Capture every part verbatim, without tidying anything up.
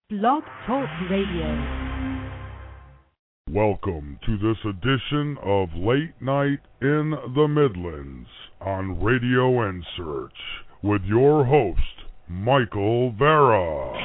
Blog Talk Radio. Welcome to this edition of Late Night in the Midlands on Radio N Search with your host, Michael Vera.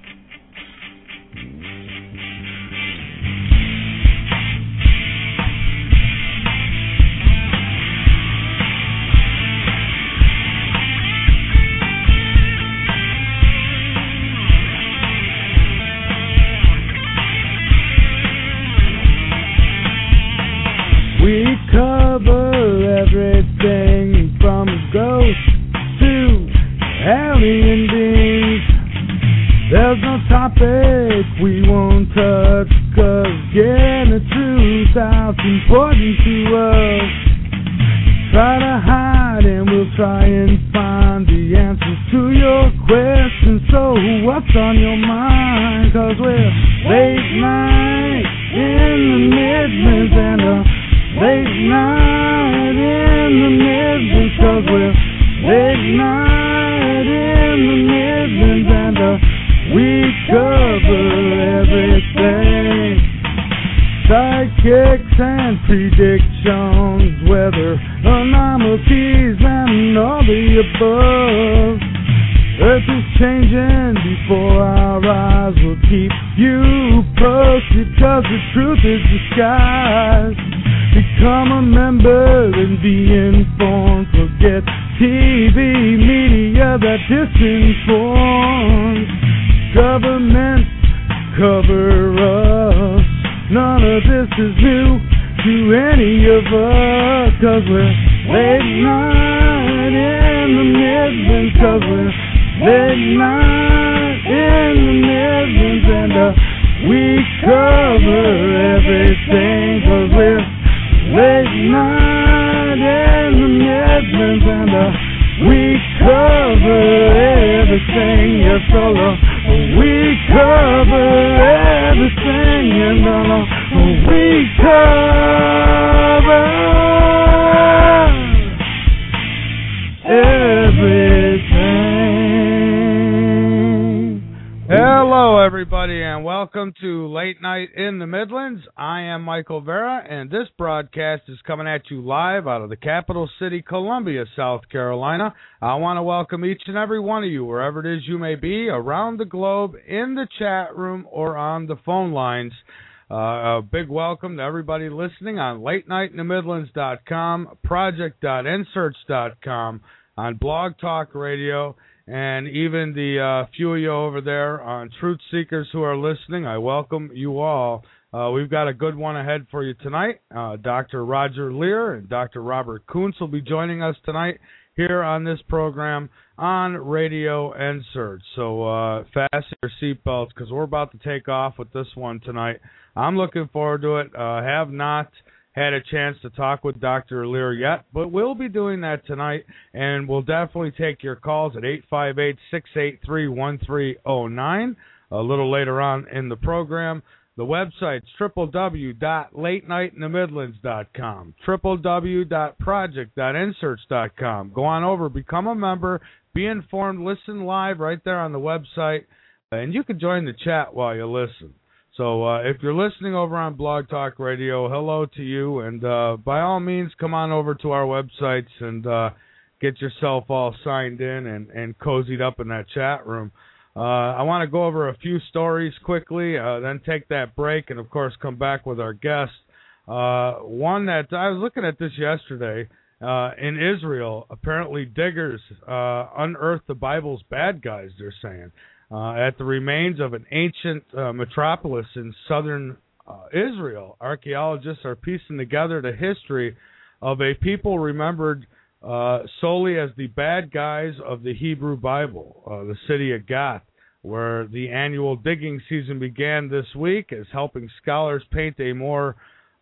We cover everything from ghosts to alien beings. There's no topic we won't touch, 'cause getting the truth out's important to us. Try to hide and we'll try and find the answers to your questions. So what's on your mind? 'Cause we're late night in the Midlands and uh late night in the Midlands, 'cause we're late night in the Midlands, and uh, we cover everything. Psychics and predictions, weather anomalies, and all the above. Earth is changing before our eyes. We'll keep you posted, 'cause the truth is disguised. Become a member and be informed. Forget T V media that disinforms. Government cover us. None of this is new to any of us, 'cause we're late night in the Midlands, 'cause we're late night in the Midlands, and uh, we cover everything, 'cause we're late night in the Midlands, and uh, we cover everything, yes, all uh, we cover everything, and uh, we cover everything. Hello, everybody, and welcome to Late Night in the Midlands. I am Michael Vera, and this broadcast is coming at you live out of the capital city, Columbia, South Carolina. I want to welcome each and every one of you, wherever it is you may be, around the globe, in the chat room, or on the phone lines. Uh, a big welcome to everybody listening on late night in the midlands dot com, project dot n search dot com, on Blog Talk Radio, and even the uh, few of you over there on Truth Seekers who are listening. I welcome you all. Uh, we've got a good one ahead for you tonight. Uh, Doctor Roger Lear and Doctor Robert Kuntz will be joining us tonight here on this program on Radio N Search. So uh, fasten your seatbelts, because we're about to take off with this one tonight. I'm looking forward to it. Uh, have not had a chance to talk with Doctor Lear yet, but we'll be doing that tonight, and we'll definitely take your calls at eight five eight, six eight three, one three zero nine a little later on in the program. The website's w w w dot late night in the midlands dot com, w w w dot project dot n search dot com. Go on over, become a member, be informed, listen live right there on the website, and you can join the chat while you listen. So uh, if you're listening over on Blog Talk Radio, hello to you, and uh, by all means, come on over to our websites and uh, get yourself all signed in and, and cozied up in that chat room. Uh, I want to go over a few stories quickly, uh, then take that break, and, of course, come back with our guest. Uh, one that I was looking at this yesterday. Uh, in Israel, apparently diggers uh, unearthed the Bible's bad guys, they're saying. Uh, at the remains of an ancient uh, metropolis in southern uh, Israel, archaeologists are piecing together the history of a people remembered uh, solely as the bad guys of the Hebrew Bible. Uh, the city of Gath, where the annual digging season began this week, is helping scholars paint a more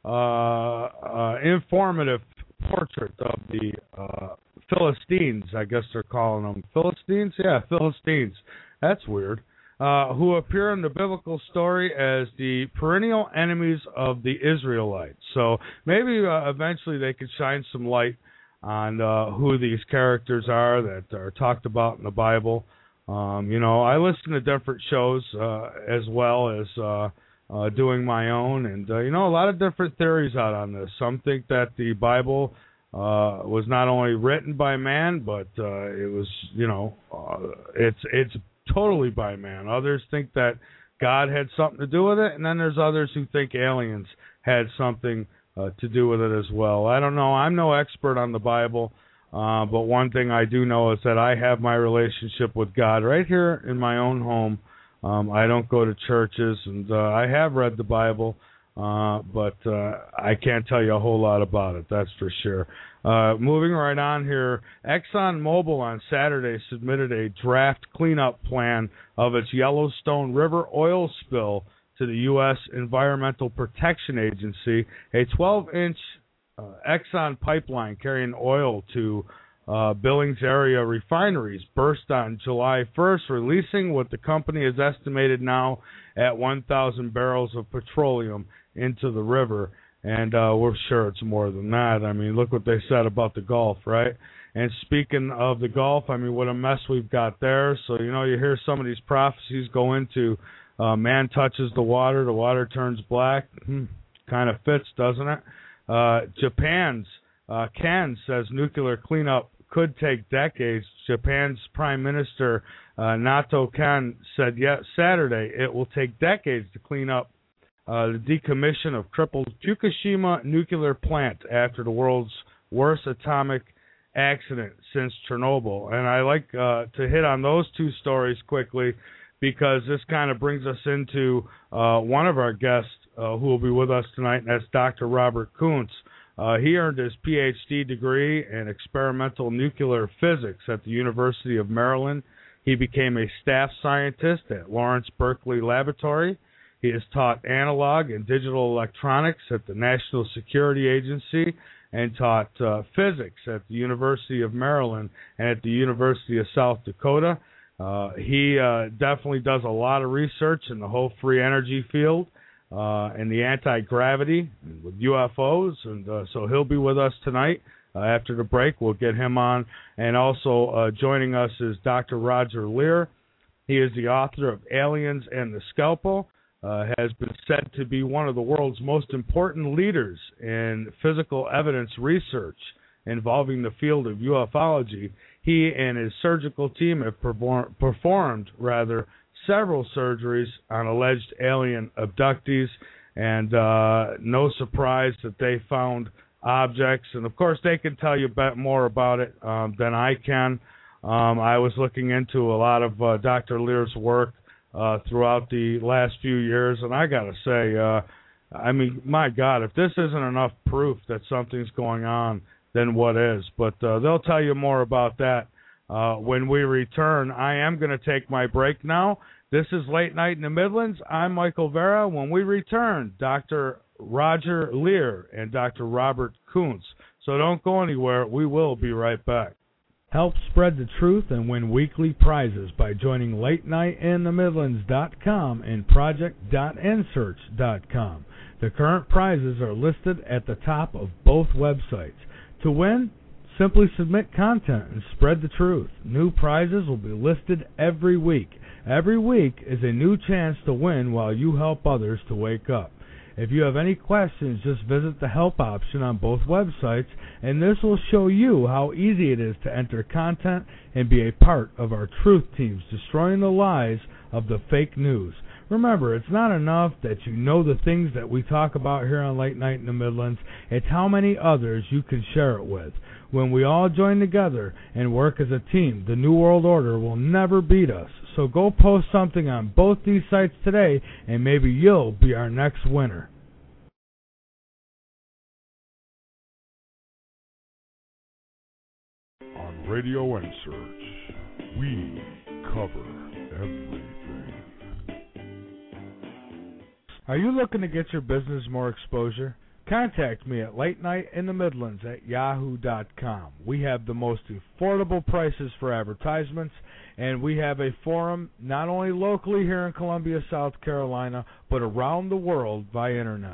uh, uh, informative portrait of the uh, Philistines, I guess they're calling them. Philistines? Yeah, Philistines. That's weird. Uh, who appear in the biblical story as the perennial enemies of the Israelites. So maybe uh, eventually they could shine some light on uh, who these characters are that are talked about in the Bible. Um, you know, I listen to different shows uh, as well as uh, uh, doing my own, and uh, you know, a lot of different theories out on this. Some think that the Bible uh, was not only written by man, but uh, it was, you know, uh, it's it's totally by man. Others think that God had something to do with it, and then there's others who think aliens had something uh, to do with it as well. I don't know. I'm no expert on the Bible. Uh, but one thing I do know is that I have my relationship with God right here in my own home. Um, I don't go to churches, and uh, I have read the Bible, uh, but uh, I can't tell you a whole lot about it, that's for sure. Uh, moving right on here, ExxonMobil on Saturday submitted a draft cleanup plan of its Yellowstone River oil spill to the U S Environmental Protection Agency. A twelve-inch Uh, Exxon pipeline carrying oil to uh, Billings area refineries burst on July first, releasing what the company has estimated now at one thousand barrels of petroleum into the river. And uh, we're sure it's more than that. I mean, look what they said about the Gulf, right? And speaking of the Gulf, I mean, what a mess we've got there. So, you know, you hear some of these prophecies go into uh, man touches the water, the water turns black. Hmm, kind of fits, doesn't it? Uh, Japan's uh, Ken says nuclear cleanup could take decades. Japan's Prime Minister uh, Nato Kan said yet Saturday it will take decades to clean up uh, the decommission of crippled Fukushima nuclear plant after the world's worst atomic accident since Chernobyl. And I like uh, to hit on those two stories quickly because this kind of brings us into uh, one of our guests Uh, who will be with us tonight, and that's Doctor Robert Kuntz. Uh, he earned his P H D degree in experimental nuclear physics at the University of Maryland. He became a staff scientist at Lawrence Berkeley Laboratory. He has taught analog and digital electronics at the National Security Agency and taught uh, physics at the University of Maryland and at the University of South Dakota. Uh, he uh, definitely does a lot of research in the whole free energy field. Uh, and the anti-gravity with U F Os, and uh, so he'll be with us tonight. Uh, after the break, we'll get him on. And also uh, joining us is Doctor Roger Leir. He is the author of Aliens and the Scalpel, uh, has been said to be one of the world's most important leaders in physical evidence research involving the field of ufology. He and his surgical team have perform- performed, rather, several surgeries on alleged alien abductees, and uh, no surprise that they found objects. And, of course, they can tell you bet more about it um, than I can. Um, I was looking into a lot of uh, Doctor Leir's work uh, throughout the last few years, and I got to say, uh, I mean, my God, if this isn't enough proof that something's going on, then what is? But uh, they'll tell you more about that Uh, when we return. I am going to take my break now. This is Late Night in the Midlands. I'm Michael Vera. When we return, Doctor Roger Leir and Doctor Robert Kuntz. So don't go anywhere. We will be right back. Help spread the truth and win weekly prizes by joining late night in the midlands dot com and project dot n search dot com. The current prizes are listed at the top of both websites. To win, simply submit content and spread the truth. New prizes will be listed every week. Every week is a new chance to win while you help others to wake up. If you have any questions, just visit the help option on both websites, and this will show you how easy it is to enter content and be a part of our truth teams destroying the lies of the fake news. Remember, it's not enough that you know the things that we talk about here on Late Night in the Midlands. It's how many others you can share it with. When we all join together and work as a team, the New World Order will never beat us. So go post something on both these sites today, and maybe you'll be our next winner. On Radio N Search, we cover everything. Are you looking to get your business more exposure? Contact me at late night in the midlands at yahoo dot com. We have the most affordable prices for advertisements, and we have a forum not only locally here in Columbia, South Carolina, but around the world via internet.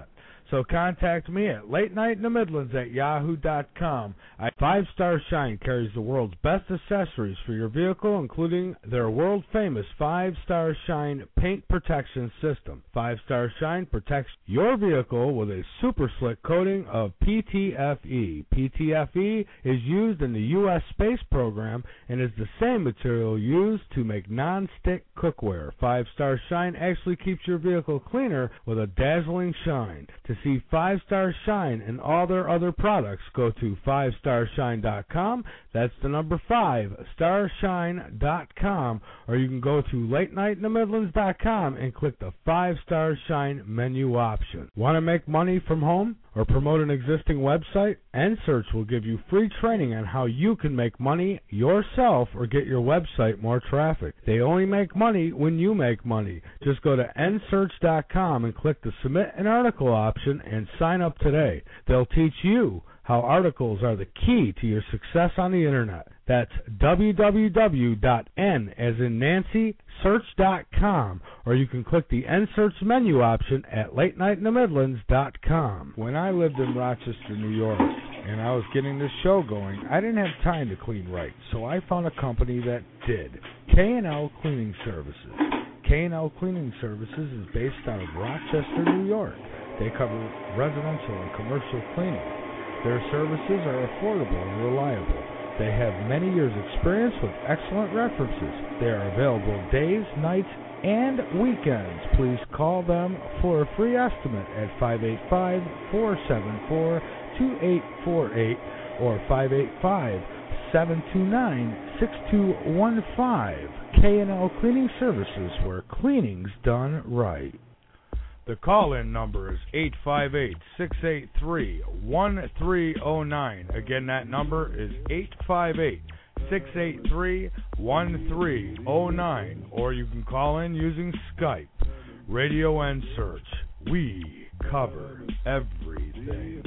So contact me at late night in the midlands at yahoo dot com. Five Star Shine carries the world's best accessories for your vehicle, including their world-famous Five Star Shine paint protection system. Five Star Shine protects your vehicle with a super slick coating of P T F E. P T F E is used in the U S space program and is the same material used to make non-stick cookware. Five Star Shine actually keeps your vehicle cleaner with a dazzling shine. To see Five Star Shine and all their other products, go to five star shine dot com. That's the number five star shine dot com, or you can go to late night in the midlands dot com and click the Five Star Shine menu option. Want to make money from home or promote an existing website? EnSearch will give you free training on how you can make money yourself or get your website more traffic. They only make money when you make money. Just go to N search dot com and click the Submit an Article option and sign up today. They'll teach you how articles are the key to your success on the internet. That's w w w dot n as in Nancy search dot com, or you can click the EnSearch menu option at late night in the midlands dot com. When I lived in Rochester, New York, and I was getting this show going, I didn't have time to clean right, so I found a company that did. K and L Cleaning Services. K and L Cleaning Services is based out of Rochester, New York. They cover residential and commercial cleaning. Their services are affordable and reliable. They have many years' experience with excellent references. They are available days, nights, and weekends. Please call them for a free estimate at five eight five, four seven four, two eight four eight or five eight five, seven two nine, six two one five. K and L Cleaning Services, where cleaning's done right. The call-in number is eight five eight, six eight three, one three zero nine. Again, that number is eight five eight, six eight three, one three zero nine. Or you can call in using Skype. Radio EnSearch. We cover everything.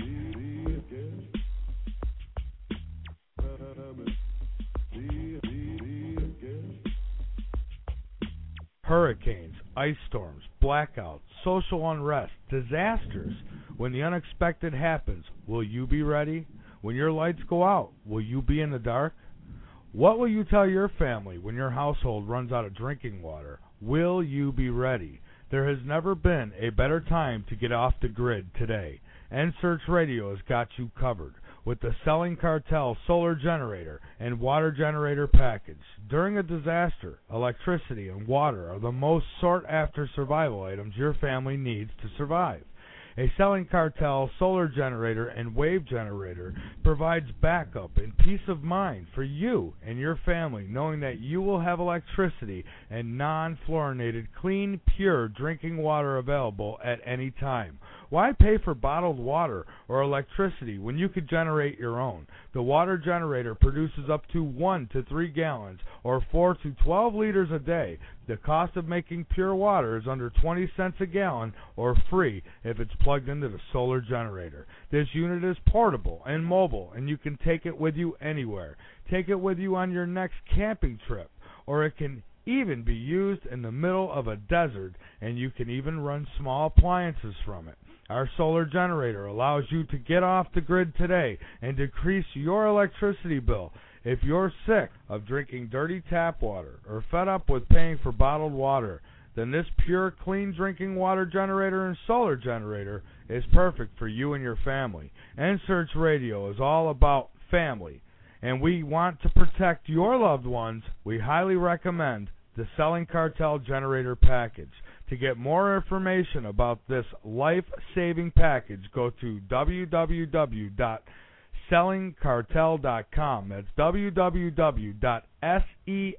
Hurricanes, ice storms, blackouts, social unrest, disasters. When the unexpected happens, will you be ready? When your lights go out, will you be in the dark? What will you tell your family when your household runs out of drinking water? Will you be ready? There has never been a better time to get off the grid today. EnSearch Radio has got you covered with the Selling Cartel solar generator and water generator package. During a disaster, electricity and water are the most sought-after survival items your family needs to survive. A Selling Cartel solar generator and wave generator provides backup and peace of mind for you and your family, knowing that you will have electricity and non-fluorinated, clean, pure drinking water available at any time. Why pay for bottled water or electricity when you could generate your own? The water generator produces up to one to three gallons or four to twelve liters a day. The cost of making pure water is under twenty cents a gallon or free if it's plugged into the solar generator. This unit is portable and mobile, and you can take it with you anywhere. Take it with you on your next camping trip, or it can even be used in the middle of a desert, and you can even run small appliances from it. Our solar generator allows you to get off the grid today and decrease your electricity bill. If you're sick of drinking dirty tap water or fed up with paying for bottled water, then this pure, clean drinking water generator and solar generator is perfect for you and your family. EnSearch Radio is all about family, and we want to protect your loved ones. We highly recommend the Selling Cartel Generator Package. To get more information about this life-saving package, go to w w w dot selling cartel dot com. That's w w w dot selling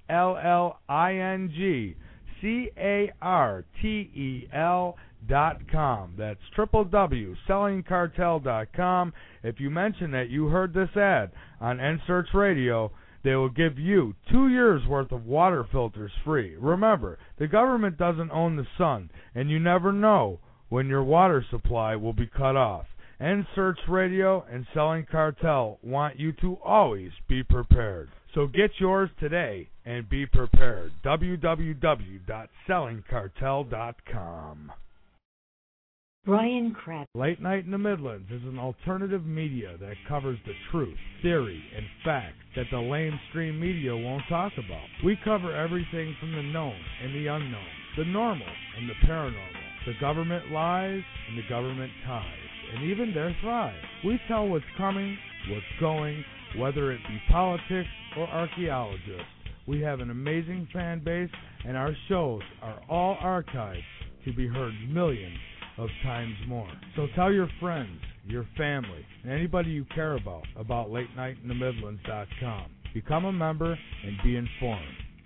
cartel dot com. That's w w w dot selling cartel dot com. If you mention that you heard this ad on EnSearch Radio, they will give you two years' worth of water filters free. Remember, the government doesn't own the sun, and you never know when your water supply will be cut off. EnSearch Radio and Selling Cartel want you to always be prepared. So get yours today and be prepared. w w w dot selling cartel dot com. Brian Krebs. Late Night in the Midlands is an alternative media that covers the truth, theory, and facts that the lamestream media won't talk about. We cover everything from the known and the unknown, the normal and the paranormal, the government lies and the government ties, and even their thrive. We tell what's coming, what's going, whether it be politics or archaeologists. We have an amazing fan base, and our shows are all archived to be heard millions of times more. So tell your friends, your family, and anybody you care about about late night in the midlands dot com. Become a member and be informed.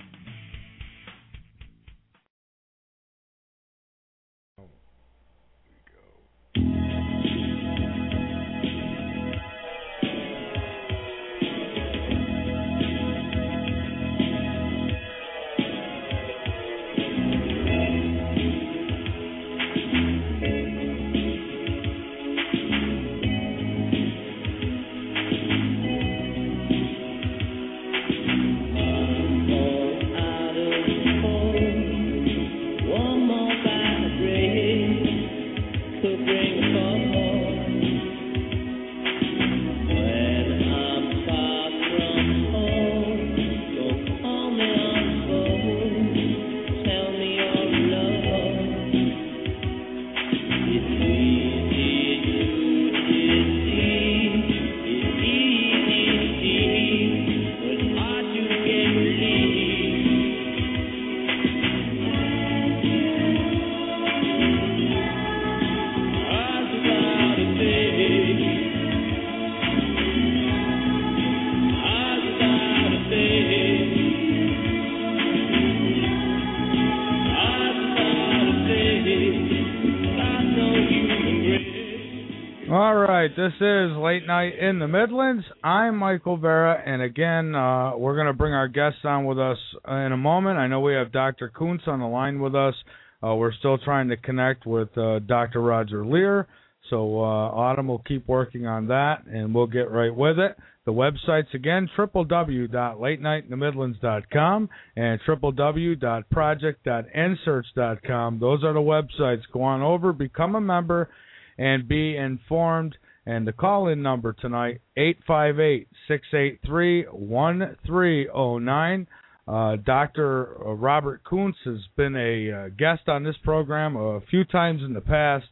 All right, this is Late Night in the Midlands. I'm Michael Vera, and again, uh, we're going to bring our guests on with us in a moment. I know we have Doctor Kuntz on the line with us. Uh, we're still trying to connect with uh, Doctor Roger Leir, so uh, Autumn will keep working on that, and we'll get right with it. The website's, again, w w w dot late night in the midlands dot com and w w w dot project dot n search dot com. Those are the websites. Go on over, become a member, and be informed. And the call-in number tonight, eight five eight, six eight three, one three zero nine. Uh, Doctor Robert Kuntz has been a uh, guest on this program a few times in the past.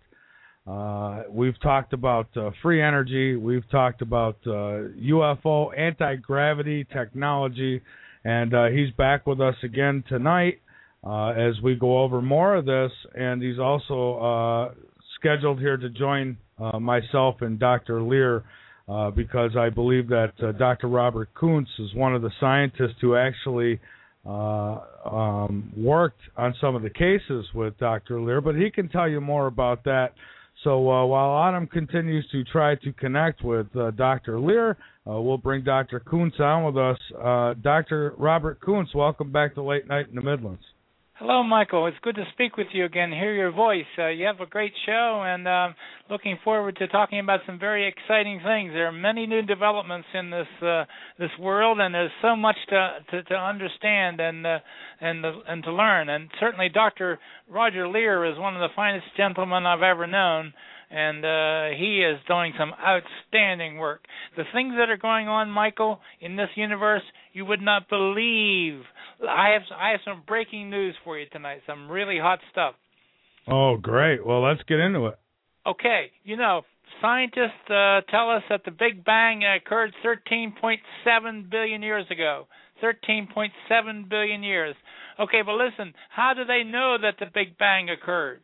Uh, we've talked about uh, free energy. We've talked about uh, U F O, anti-gravity technology. And uh, he's back with us again tonight uh, as we go over more of this. And he's also uh, scheduled here to join uh, myself and Doctor Leir uh, because I believe that uh, Doctor Robert Kuntz is one of the scientists who actually uh, um, worked on some of the cases with Doctor Leir, but he can tell you more about that. So uh, while Autumn continues to try to connect with uh, Doctor Leir, uh, we'll bring Doctor Kuntz on with us. Uh, Doctor Robert Kuntz, welcome back to Late Night in the Midlands. Hello, Michael. It's good to speak with you again, hear your voice. Uh, you have a great show, and um, looking forward to talking about some very exciting things. There are many new developments in this uh, this world, and there's so much to to, to understand and uh, and uh, and to learn. And certainly, Doctor Roger Leir is one of the finest gentlemen I've ever known, and uh, he is doing some outstanding work. The things that are going on, Michael, in this universe, you would not believe. I have I have some breaking news for you tonight, some really hot stuff. Oh, great. Well, let's get into it. Okay. You know, scientists uh, tell us that the Big Bang occurred thirteen point seven billion years ago. thirteen point seven billion years. Okay, but listen, how do they know that the Big Bang occurred?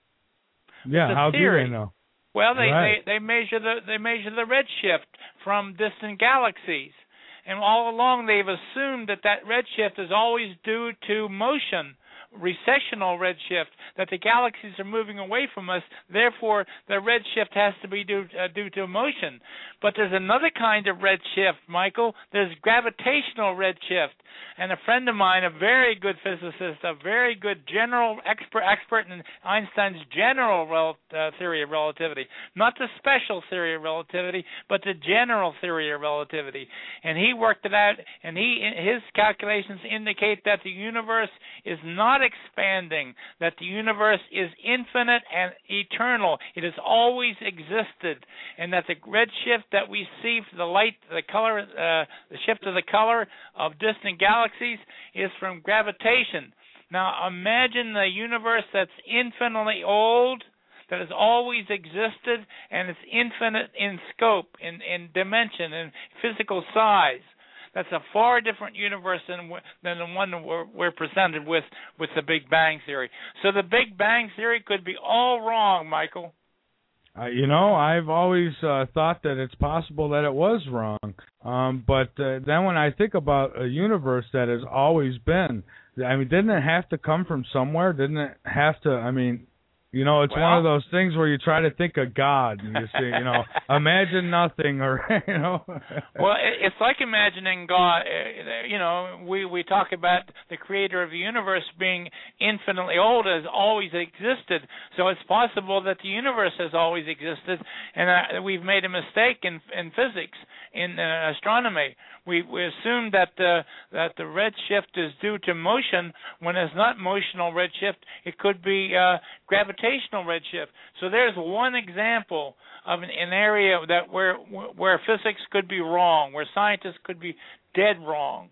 Yeah, the how theory. do they know? Well, they, right. they, they measure the they measure the redshift from distant galaxies. And all along they've assumed that that redshift is always due to motion, recessional redshift, that the galaxies are moving away from us, therefore the redshift has to be due, uh, due to motion. But there's another kind of redshift, Michael. There's gravitational redshift. And a friend of mine, a very good physicist, a very good general expert, expert in Einstein's general rel- uh, theory of relativity, not the special theory of relativity, but the general theory of relativity. And he worked it out, and he his calculations indicate that the universe is not not expanding, that the universe is infinite and eternal. It has always existed, and that the redshift that we see for the light, the color, uh, the shift of the color of distant galaxies is from gravitation. Now imagine the universe that's infinitely old, that has always existed, and it's infinite in scope, in, in dimension, in physical size. That's a far different universe than than the one that we're, we're presented with with the Big Bang Theory. So the Big Bang Theory could be all wrong, Michael. Uh, you know, I've always uh, thought that it's possible that it was wrong. Um, but uh, then when I think about a universe that has always been, I mean, didn't it have to come from somewhere? Didn't it have to, I mean, you know, it's well, one of those things where you try to think of God, and you see, you know, imagine nothing, or, you know. Well, it's like imagining God. You know, we, we talk about the creator of the universe being infinitely old, has always existed. So it's possible that the universe has always existed, and uh, we've made a mistake in in physics, in uh, astronomy. We we assume that the that the redshift is due to motion when it's not motional redshift. It could be uh, gravitational redshift. So there's one example of an, an area that where where physics could be wrong, where scientists could be dead wrong.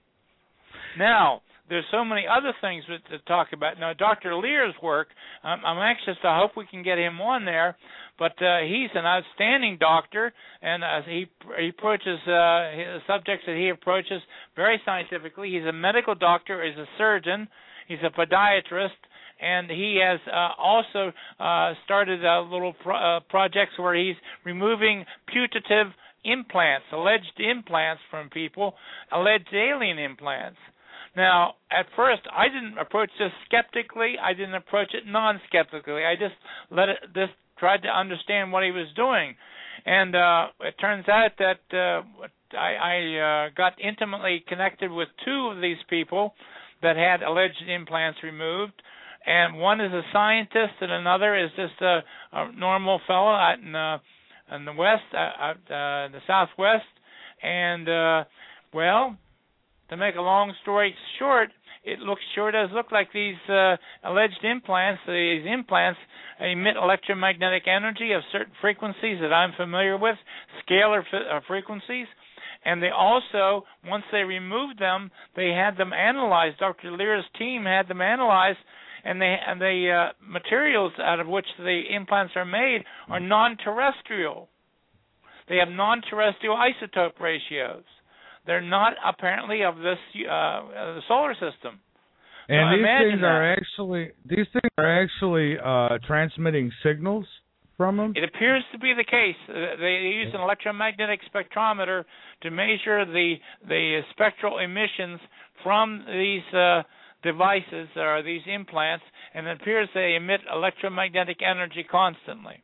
Now, there's so many other things to talk about. Now, Doctor Lear's work, um, I'm anxious. I hope we can get him on there. But uh, he's an outstanding doctor, and uh, he he approaches uh, his subjects that he approaches very scientifically. He's a medical doctor, he's a surgeon, he's a podiatrist, and he has uh, also uh, started uh, little pro- uh, projects where he's removing putative implants, alleged implants from people, alleged alien implants. Now, at first, I didn't approach this skeptically. I didn't approach it non-skeptically. I just let it this. tried to understand what he was doing. And uh, it turns out that uh, I, I uh, got intimately connected with two of these people that had alleged implants removed. And one is a scientist, and another is just a, a normal fellow out in, uh, in the west, uh, out uh, the southwest. And, uh, well, to make a long story short, it looks sure does look like these uh, alleged implants, these implants emit electromagnetic energy of certain frequencies that I'm familiar with, scalar f- uh, frequencies. And they also, once they removed them, they had them analyzed. Doctor Lear's team had them analyzed, and they and the uh, materials out of which the implants are made are non-terrestrial. They have non-terrestrial isotope ratios. They're not apparently of this uh, the solar system. And so these things that. are actually these things are actually uh, transmitting signals from them. It appears to be the case. Uh, they use an electromagnetic spectrometer to measure the the spectral emissions from these uh, devices or these implants, and it appears they emit electromagnetic energy constantly.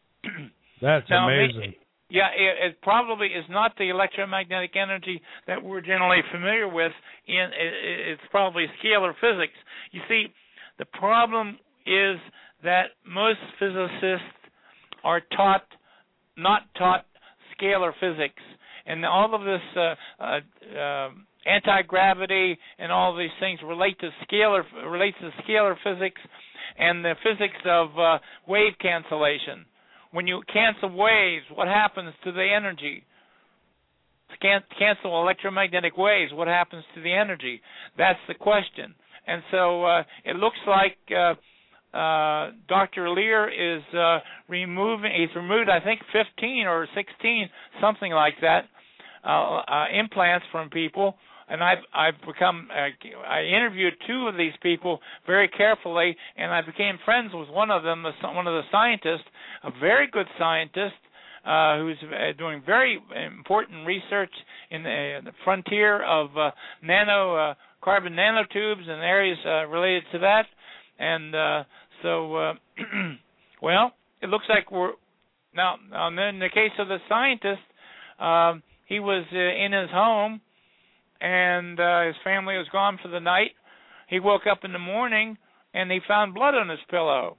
That's now, amazing. Yeah, it, it probably is not the electromagnetic energy that we're generally familiar with. In it, it's probably scalar physics. You see, the problem is that most physicists are taught, not taught scalar physics, and all of this uh, uh, uh, anti-gravity and all of these things relate to scalar relates to scalar physics and the physics of uh, wave cancellation. When you cancel waves, what happens to the energy? Can- cancel electromagnetic waves, what happens to the energy? That's the question. And so uh, it looks like uh, uh, Doctor Lear is uh, removing, he's removed, I think, fifteen or sixteen, something like that, uh, uh, implants from people. And I've I've become uh, I interviewed two of these people very carefully, and I became friends with one of them, one of the scientists, a very good scientist uh, who's doing very important research in the, the frontier of uh, nano uh, carbon nanotubes and areas uh, related to that. And uh, so, uh, well, it looks like we're now. Now, in the case of the scientist, um, he was uh, in his home, and uh, his family was gone for the night. He woke up in the morning, and he found blood on his pillow.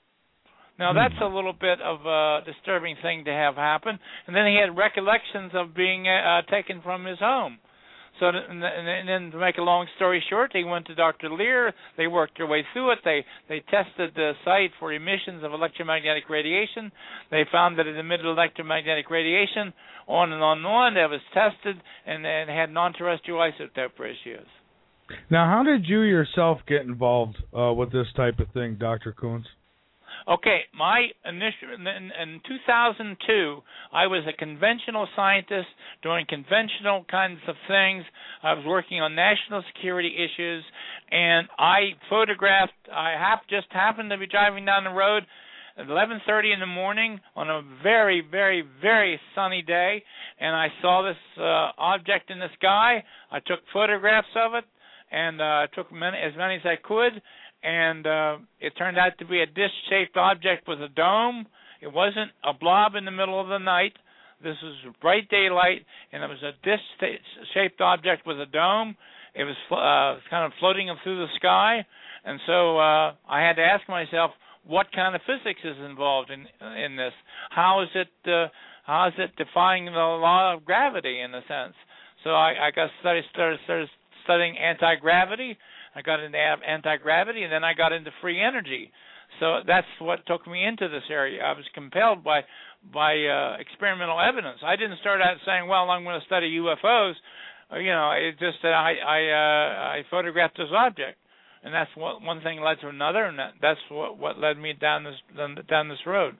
Now, that's a little bit of a disturbing thing to have happen. And then he had recollections of being uh, taken from his home. So, and then to make a long story short, they went to Doctor Lear. They worked their way through it. They they tested the site for emissions of electromagnetic radiation. They found that it emitted electromagnetic radiation. On and on and on. That was tested, and and had non-terrestrial isotope ratios. Now, how did you yourself get involved uh, with this type of thing, Doctor Koontz? Okay, my initial in, in two thousand two, I was a conventional scientist doing conventional kinds of things. I was working on national security issues, and I photographed. I hap, just happened to be driving down the road at eleven thirty in the morning on a very, very, very sunny day, and I saw this uh, object in the sky. I took photographs of it, and uh, took many, as many as I could. And uh, it turned out to be a disc-shaped object with a dome. It wasn't a blob in the middle of the night. This was bright daylight, and it was a disc-shaped object with a dome. It was uh, kind of floating through the sky. And so uh, I had to ask myself, what kind of physics is involved in in this? How is it uh, how is it defying the law of gravity, in a sense? So I, I got started, started, started studying anti-gravity. I got into anti-gravity, and then I got into free energy. So that's what took me into this area. I was compelled by by uh, experimental evidence. I didn't start out saying, well, I'm going to study U F Os. You know, it just that I I, uh, I photographed this object, and that's what one thing led to another, and that, that's what, what led me down this down this road.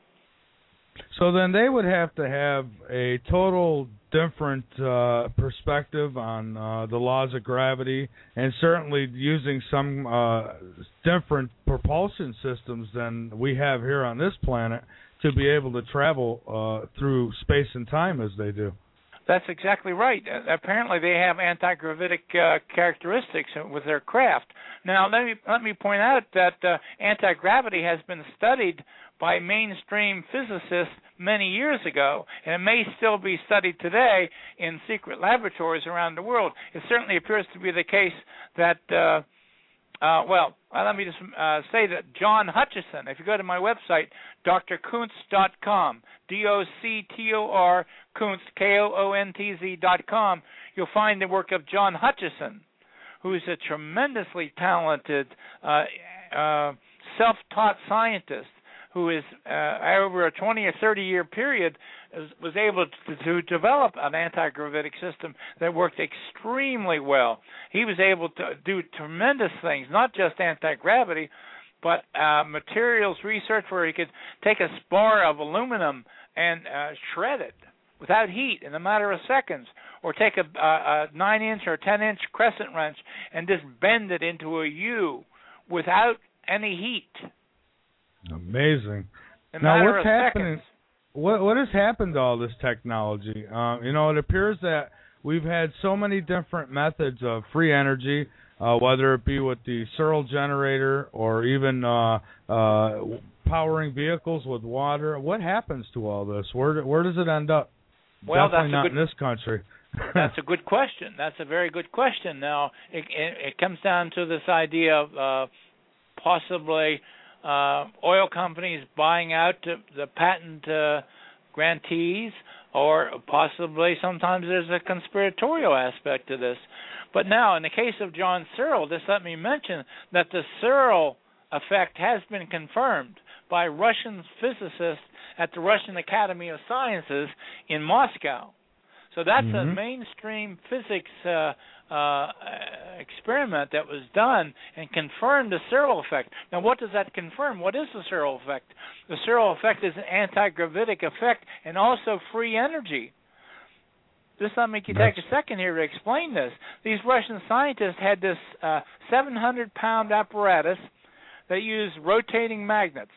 So then they would have to have a total different uh, perspective on uh, the laws of gravity, and certainly using some uh, different propulsion systems than we have here on this planet to be able to travel uh, through space and time as they do. That's exactly right. Uh, apparently, they have anti-gravitic uh, characteristics with their craft. Now, let me let me point out that uh, anti-gravity has been studied by mainstream physicists many years ago, and it may still be studied today in secret laboratories around the world. It certainly appears to be the case that, uh, uh, well, uh, let me just uh, say that John Hutchison, if you go to my website, D R Koontz dot com, D O C T O R, Koontz, K O O N T Z dot com, you'll find the work of John Hutchison, who is a tremendously talented, uh, uh, self-taught scientist who is, uh, over a twenty or thirty year period, is, was able to, to develop an anti-gravitic system that worked extremely well. He was able to do tremendous things, not just anti-gravity, but uh, materials research where he could take a spar of aluminum and uh, shred it without heat in a matter of seconds, or take a, a, a nine inch or ten inch crescent wrench and just bend it into a U without any heat. Amazing. In a now, matter what's of happening? seconds. What what has happened to all this technology? Uh, you know, it appears that we've had so many different methods of free energy, uh, whether it be with the Searle generator or even uh, uh, powering vehicles with water. What happens to all this? Where where does it end up? Well, Definitely that's not a good, in this country. That's a good question. That's a very good question. Now, it, it, it comes down to this idea of uh, possibly uh, oil companies buying out the patent uh, grantees, or possibly sometimes there's a conspiratorial aspect to this. But now, in the case of John Searle, just let me mention that the Searle effect has been confirmed by Russian physicists at the Russian Academy of Sciences in Moscow. So that's mm-hmm. a mainstream physics uh, uh, experiment that was done and confirmed the Searle effect. Now, what does that confirm? What is the Searle effect? The Searle effect is an anti-gravitic effect and also free energy. Just let me take a second here to explain this. These Russian scientists had this uh, seven hundred pound apparatus that used rotating magnets.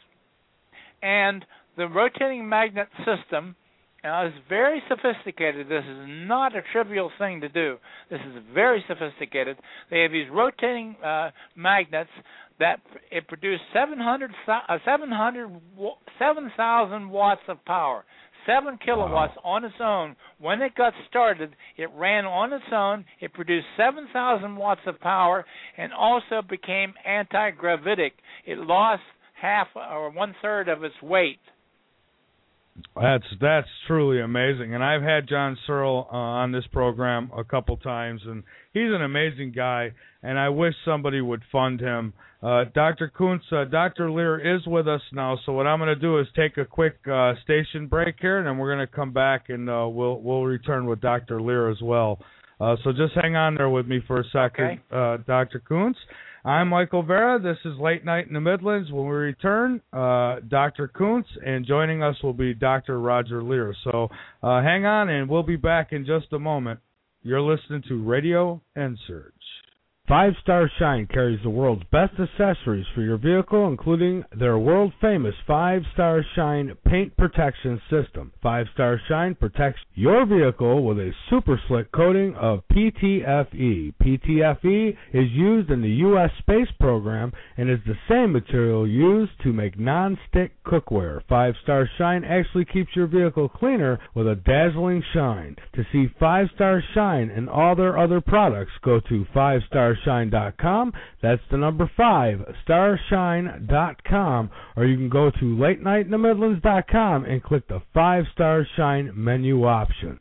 And the rotating magnet system now is very sophisticated. This is not a trivial thing to do. This is very sophisticated. They have these rotating uh, magnets that it produced seven hundred, uh, seven hundred, seven thousand watts of power. Seven kilowatts wow. on its own. When it got started, it ran on its own. It produced seven thousand watts of power and also became anti-gravitic. It lost half or one-third of its weight. That's that's truly amazing, and I've had John Searle uh, on this program a couple times, and he's an amazing guy. And I wish somebody would fund him. Uh, Doctor Kuntz, uh, Doctor Lear is with us now, so what I'm going to do is take a quick uh, station break here, and then we're going to come back and uh, we'll we'll return with Doctor Lear as well. Uh, so just hang on there with me for a second, Okay. uh, Doctor Kuntz. I'm Michael Vera. This is Late Night in the Midlands. When we return, uh, Doctor Kuntz, and joining us will be Doctor Roger Lear. So uh, hang on, and we'll be back in just a moment. You're listening to Radio N-Search. Five Star Shine carries the world's best accessories for your vehicle, including their world-famous Five Star Shine paint protection system. Five Star Shine protects your vehicle with a super slick coating of P T F E. P T F E is used in the U S space program and is the same material used to make non-stick cookware. Five Star Shine actually keeps your vehicle cleaner with a dazzling shine. To see Five Star Shine and all their other products, go to five star shine dot com. That's the number five star shine dot com, or you can go to late night in the midlands dot com and click the Five Star Shine menu option.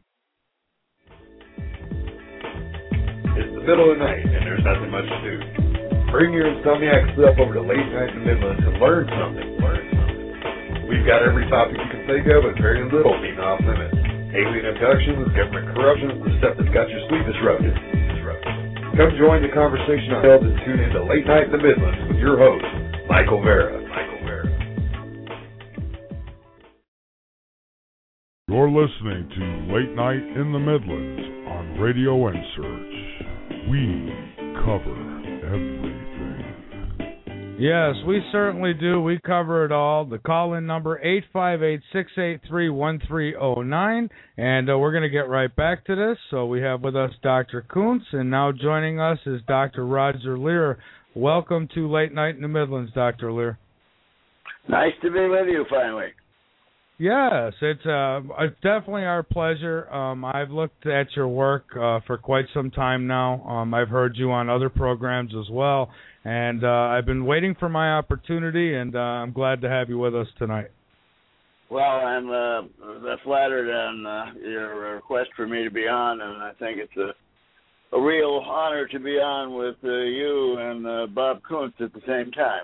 It's the middle of the night and there's nothing much to do. Bring your insomniac stuff over to Late Night in the Midlands and learn something. Learn something. We've got every topic you can think of and very little being off limits. Alien abductions, government corruption, the stuff that's got your sleep disrupted. disrupted. Come join the conversation on Held and tune into Late Night in the Midlands with your host, Michael Vera. Michael Vera. You're listening to Late Night in the Midlands on Radio N-Search. We cover everything. Yes, we certainly do. We cover it all. The call-in number, eight five eight, six eight three, one three zero nine. And uh, we're going to get right back to this. So we have with us Doctor Kuntz, and now joining us is Doctor Roger Lear. Welcome to Late Night in the Midlands, Doctor Lear. Nice to be with you finally. Yes, it's uh, it's definitely our pleasure. Um, I've looked at your work uh, for quite some time now. Um, I've heard you on other programs as well, and uh, I've been waiting for my opportunity, and uh, I'm glad to have you with us tonight. Well, I'm uh, flattered on uh, your request for me to be on, and I think it's a, a real honor to be on with uh, you and uh, Bob Kuntz at the same time.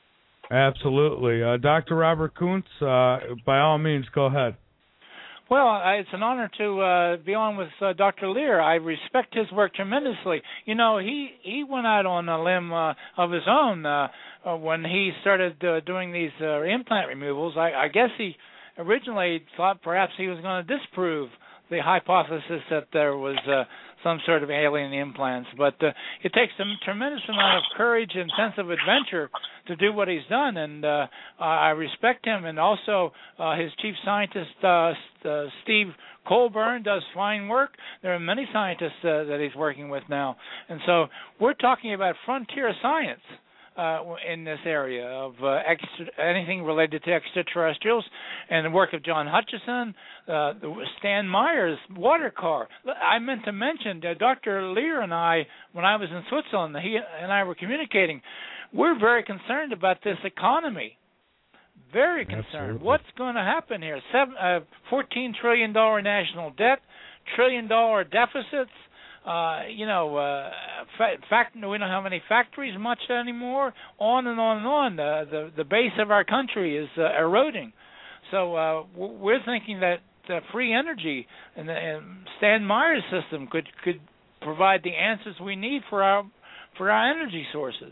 Absolutely. Uh, Doctor Robert Kuntz, uh, by all means, go ahead. Well, I, it's an honor to uh, be on with uh, Doctor Lear. I respect his work tremendously. You know, he, he went out on a limb uh, of his own uh, uh, when he started uh, doing these uh, implant removals. I, I guess he originally thought perhaps he was going to disprove the hypothesis that there was uh, some sort of alien implants. But uh, it takes a tremendous amount of courage and sense of adventure to do what he's done, and uh, I respect him. And also uh, his chief scientist, uh, uh, Steve Colburn, does fine work. There are many scientists uh, that he's working with now. And so we're talking about frontier science Uh, in this area of uh, extra, anything related to extraterrestrials, and the work of John Hutchison, uh, Stan Meyer's water car. I meant to mention uh, Doctor Lear and I, when I was in Switzerland, he and I were communicating, we're very concerned about this economy. Very concerned. Absolutely. What's going to happen here? Seven, uh, fourteen trillion dollars national debt, trillion dollar deficits. Uh, you know, uh, fa- fact, we don't have any factories much anymore. On and on and on. Uh, the the base of our country is uh, eroding. So uh, we're thinking that uh, free energy and, the, and Stan Meyer's system could could provide the answers we need for our for our energy sources.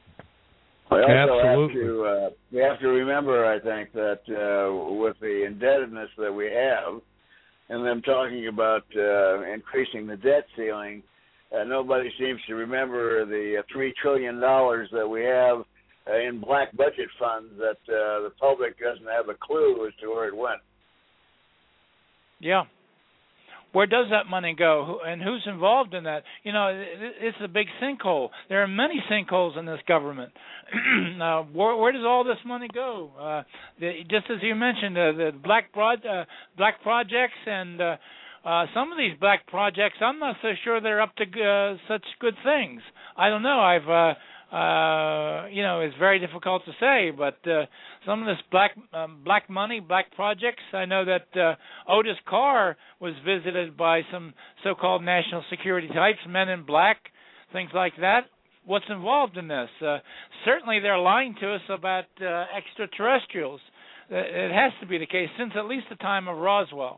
We also Absolutely. have to uh, we have to remember, I think, that uh, with the indebtedness that we have, and them talking about uh, increasing the debt ceiling, uh, nobody seems to remember the uh, three trillion dollars that we have uh, in black budget funds that uh, the public doesn't have a clue as to where it went. Yeah. Where does that money go, and who's involved in that? You know, it's a big sinkhole. There are many sinkholes in this government. Now, where, where does all this money go? Uh, the, just as you mentioned, uh, the black broad, uh, black projects, and uh, uh, some of these black projects, I'm not so sure they're up to uh, such good things. I don't know. I've uh, uh, you know, is very difficult to say. But uh, some of this black um, black money, black projects, I know that uh, Otis Carr was visited by some so-called national security types, men in black, things like that. What's involved in this? Uh, certainly they're lying to us about uh, extraterrestrials. It has to be the case since at least the time of Roswell.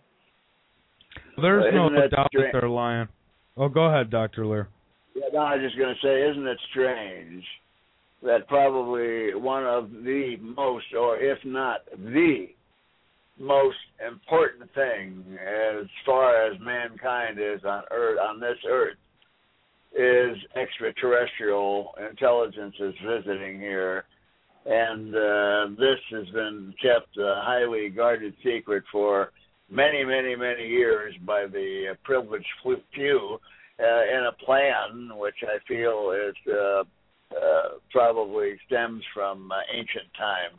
There's Well, no isn't that doubt that strange? they're lying. Oh, go ahead, Doctor Lear. Yeah, no, I was just going to say, isn't it strange that probably one of the most, or if not the most important thing as far as mankind is on Earth, on this Earth, is extraterrestrial intelligences visiting here, and uh, this has been kept a highly guarded secret for many, many, many years by the uh, privileged few. Uh, in a plan which I feel is uh, uh, probably stems from uh, ancient times.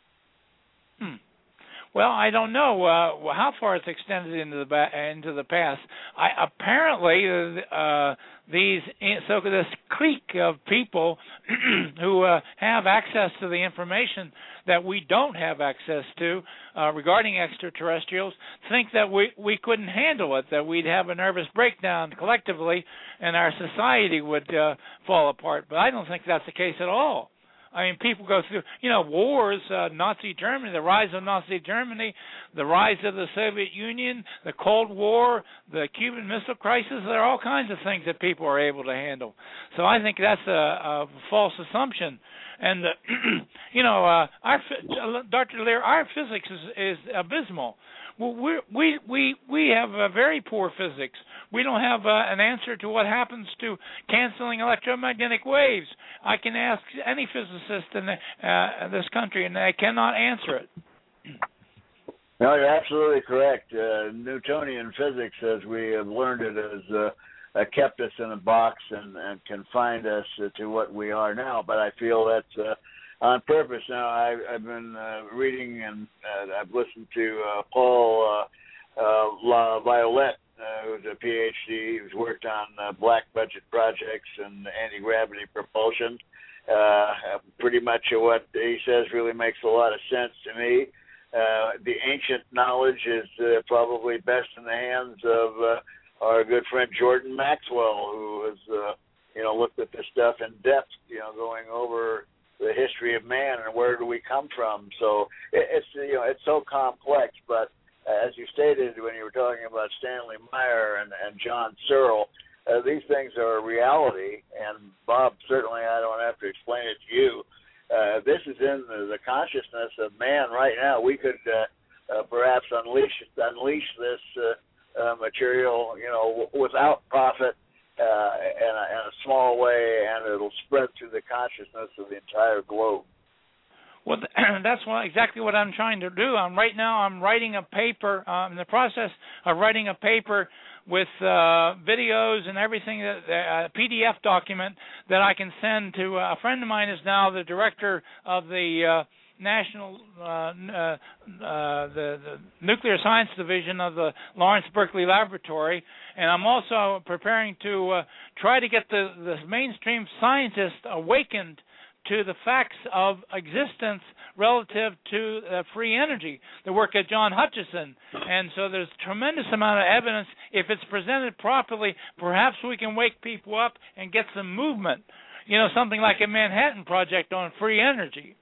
Hmm. Well, I don't know uh, how far it's extended into the ba- into the past. I, apparently, uh, these so this clique of people who uh, have access to the information that we don't have access to uh, regarding extraterrestrials think that we we couldn't handle it, that we'd have a nervous breakdown collectively, and our society would uh, fall apart. But I don't think that's the case at all. I mean, people go through, you know, wars, uh, Nazi Germany, the rise of Nazi Germany, the rise of the Soviet Union, the Cold War, the Cuban Missile Crisis. There are all kinds of things that people are able to handle. So I think that's a, a false assumption. And, uh, you know, uh, our Doctor Lear, our physics is, is abysmal. Well, we we we we have a very poor physics. We don't have uh, an answer to what happens to canceling electromagnetic waves. I can ask any physicist in the, uh, this country, and they cannot answer it. No, you're absolutely correct. Uh, Newtonian physics, as we have learned it, has uh, uh, kept us in a box and, and confined us uh, to what we are now. But I feel that's uh, on purpose. Now, I, I've been uh, reading and uh, I've listened to uh, Paul uh, uh, La Violette, uh, who's a P H D, who's worked on uh, black budget projects and anti-gravity propulsion. Uh, pretty much what he says really makes a lot of sense to me. Uh, the ancient knowledge is uh, probably best in the hands of uh, our good friend Jordan Maxwell, who has, uh, you know, looked at this stuff in depth, you know, going over the history of man and where do we come from. So it, it's, you know, it's so complex. But uh, as you stated when you were talking about Stanley Meyer and, and John Searle, uh, these things are a reality. And Bob, certainly I don't have to explain it to you. Uh, this is in the, the consciousness of man right now. We could uh, uh, perhaps unleash unleash this uh, uh, material, you know, w- without profit, uh, in, a, in a small way, and it'll spread through the consciousness of the entire globe. Well, that's what, exactly what I'm trying to do. I'm right now. I'm writing a paper. I'm in the process of writing a paper with uh, videos and everything, that, uh, a P D F document that I can send to uh, a friend of mine. Is now the director of the uh, National uh, uh, uh, the, the Nuclear Science Division of the Lawrence Berkeley Laboratory, and I'm also preparing to uh, try to get the, the mainstream scientists awakened to the facts of existence relative to uh, free energy, the work of John Hutchison. And so there's a tremendous amount of evidence. If it's presented properly, perhaps we can wake people up and get some movement, you know, something like a Manhattan Project on free energy.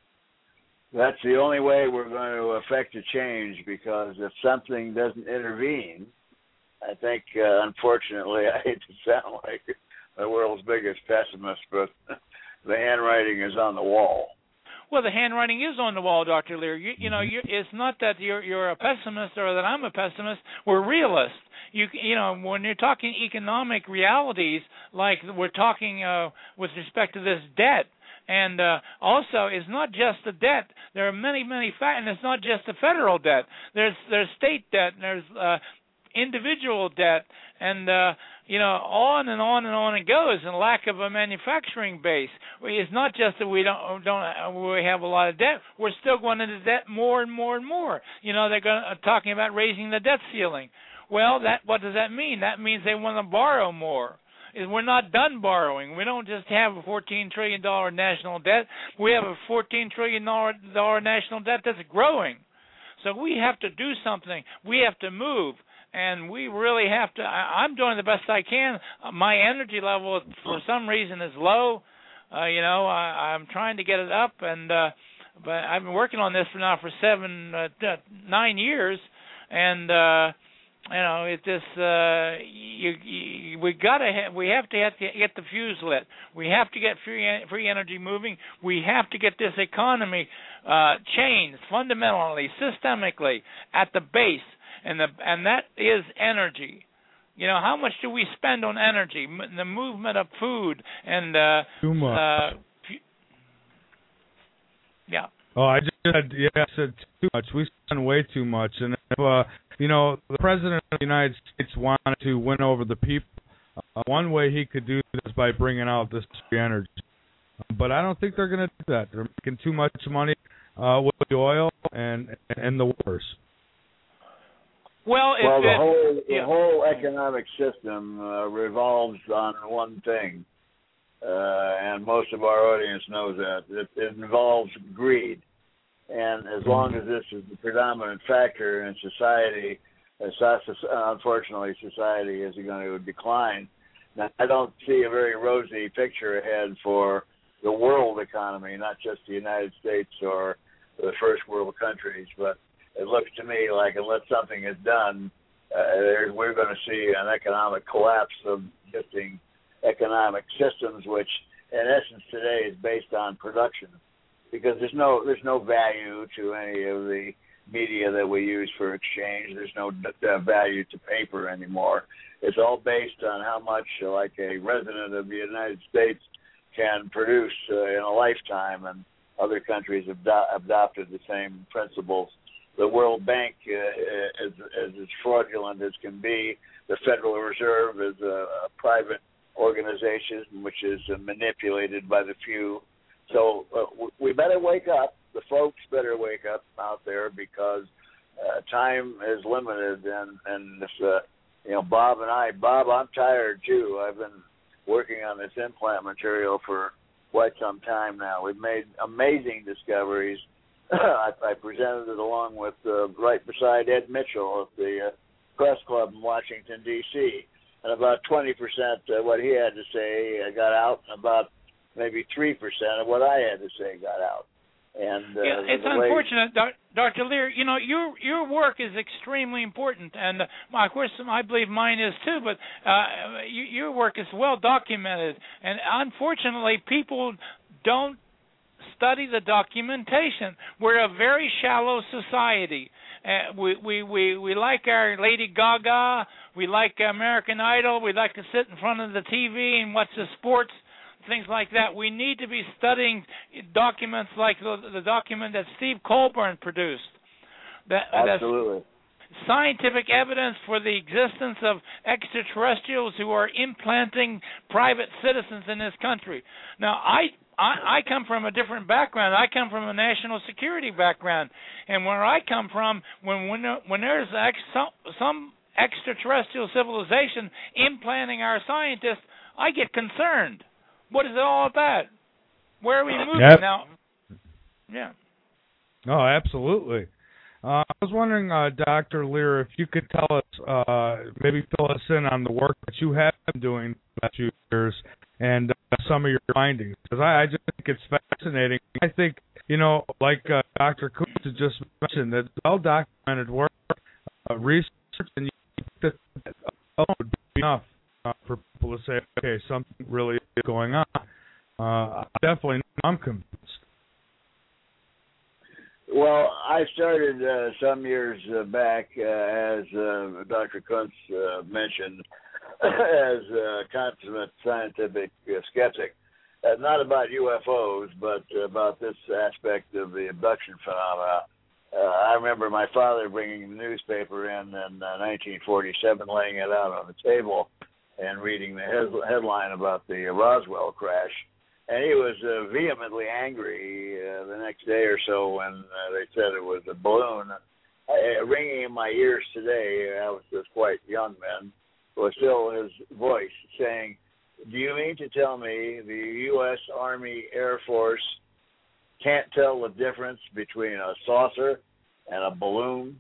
That's the only way we're going to affect a change, because if something doesn't intervene, I think, uh, unfortunately, I hate to sound like the world's biggest pessimist, but the handwriting is on the wall. Well, the handwriting is on the wall, Doctor Lear. You, you know, you, it's not that you're you're a pessimist or that I'm a pessimist. We're realists. You you know, when you're talking economic realities, like we're talking uh, with respect to this debt, and uh, also it's not just the debt. There are many many factors, and it's not just the federal debt. There's there's state debt, and there's uh, individual debt, and uh, you know, on and on and on it goes. And lack of a manufacturing base. It's not just that we don't don't we have a lot of debt. We're still going into debt more and more and more. You know, they're going to, talking about raising the debt ceiling. Well, that what does that mean? That means they want to borrow more. is we're not done borrowing. We don't just have a fourteen trillion dollars national debt. We have a fourteen trillion dollars national debt that's growing. So we have to do something. We have to move. And we really have to. I, I'm doing the best I can. My energy level, for some reason, is low. Uh, you know, I, I'm trying to get it up, and uh, but I've been working on this for now for seven, uh, nine years, and uh, you know, it just uh, you, you, we gotta ha- we have to have to get the fuse lit. We have to get free free energy moving. We have to get this economy uh, changed fundamentally, systemically at the base. And the and that is energy. You know, how much do we spend on energy? M- the movement of food and uh, too much. Uh, f- yeah. Oh, I just said yeah, I said too much. We spend way too much, and if uh, you know, the president of the United States wanted to win over the people, uh, one way he could do this by bringing out this free energy. But I don't think they're going to do that. They're making too much money uh, with the oil and and the wars. Well, well, the it, whole yeah. the whole economic system uh, revolves on one thing, uh, and most of our audience knows that. It, it involves greed, and as long as this is the predominant factor in society, uh, unfortunately, society is going to decline. Now, I don't see a very rosy picture ahead for the world economy, not just the United States or the first world countries, but it looks to me like unless something is done, uh, we're going to see an economic collapse of existing economic systems, which in essence today is based on production, because there's no there's no value to any of the media that we use for exchange. There's no uh, value to paper anymore. It's all based on how much, uh, like a resident of the United States can produce uh, in a lifetime, and other countries have do- adopted the same principles. The World Bank uh, is, is as fraudulent as can be. The Federal Reserve is a, a private organization which is uh, manipulated by the few. So uh, we better wake up. The folks better wake up out there, because uh, time is limited. And, and if, uh, you know, Bob and I, Bob, I'm tired too. I've been working on this implant material for quite some time now. We've made amazing discoveries. I, I presented it along with uh, right beside Ed Mitchell at the uh, Press Club in Washington, D C, and about twenty percent of what he had to say uh, got out, and about maybe three percent of what I had to say got out. And uh, yeah, it's unfortunate, way... Doctor Lear. You know, your your work is extremely important, and uh, of course, I believe mine is too. But uh, you, your work is well documented, and unfortunately, people don't study the documentation. We're a very shallow society. Uh, we, we, we, we like our Lady Gaga. We like American Idol. We like to sit in front of the T V and watch the sports, things like that. We need to be studying documents like the, the document that Steve Colburn produced. That, Absolutely. That's scientific evidence for the existence of extraterrestrials who are implanting private citizens in this country. Now, I I, I come from a different background. I come from a national security background, and where I come from, when when, when there's ex, some, some extraterrestrial civilization implanting our scientists, I get concerned. What is it all about? Where are we moving yep. now? Yeah. Oh, absolutely. Uh, I was wondering, uh, Doctor Lear, if you could tell us, uh, maybe fill us in on the work that you have been doing the last few years, and uh, some of your findings, because I, I just think it's fascinating. I think, you know, like uh, Doctor Koontz has just mentioned, that well-documented work, uh, research, and you think that alone would be enough uh, for people to say, okay, something really is going on. Uh, definitely, I'm convinced. Well, I started uh, some years uh, back, uh, as uh, Doctor Koontz uh, mentioned, as a consummate scientific uh, skeptic, uh, not about U F Os, but about this aspect of the abduction phenomena. Uh, I remember my father bringing the newspaper in in uh, nineteen forty-seven, laying it out on the table, and reading the head- headline about the Roswell crash. And he was uh, vehemently angry uh, the next day or so when uh, they said it was a balloon. Uh, ringing in my ears today, I was just quite young then, was still his voice saying, do you mean to tell me the U S Army Air Force can't tell the difference between a saucer and a balloon?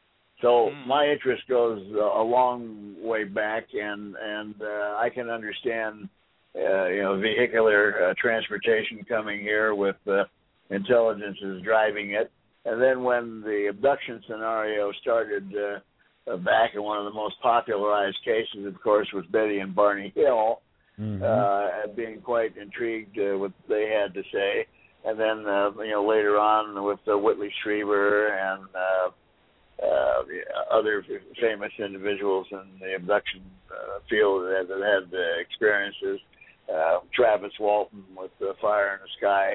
So mm. my interest goes a long way back, and and uh, I can understand, uh, you know, vehicular uh, transportation coming here with uh, intelligences driving it. And then when the abduction scenario started uh, uh, back, in one of the most popularized cases, of course, was Betty and Barney Hill, mm-hmm. uh, being quite intrigued uh, with what they had to say. And then, uh, you know, later on with uh, Whitley Strieber and uh, uh, other famous individuals in the abduction uh, field that, that had uh, experiences, uh, Travis Walton with uh, Fire in the Sky.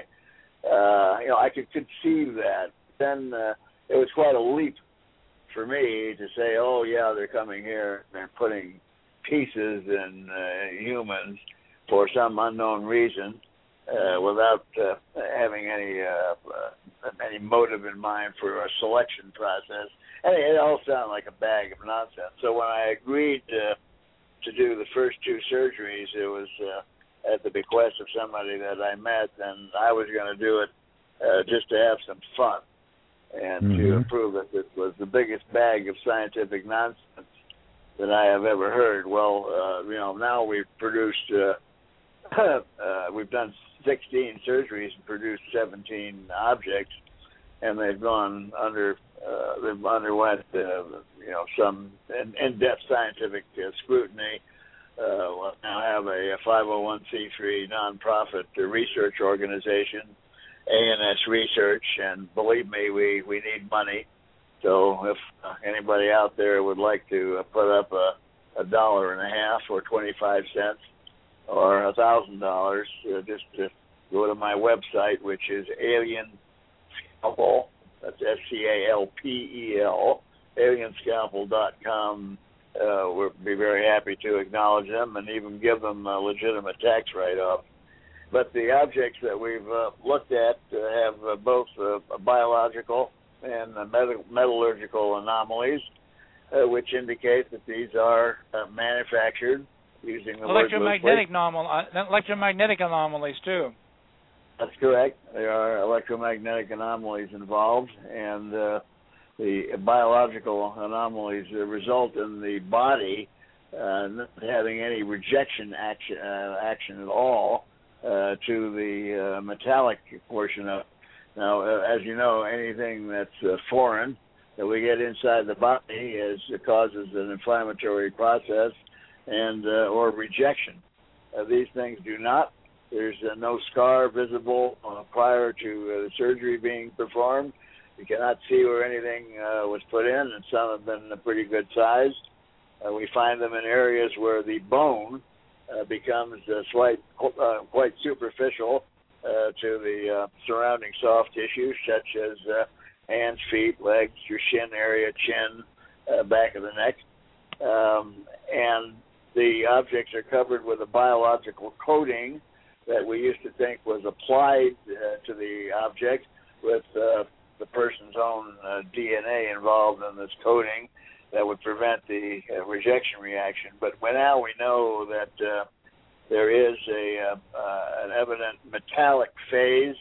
Uh, you know, I could conceive that. Then uh, it was quite a leap for me to say, oh, yeah, they're coming here and they're putting pieces in uh, humans for some unknown reason uh, without uh, having any uh, uh, any motive in mind for a selection process. And it all sounded like a bag of nonsense. So when I agreed to, to do the first two surgeries, it was uh, at the bequest of somebody that I met, and I was going to do it uh, just to have some fun and mm-hmm. to prove that it was the biggest bag of scientific nonsense that I have ever heard. Well, uh, you know, now we've produced, uh, uh, we've done sixteen surgeries and produced seventeen objects, and they've gone under, uh, they've underwent, uh, you know, some in, in-depth scientific uh, scrutiny. Uh, we'll now have a, a five oh one c three nonprofit uh, research organization, A N S Research, and believe me, we, we need money. So if uh, anybody out there would like to uh, put up a, a dollar and a half or twenty-five cents or a thousand dollars, uh, just to go to my website, which is Alien Scalpel. That's S C A L P E L, alien scalpel dot com. Uh, we'll be very happy to acknowledge them and even give them a legitimate tax write-off. But the objects that we've uh, looked at uh, have uh, both uh, biological and uh, met- metallurgical anomalies, uh, which indicate that these are uh, manufactured using the electromagnetic normal, uh, electromagnetic anomalies too. That's correct. There are electromagnetic anomalies involved, and uh, the biological anomalies uh, result in the body uh, not having any rejection action, uh, action at all uh, to the uh, metallic portion of it. Now, uh, as you know, anything that's uh, foreign that we get inside the body is uh, causes an inflammatory process and uh, or rejection. Uh, these things do not. There's uh, no scar visible uh, prior to uh, the surgery being performed. You cannot see where anything uh, was put in, and some have been uh, pretty good sized. Uh, we find them in areas where the bone uh, becomes uh, slight, uh, quite superficial uh, to the uh, surrounding soft tissue, such as uh, hands, feet, legs, your shin area, chin, uh, back of the neck. Um, and the objects are covered with a biological coating that we used to think was applied uh, to the object with uh, the person's own uh, D N A involved in this coating that would prevent the uh, rejection reaction. But now we know that uh, there is a uh, uh, an evident metallic phase.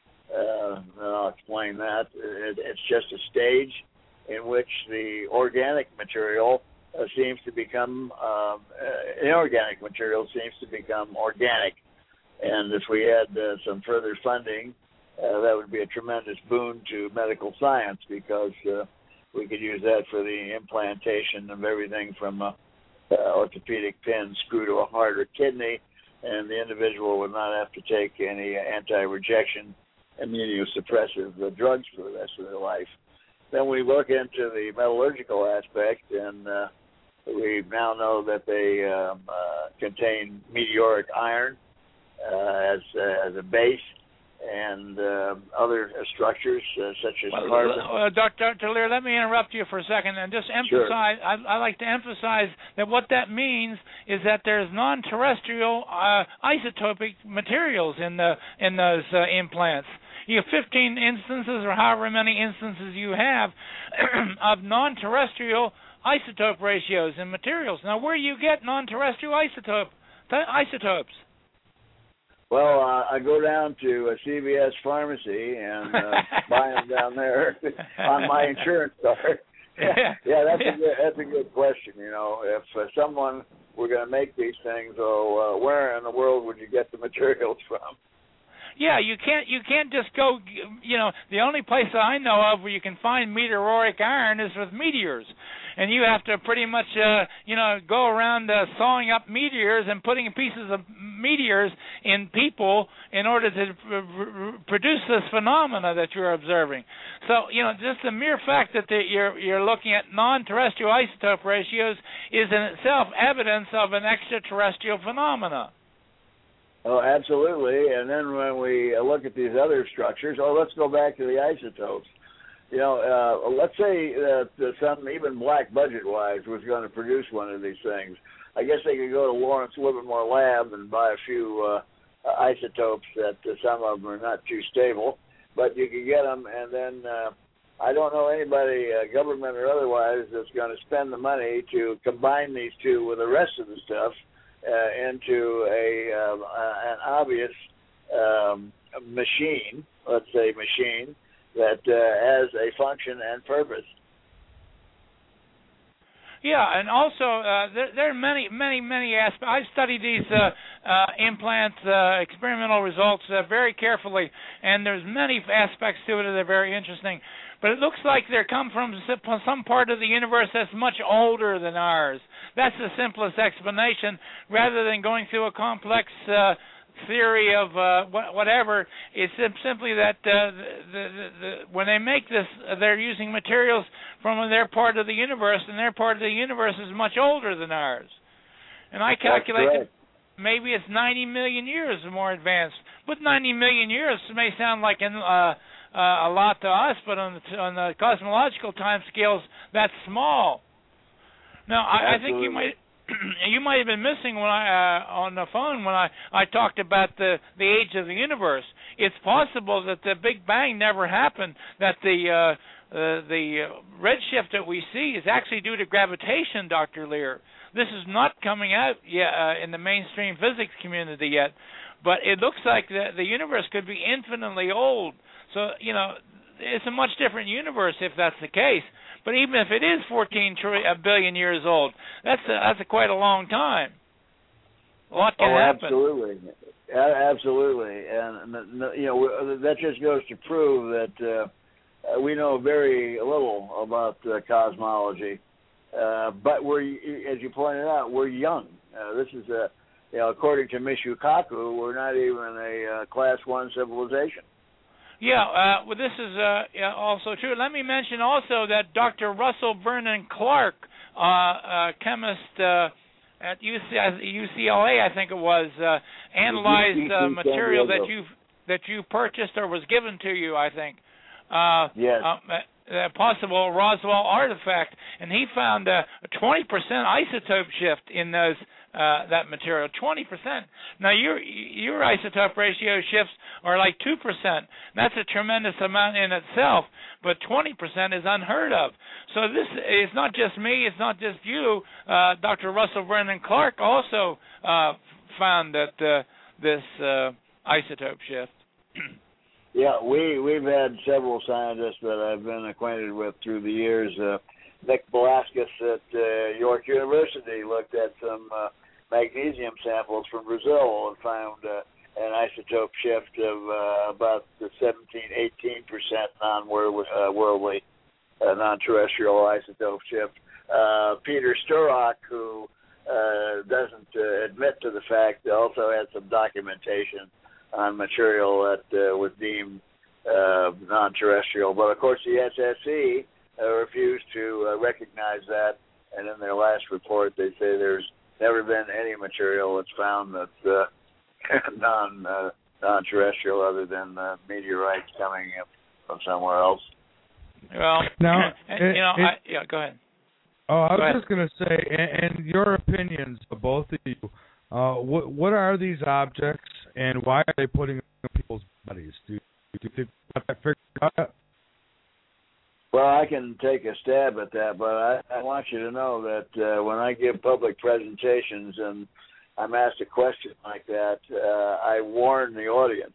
Uh, I'll explain that. It, it's just a stage in which the organic material uh, seems to become, uh, inorganic material seems to become organic. And if we had uh, some further funding, uh, that would be a tremendous boon to medical science, because uh, we could use that for the implantation of everything from a uh, orthopedic pin screw to a heart or kidney, and the individual would not have to take any anti-rejection immunosuppressive uh, drugs for the rest of their life. Then we look into the metallurgical aspect, and uh, we now know that they um, uh, contain meteoric iron uh, as uh, as a base, and uh, other uh, structures uh, such as well, carbon. Uh, Doctor Lear, let me interrupt you for a second and just emphasize. Sure. I, I like to emphasize that what that means is that there's non-terrestrial uh, isotopic materials in the in those uh, implants. You have fifteen instances, or however many instances you have, of non-terrestrial isotope ratios in materials. Now, where do you get non-terrestrial isotope isotopes? Well, uh, I go down to a C V S pharmacy and uh, buy them down there on my insurance card. Yeah, yeah, that's a good, that's a good question. You know, if uh, someone were going to make these things, oh, uh, where in the world would you get the materials from? Yeah, you can't you can't just go. You know, the only place that I know of where you can find meteoric iron is with meteors, and you have to pretty much uh, you know go around uh, sawing up meteors and putting pieces of meteors in people in order to r- produce this phenomena that you're observing. So you know, just the mere fact that the, you're you're looking at non-terrestrial isotope ratios is in itself evidence of an extraterrestrial phenomena. Oh, absolutely. And then when we look at these other structures, oh, let's go back to the isotopes. You know, uh, let's say that uh, some, even black budget-wise, was going to produce one of these things. I guess they could go to Lawrence Livermore Lab and buy a few uh, isotopes that uh, some of them are not too stable, but you could get them, and then uh, I don't know anybody, uh, government or otherwise, that's going to spend the money to combine these two with the rest of the stuff Uh, into a um, uh, an obvious um, machine, let's say machine, that uh, has a function and purpose. Yeah, and also uh, there, there are many, many, many aspects. I've studied these uh, uh, implant uh, experimental results uh, very carefully, and there's many aspects to it that are very interesting. But it looks like they come from some part of the universe that's much older than ours. That's the simplest explanation, rather than going through a complex uh, theory of uh, whatever. It's simply that uh, the, the, the, when they make this, they're using materials from their part of the universe, and their part of the universe is much older than ours. And I calculated maybe it's ninety million years more advanced. But ninety million years may sound like an, uh, uh, a lot to us, but on the, on the cosmological time scales, that's small. Now, I, I think you might you might have been missing when I uh, on the phone when I, I talked about the, the age of the universe. It's possible that the Big Bang never happened, that the uh, uh, the redshift that we see is actually due to gravitation, Doctor Lear. This is not coming out yet uh, in the mainstream physics community yet, but it looks like the, the universe could be infinitely old. So, you know, it's a much different universe if that's the case. But even if it is fourteen billion years old, that's a, that's a quite a long time. A lot can oh, happen. absolutely, absolutely, and you know that just goes to prove that uh, we know very little about uh, cosmology. Uh, but we're, as you pointed out, we're young. Uh, this is a, you know, according to Michio Kaku, we're not even a uh, class one civilization. Yeah, uh, well, this is uh, yeah, also true. Let me mention also that Doctor Russell Vernon Clark, uh, uh, chemist uh, at U C, U C L A, I think it was, uh, analyzed uh, material that you that you purchased or was given to you, I think. Uh, yes. Uh, a possible Roswell artifact, and he found a twenty percent isotope shift in those uh, that material. twenty percent. Now your your isotope ratio shifts are like two percent. That's a tremendous amount in itself, but twenty percent is unheard of. So this is not just me. It's not just you. Uh, Doctor Russell Vernon Clark also uh, found that uh, this uh, isotope shift. Yeah, we, we've had several scientists that I've been acquainted with through the years. Uh, Nick Velasquez at uh, York University looked at some uh, magnesium samples from Brazil and found uh, an isotope shift of uh, about the seventeen, eighteen percent non-worldly, uh, non-terrestrial isotope shift. Uh, Peter Sturrock, who uh, doesn't uh, admit to the fact, also had some documentation on material that uh, was deemed uh, non-terrestrial. But, of course, the S S E uh, refused to uh, recognize that, and in their last report they say there's never been any material that's found that's uh, non, uh, non-terrestrial other than uh, meteorites coming from somewhere else. Well, now, and, it, you know, it, I, yeah, go ahead. Oh, I go was ahead. just going to say, and, and your opinions, both of you, uh, what, what are these objects? And why are they putting them in people's bodies? Do, do you think that figured out? Well, I can take a stab at that, but I, I want you to know that uh, when I give public presentations, and I'm asked a question like that, uh, I warn the audience.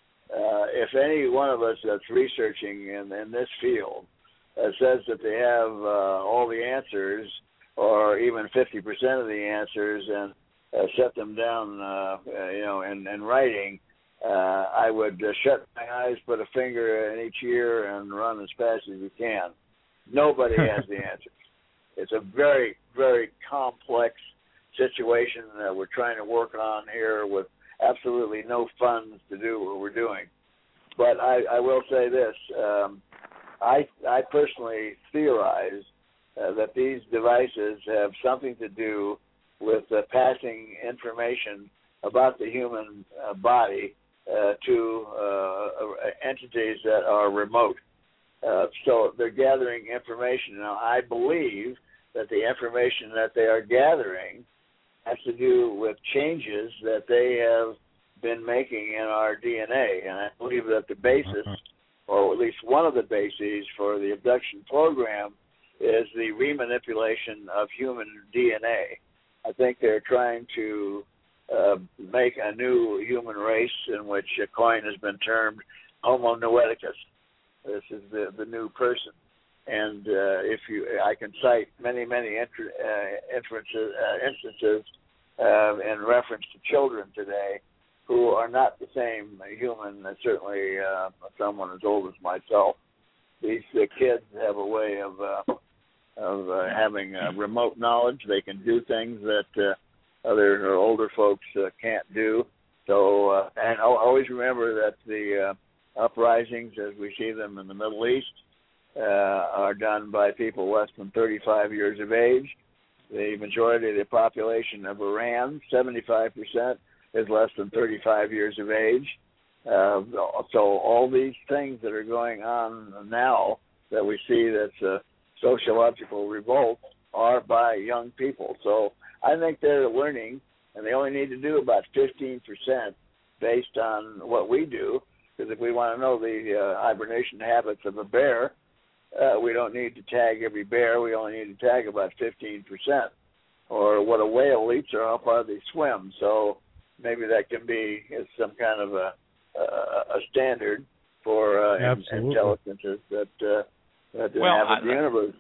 Uh, if any one of us that's researching in, in this field uh, says that they have uh, all the answers or even fifty percent of the answers and uh, set them down, uh, you know, in, in writing, uh, I would uh, shut my eyes, put a finger in each ear, and run as fast as you can. Nobody has the answers. It's a very, very complex situation that we're trying to work on here with absolutely no funds to do what we're doing. But I, I will say this. Um, I, I personally theorize uh, that these devices have something to do with uh, passing information about the human uh, body uh, to uh, entities that are remote. Uh, so they're gathering information. Now, I believe that the information that they are gathering has to do with changes that they have been making in our D N A. And I believe that the basis, or at least one of the bases for the abduction program, is the remanipulation of human D N A. I think they're trying to uh, make a new human race in which a coin has been termed Homo noeticus. This is the, the new person. And uh, if you, I can cite many, many inter, uh, inferences, uh, instances uh, in reference to children today who are not the same human as certainly uh, someone as old as myself. These uh, kids have a way of uh, of uh, having uh, remote knowledge. They can do things that uh, other or older folks uh, can't do. So, uh, and I'll always remember that the uh, uprisings, as we see them in the Middle East, uh, are done by people less than thirty-five years of age. The majority of the population of Iran, seventy-five percent, is less than thirty-five years of age. Uh, so all these things that are going on now that we see that's a sociological revolt are by young people. So I think they're learning, and they only need to do about fifteen percent based on what we do, because if we want to know the uh, hibernation habits of a bear, uh, we don't need to tag every bear. We only need to tag about fifteen percent, or what a whale eats or how far they swim. So maybe that can be some kind of a, a, a standard for uh, intelligences that, uh, that well, inhabit the universe.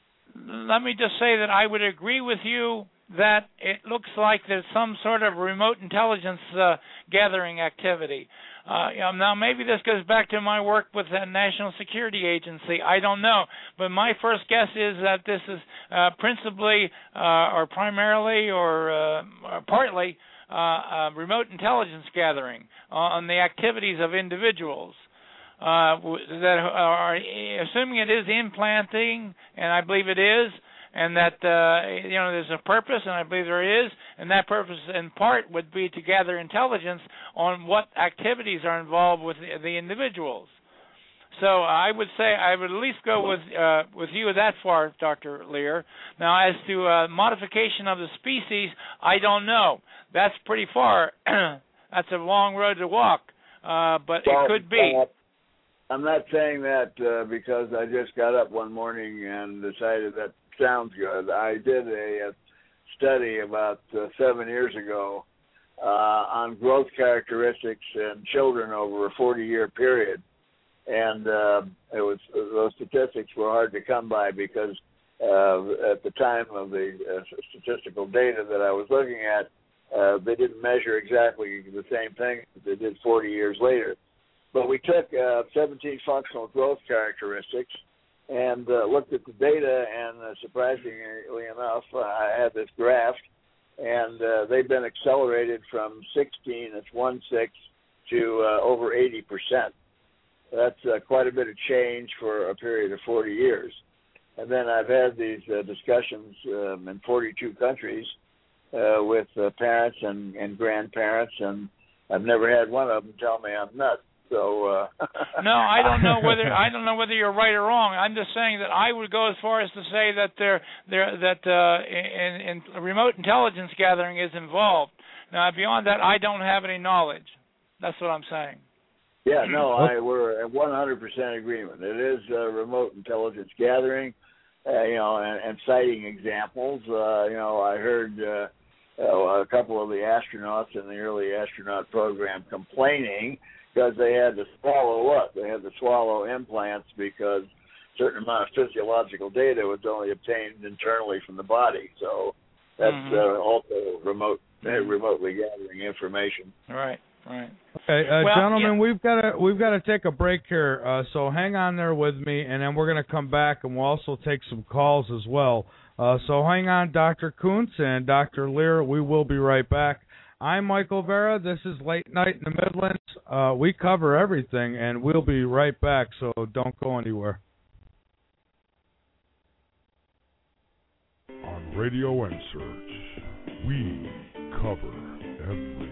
Let me just say that I would agree with you that it looks like there's some sort of remote intelligence uh, gathering activity. Uh, you know, now, maybe this goes back to my work with the National Security Agency. I don't know. But my first guess is that this is uh, principally uh, or primarily or, uh, or partly uh, uh, remote intelligence gathering on the activities of individuals. Uh, that are, assuming it is implanting, and I believe it is, and that uh, you know there's a purpose, and I believe there is, and that purpose in part would be to gather intelligence on what activities are involved with the, the individuals. So I would say I would at least go with uh, with you that far, Doctor Lear. Now, as to uh, modification of the species, I don't know. That's pretty far. That's a long road to walk, uh, but well, it could be. Uh, I'm not saying that uh, because I just got up one morning and decided that sounds good. I did a, a study about uh, seven years ago uh, on growth characteristics in children over a forty-year period, and uh, it was those statistics were hard to come by because uh, at the time of the uh, statistical data that I was looking at, uh, they didn't measure exactly the same thing that they did forty years later. But we took uh, seventeen functional growth characteristics and uh, looked at the data, and uh, surprisingly enough, uh, I had this graph, and uh, they've been accelerated from sixteen, that's one six, to uh, over eighty percent. That's uh, quite a bit of change for a period of forty years. And then I've had these uh, discussions um, in forty-two countries uh, with uh, parents and, and grandparents, and I've never had one of them tell me I'm nuts. So uh, no, I don't know whether I don't know whether you're right or wrong. I'm just saying that I would go as far as to say that there, there, that uh, in, in remote intelligence gathering is involved. Now, beyond that, I don't have any knowledge. That's what I'm saying. Yeah, no, I we're in one hundred percent agreement. It is uh, remote intelligence gathering, uh, you know, and, and citing examples. Uh, you know, I heard uh, uh, a couple of the astronauts in the early astronaut program complaining because they had to swallow what? They had to swallow implants because a certain amount of physiological data was only obtained internally from the body. So that's mm-hmm. uh, also remote, mm-hmm. remotely gathering information. Right. Right. Okay, uh, well, gentlemen, yeah. we've got to we've got to take a break here. Uh, so hang on there with me, and then we're going to come back, and we'll also take some calls as well. Uh, so hang on, Doctor Kuntz and Doctor Lear. We will be right back. I'm Michael Vera. This is Late Night in the Midlands. Uh, we cover everything, and we'll be right back. So don't go anywhere. On Radio N Search, we cover everything.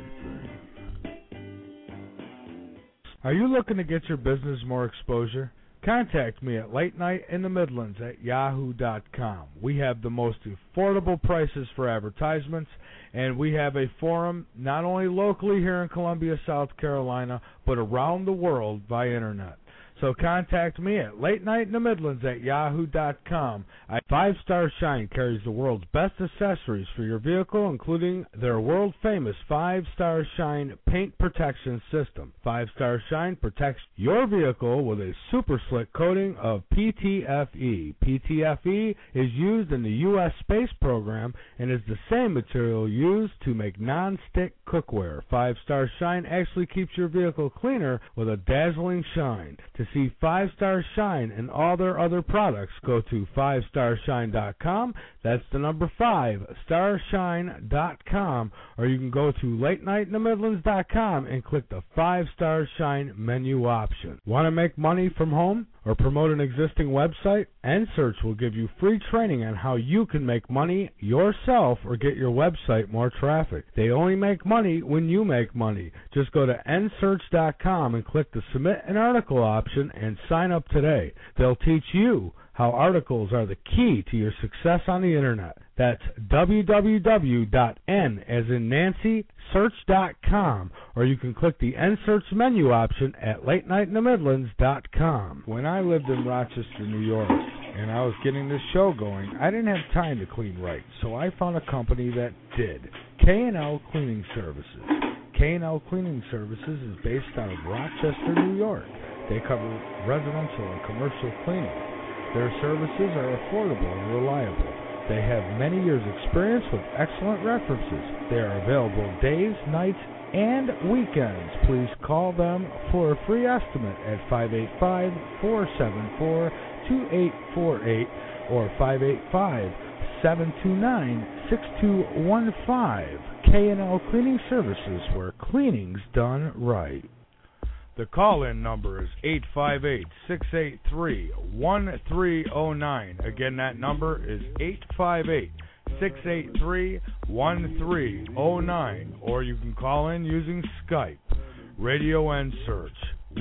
Are you looking to get your business more exposure? Contact me at late night in the midlands at yahoo dot com. We have the most affordable prices for advertisements, and we have a forum not only locally here in Columbia, South Carolina, but around the world via internet. So contact me at late night in the midlands at yahoo dot com. Five Star Shine carries the world's best accessories for your vehicle, including their world-famous Five Star Shine paint protection system. Five Star Shine protects your vehicle with a super slick coating of P T F E. P T F E is used in the U S space program and is the same material used to make non-stick cookware. Five Star Shine actually keeps your vehicle cleaner with a dazzling shine. To see Five Star Shine and all their other products, go to five star shine dot com. That's the number five star shine dot com, or you can go to late night in the midlands dot com and click the Five Star Shine menu option. Want to make money from home or promote an existing website? N Search will give you free training on how you can make money yourself or get your website more traffic. They only make money when you make money. Just go to n search dot com and click the Submit an Article option and sign up today. They'll teach you how articles are the key to your success on the internet. That's w w w dot n as in Nancy search dot com, or you can click the N Search menu option at late night in the midlands dot com. When I lived in Rochester, New York, and I was getting this show going, I didn't have time to clean right, so I found a company that did. K and L Cleaning Services. K and L Cleaning Services is based out of Rochester, New York. They cover residential and commercial cleaning. Their services are affordable and reliable. They have many years' experience with excellent references. They are available days, nights, and weekends. Please call them for a free estimate at five eight five, four seven four, two eight four eight or five eight five, seven two nine, six two one five. K and L Cleaning Services, where cleaning's done right. The call-in number is eight five eight, six eight three, one three zero nine. Again, that number is eight five eight, six eight three, one three zero nine. Or you can call in using Skype. Radio N Search.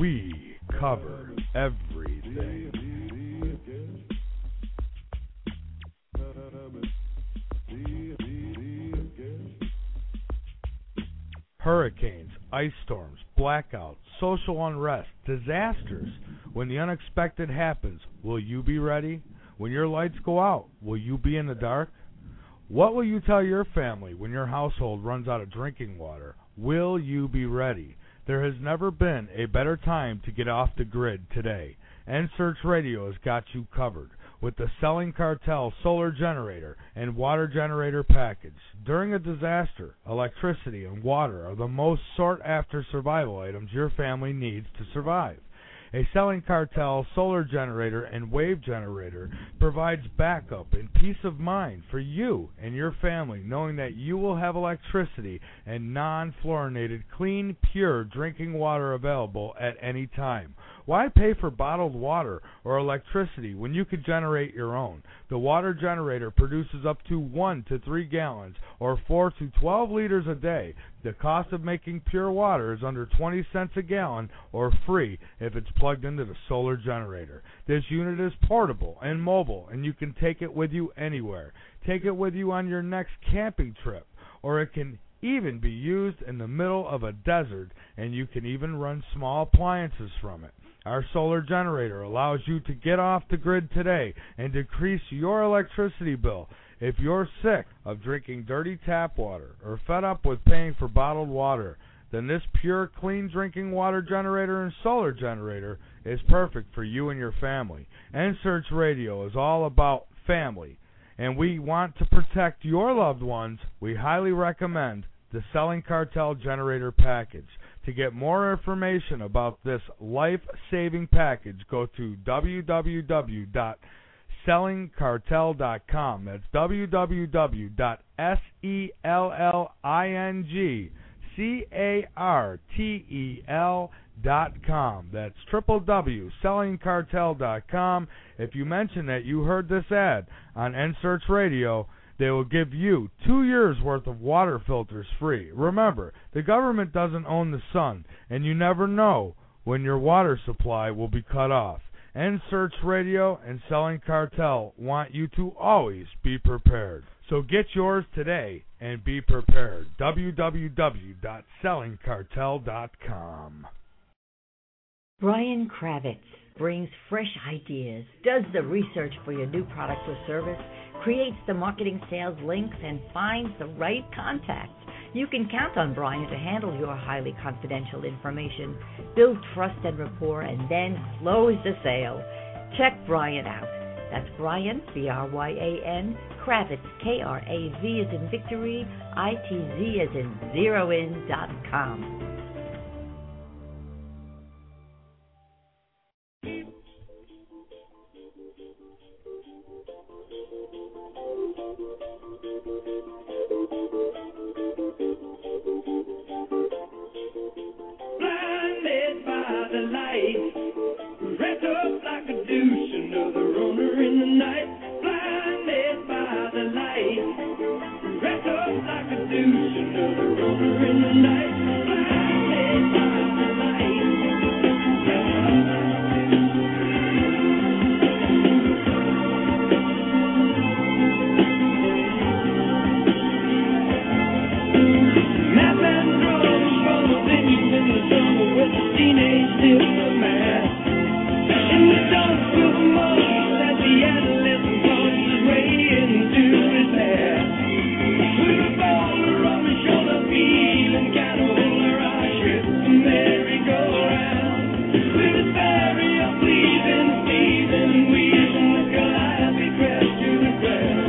We cover everything. Hurricanes, ice storms, blackouts, social unrest, disasters. When the unexpected happens, will you be ready? When your lights go out, will you be in the dark? What will you tell your family when your household runs out of drinking water? Will you be ready? There has never been a better time to get off the grid today. N Search Radio has got you covered with the Selling Cartel solar generator and water generator package. During a disaster, electricity and water are the most sought-after survival items your family needs to survive. A Selling Cartel solar generator and wave generator provides backup and peace of mind for you and your family, knowing that you will have electricity and non-fluorinated, clean, pure drinking water available at any time. Why pay for bottled water or electricity when you could generate your own? The water generator produces up to one to three gallons or four to twelve liters a day. The cost of making pure water is under twenty cents a gallon or free if it's plugged into the solar generator. This unit is portable and mobile, and you can take it with you anywhere. Take it with you on your next camping trip, or it can even be used in the middle of a desert, and you can even run small appliances from it. Our solar generator allows you to get off the grid today and decrease your electricity bill. If you're sick of drinking dirty tap water or fed up with paying for bottled water, then this pure, clean drinking water generator and solar generator is perfect for you and your family. N-Search Radio is all about family, and we want to protect your loved ones. We highly recommend the Selling Cartel Generator Package. To get more information about this life-saving package, go to w w w dot selling cartel dot com. That's w w w dot selling cartel dot com. That's w w w dot selling cartel dot com. If you mention that you heard this ad on N-Search Radio, they will give you two years' worth of water filters free. Remember, the government doesn't own the sun, and you never know when your water supply will be cut off. N-Search Radio and Selling Cartel want you to always be prepared. So get yours today and be prepared. w w w dot selling cartel dot com. Brian Kravitz brings fresh ideas, does the research for your new product or service, creates the marketing sales links, and finds the right contacts. You can count on Brian to handle your highly confidential information, build trust and rapport, and then close the sale. Check Brian out. That's Brian, B R Y A N, Kravitz, K R A V as in victory, I T Z as in zero in dot com. Blinded by the light, wrapped up like a douche, another runner in the night. Blinded by the light, wrapped up like a douche, another runner in the night. Blinded by the light. Map and drums from a venue in the summer with a teenage diplomat. In the dust with a mug that the adolescent punch his way into his hair. With a bowler on his shoulder, feeling kind of older, I shift the merry-go-round. With his berry up, leaving, Stephen, weaving the calliope crest to the ground.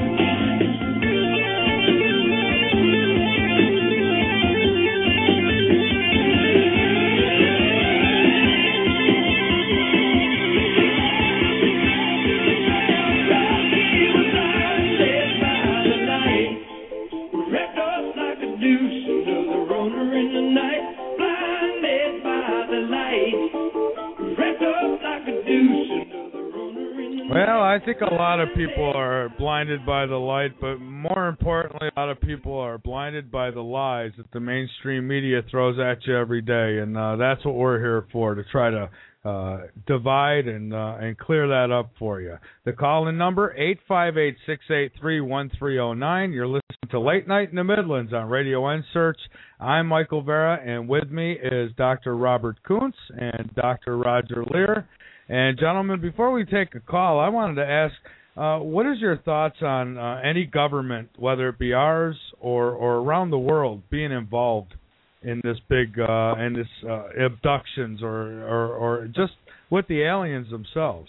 Well, I think a lot of people are blinded by the light, but more importantly, a lot of people are blinded by the lies that the mainstream media throws at you every day, and uh, that's what we're here for, to try to uh, divide and uh, and clear that up for you. The call-in number, eight five eight, six eight three, one three zero nine. You're listening to Late Night in the Midlands on Radio N-Search. I'm Michael Vera, and with me is Doctor Robert Kuntz and Doctor Roger Lear. And, gentlemen, before we take a call, I wanted to ask, uh, what is your thoughts on uh, any government, whether it be ours or, or around the world, being involved in this big, uh, in this uh, abductions or, or, or just with the aliens themselves?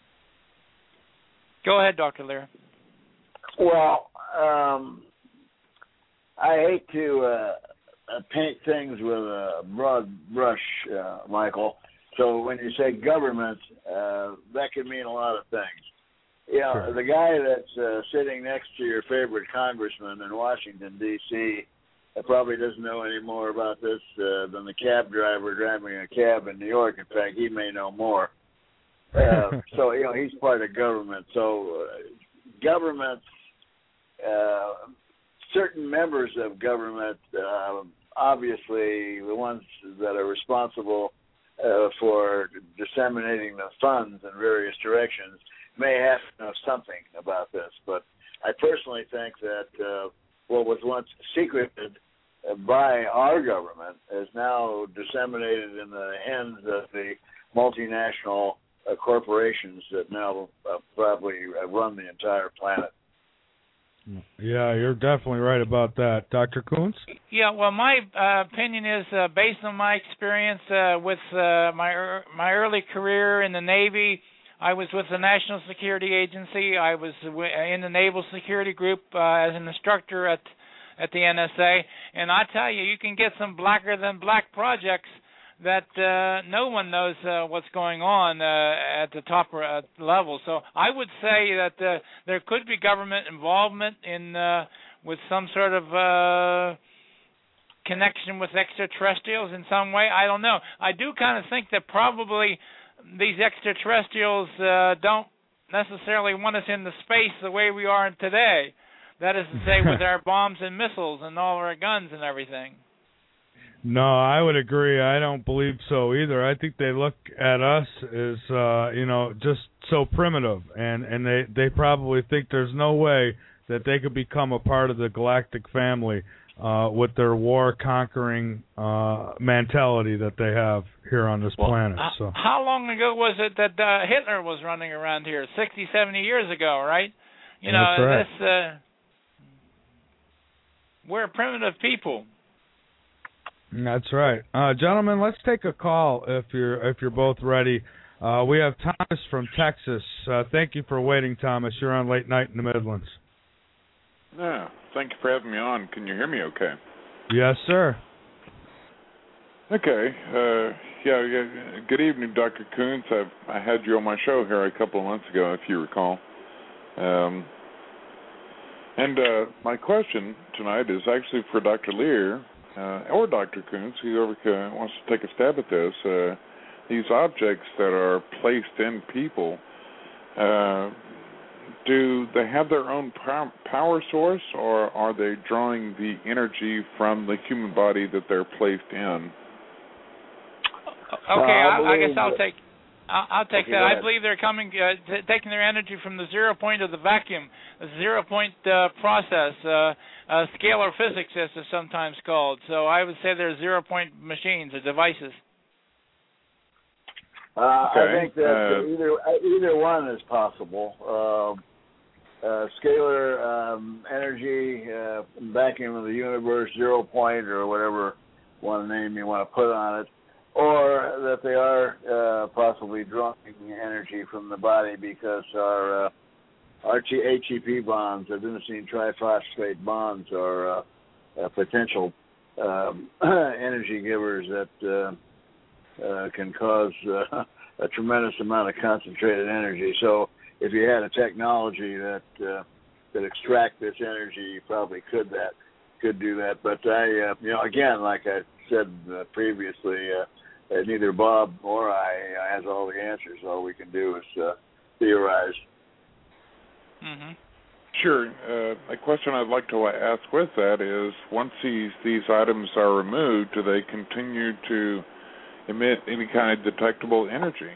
Go ahead, Doctor Lear. Well, um, I hate to uh, paint things with a broad brush, uh, Michael. So when you say government, uh, that could mean a lot of things. You know, Sure. The guy that's uh, sitting next to your favorite congressman in Washington, D C, uh, probably doesn't know any more about this uh, than the cab driver driving a cab in New York. In fact, he may know more. Uh, so, you know, he's part of government. So uh, governments, uh, certain members of government, uh, obviously the ones that are responsible Uh, for disseminating the funds in various directions, may have to know something about this. But I personally think that uh, what was once secreted uh, by our government is now disseminated in the hands of the multinational uh, corporations that now uh, probably uh, run the entire planet. Yeah, you're definitely right about that. Doctor Coons? Yeah, well, my uh, opinion is uh, based on my experience uh, with uh, my er- my early career in the Navy. I was with the National Security Agency. I was w- in the Naval Security Group uh, as an instructor at at the N S A. And I tell you, you can get some blacker than black projects that uh, no one knows uh, what's going on uh, at the top uh, level. So I would say that uh, there could be government involvement in uh, with some sort of uh, connection with extraterrestrials in some way. I don't know. I do kind of think that probably these extraterrestrials uh, don't necessarily want us in the space the way we are today. That is to say, with our bombs and missiles and all our guns and everything. No, I would agree. I don't believe so either. I think they look at us as, uh, you know, just so primitive, and, and they, they probably think there's no way that they could become a part of the galactic family uh, with their war-conquering uh, mentality that they have here on this well, planet. Uh, So, how long ago was it that uh, Hitler was running around here? sixty, seventy years ago, right? You know, That's right. this, uh, we're primitive people. That's right, uh, gentlemen. Let's take a call if you're if you're both ready. Uh, we have Thomas from Texas. Uh, thank you for waiting, Thomas. You're on Late Night in the Midlands. Yeah, thank you for having me on. Can you hear me okay? Yes, sir. Okay. Uh, yeah, yeah. Good evening, Doctor Coons. I've, I had you on my show here a couple of months ago, if you recall. Um, and uh, my question tonight is actually for Doctor Lear. Uh, or Doctor Coons, whoever uh, wants to take a stab at this, uh, these objects that are placed in people, uh, do they have their own power source, or are they drawing the energy from the human body that they're placed in? Okay, I, I guess I'll take I'll, I'll take okay, that. I believe they're coming, uh, t- taking their energy from the zero point of the vacuum, the zero point uh, process. Uh, Uh, scalar physics, as it's sometimes called. So I would say they're zero-point machines or devices. Uh, okay. I think that uh, either either one is possible. Uh, uh, scalar um, energy, uh, vacuum of the universe, zero point, or whatever one name you want to put on it, or that they are uh, possibly drawing energy from the body because our uh, Our H E P bonds, adenosine triphosphate bonds, are uh, uh, potential um, energy givers that uh, uh, can cause uh, a tremendous amount of concentrated energy. So, if you had a technology that uh, that extract this energy, you probably could that could do that. But I, uh, you know, again, like I said uh, previously, uh, neither Bob or I has all the answers. All we can do is uh, theorize. Mm-hmm. Sure. Uh, a question I'd like to ask with that is, once these, these items are removed, do they continue to emit any kind of detectable energy?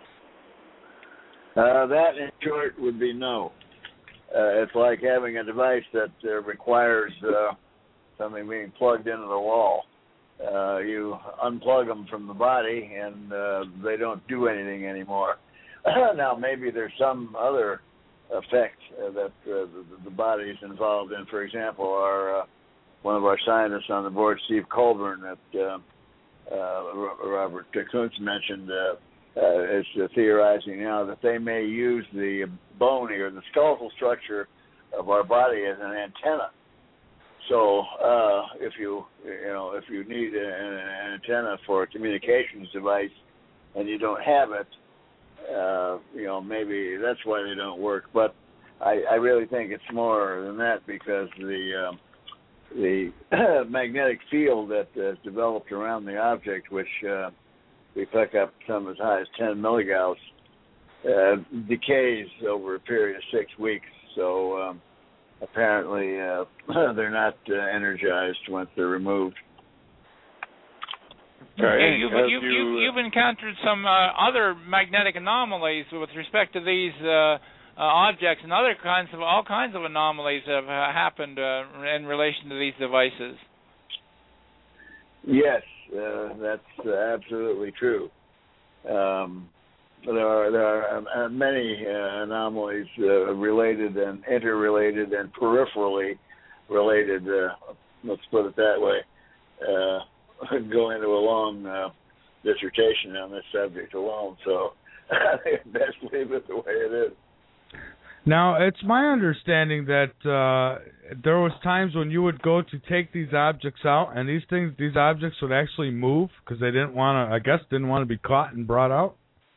Uh, that, in short, would be no. Uh, it's like having a device that uh, requires uh, something being plugged into the wall. Uh, you unplug them from the body, and uh, they don't do anything anymore. Now, maybe there's some other effect uh, that uh, the, the body is involved in. For example, our uh, one of our scientists on the board, Steve Colburn, that uh, uh, Robert Coons mentioned, uh, uh, is uh, theorizing now that they may use the bone or the skeletal structure of our body as an antenna. So, uh, if you you know if you need an, an antenna for a communications device and you don't have it, Uh, you know, maybe that's why they don't work. But I, I really think it's more than that, because the um, the magnetic field that is developed around the object, which uh, we pick up some as high as ten milligauss, uh, decays over a period of six weeks. So um, apparently uh, they're not uh, energized once they're removed. Okay. Yeah, you've, you, you, you, you've encountered some uh, other magnetic anomalies with respect to these uh, uh, objects, and other kinds of all kinds of anomalies have uh, happened uh, in relation to these devices. Yes, uh, that's uh, absolutely true. Um, there are there are uh, many uh, anomalies uh, related and interrelated and peripherally related. Uh, let's put it that way. Uh, go into a long uh, dissertation on this subject alone. So I think best leave it the way it is. Now, it's my understanding that uh, there was times when you would go to take these objects out, and these things, these objects would actually move because they didn't want to, I guess, didn't want to be caught and brought out.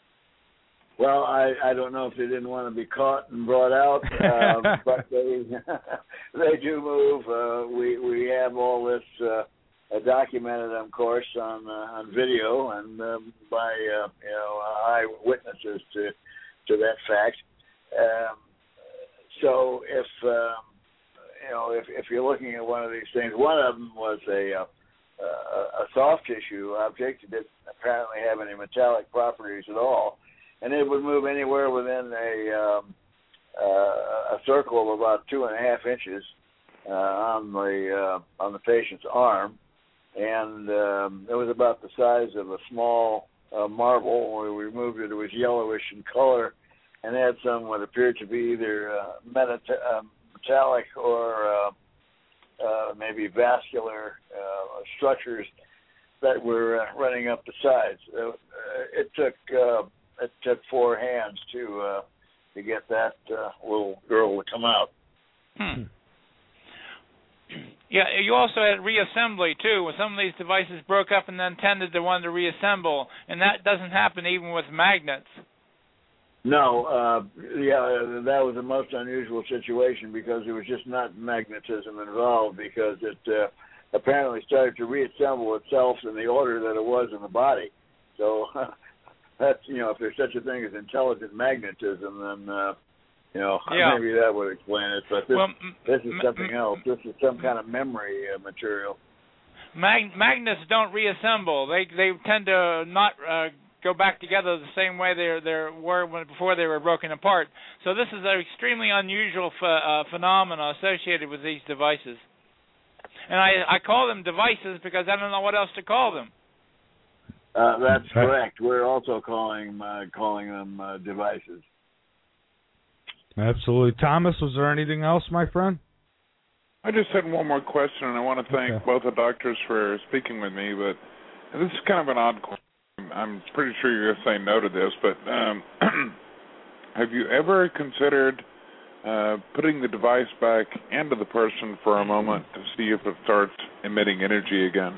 Well, I, I don't know if they didn't want to be caught and brought out, um, but they they do move. Uh, we we have all this uh, documented, of course, on uh, on video and um, by uh, you know eyewitnesses to to that fact. Um, So if um, you know if, if you're looking at one of these things, one of them was a uh, a soft tissue object. It didn't apparently have any metallic properties at all, and it would move anywhere within a um, uh, a circle of about two and a half inches uh, on the uh, on the patient's arm, and um, it was about the size of a small uh, marble. When we removed it, it was yellowish in color, and had some what appeared to be either uh, meta- uh, metallic or uh, uh, maybe vascular uh, structures that were uh, running up the sides. Uh, it took uh, it took four hands to uh, to get that uh, little girl to come out. Hmm. Yeah, you also had reassembly too, where some of these devices broke up and then tended to want to reassemble, and that doesn't happen even with magnets. No, uh, yeah, that was the most unusual situation because there was just not magnetism involved because it uh, apparently started to reassemble itself in the order that it was in the body. So that's, you know, if there's such a thing as intelligent magnetism, then, uh, you know, yeah. maybe that would explain it. But this, well, this is m- something m- else. This is some kind of memory uh, material. Mag- magnets don't reassemble. They they tend to not uh, go back together the same way they they were when, before they were broken apart. So this is an extremely unusual ph- uh, phenomena associated with these devices. And I, I call them devices because I don't know what else to call them. Uh, that's correct. We're also calling uh, calling them uh, devices. Absolutely. Thomas, was there anything else, my friend? I just had one more question, and I want to thank okay. both the doctors for speaking with me, but this is kind of an odd question. I'm pretty sure you're going to say no to this, but um, have you ever considered uh, putting the device back into the person for a moment to see if it starts emitting energy again?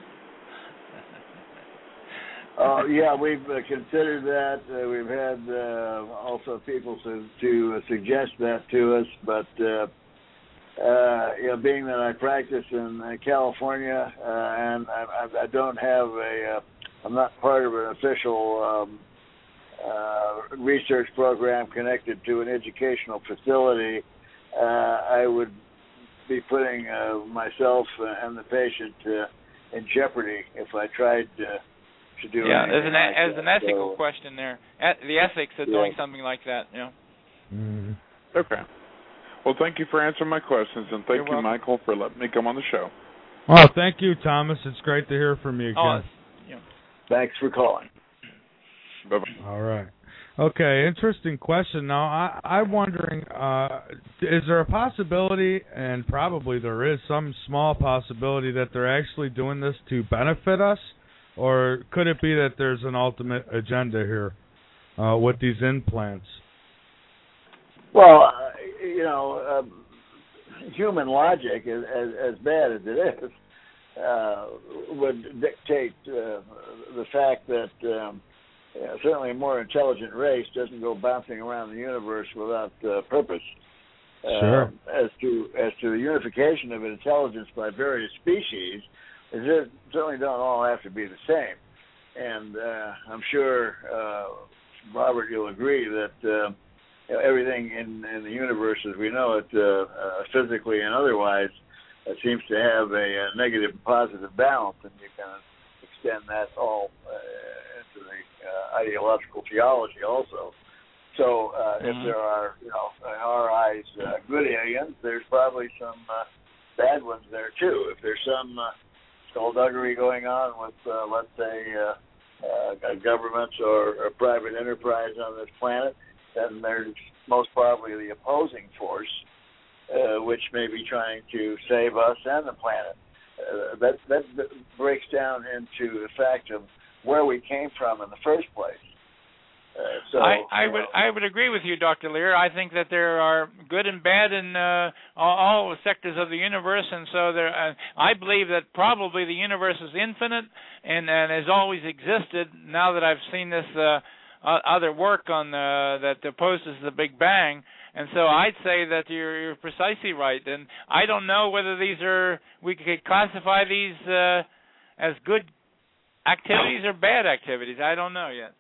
Uh, yeah, we've uh, considered that. Uh, we've had uh, also people to, to uh, suggest that to us, but uh, uh, you know, being that I practice in uh, California uh, and I, I don't have a, uh, I'm not part of an official um, uh, research program connected to an educational facility, uh, I would be putting uh, myself and the patient uh, in jeopardy if I tried to. To do yeah, there's an, like there's an ethical so, question there. Et- the ethics of yeah. doing something like that, you know. Mm. Okay. Well, thank you for answering my questions, and thank You're you, welcome. Michael, for letting me come on the show. Oh, thank you, Thomas. It's great to hear from you again. Oh, yeah. Thanks for calling. Bye-bye. All right. Okay, interesting question. Now, I, I'm wondering, uh, is there a possibility, and probably there is some small possibility, that they're actually doing this to benefit us? Or could it be that there's an ultimate agenda here uh, with these implants? Well, uh, you know, um, human logic, as, as, as bad as it is, uh, would dictate uh, the fact that um, you know, certainly a more intelligent race doesn't go bouncing around the universe without uh, purpose. Sure. Uh, as to as to the unification of intelligence by various species, they certainly don't all have to be the same. And uh, I'm sure, uh, Robert, you'll agree that uh, you know, everything in, in the universe as we know it, uh, uh, physically and otherwise, uh, seems to have a, a negative and positive balance, and you can extend that all uh, into the uh, ideological theology also. So uh, mm-hmm. if there are, you know, in our eyes, uh, good aliens, there's probably some uh, bad ones there too. If there's some uh, skullduggery going on with, uh, let's say, uh, uh, governments or, or private enterprise on this planet, then there's most probably the opposing force, uh, which may be trying to save us and the planet. Uh, that, that that breaks down into the fact of where we came from in the first place. Uh, so I, I would I would agree with you, Doctor Lear. I think that there are good and bad in uh, all, all sectors of the universe, and so there. Uh, I believe that probably the universe is infinite and, and has always existed. Now that I've seen this uh, uh, other work on uh, that opposes the Big Bang, and so I'd say that you're, you're precisely right. And I don't know whether these are we could classify these uh, as good activities or bad activities. I don't know yet.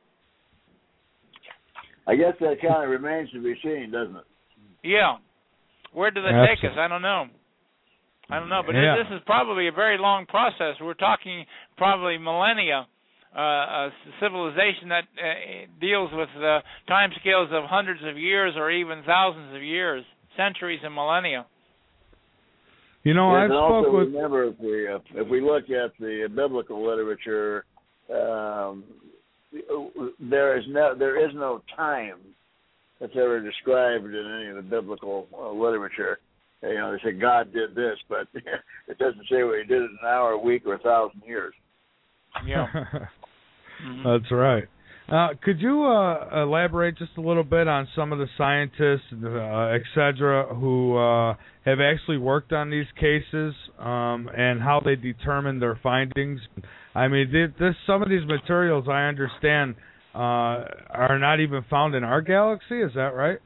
I guess that kind of remains to be seen, doesn't it? Yeah. Where do they Absolutely. take us? I don't know. I don't know. But yeah. this is probably a very long process. We're talking probably millennia. Uh, a civilization that uh, deals with uh, time scales of hundreds of years or even thousands of years, centuries and millennia. You know, yes, I also spoke with. Remember, if we uh, if we look at the biblical literature, um, there is no there is no time that's ever described in any of the biblical uh, literature. You know, they say God did this, but it doesn't say what He did in an hour, a week, or a thousand years. Yeah, mm-hmm. That's right. Uh, could you uh, elaborate just a little bit on some of the scientists, uh, et cetera, who uh, have actually worked on these cases um, and how they determine their findings? I mean, this, some of these materials, I understand, uh, are not even found in our galaxy. Is that right?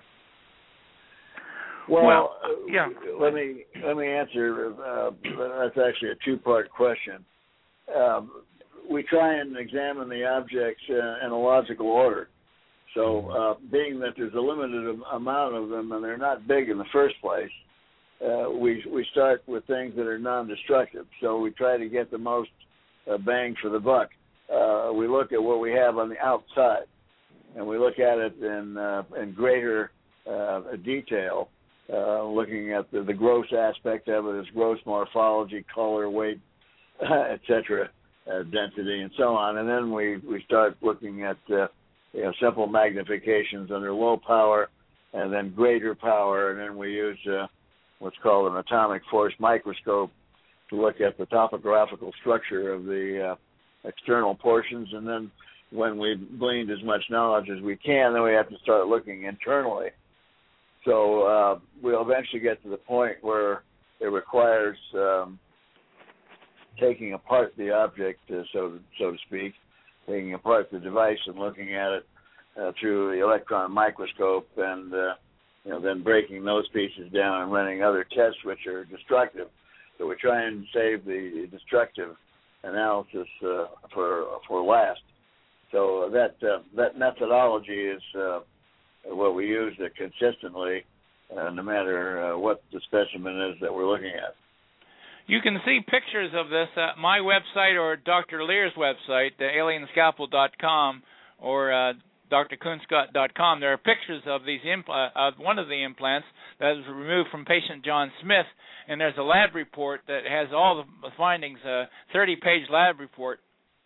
Well, well yeah. Let me let me answer. Uh, that's actually a two-part question. Um, we try and examine the objects uh, in a logical order. So, uh, being that there's a limited amount of them and they're not big in the first place, uh, we we start with things that are non-destructive. So we try to get the most uh, bang for the buck. Uh, we look at what we have on the outside, and we look at it in uh, in greater uh, detail, uh, looking at the, the gross aspect of it, as gross morphology, color, weight, et cetera, uh, density, and so on. And then we, we start looking at uh, you know, simple magnifications under low power, and then greater power, and then we use uh, what's called an atomic force microscope to look at the topographical structure of the uh, external portions. And then when we've gleaned as much knowledge as we can, then we have to start looking internally. So uh, we'll eventually get to the point where it requires um, taking apart the object, uh, so so to speak, taking apart the device and looking at it uh, through the electron microscope, and uh, you know, then breaking those pieces down and running other tests which are destructive. So we try and save the destructive analysis uh, for for last. So that uh, that methodology is uh, what we use uh, consistently, uh, no matter uh, what the specimen is that we're looking at. You can see pictures of this at my website or Doctor Lear's website, uh, alien scalpel dot com or uh, D R Kuhnscott dot com. There are pictures of these impl- of one of the implants that was removed from patient John Smith, and there's a lab report that has all the findings, a thirty-page lab report.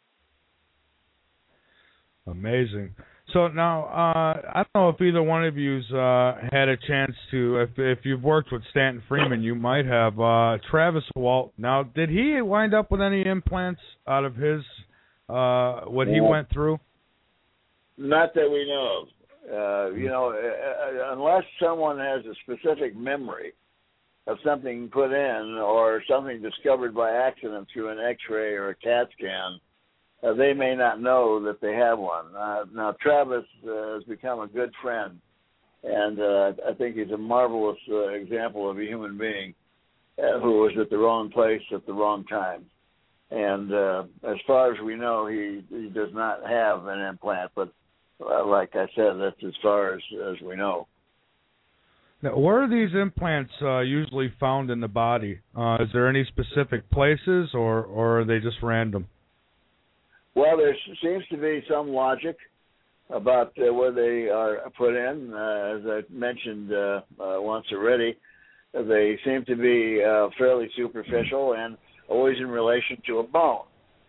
Amazing. So now, uh, I don't know if either one of you's uh, had a chance to, if if you've worked with Stanton Freeman, you might have. Uh, Travis Walt. Now, did he wind up with any implants out of his, uh, what he no. went through? Not that we know of. Uh, you know, uh, unless someone has a specific memory of something put in or something discovered by accident through an X-ray or a CAT scan, Uh, they may not know that they have one. Uh, now, Travis uh, has become a good friend, and uh, I think he's a marvelous uh, example of a human being uh, who was at the wrong place at the wrong time. And uh, as far as we know, he, he does not have an implant, but uh, like I said, that's as far as, as we know. Now, where are these implants uh, usually found in the body? Uh, is there any specific places, or, or are they just random? Well, there seems to be some logic about uh, where they are put in. Uh, as I mentioned uh, uh, once already, they seem to be uh, fairly superficial and always in relation to a bone.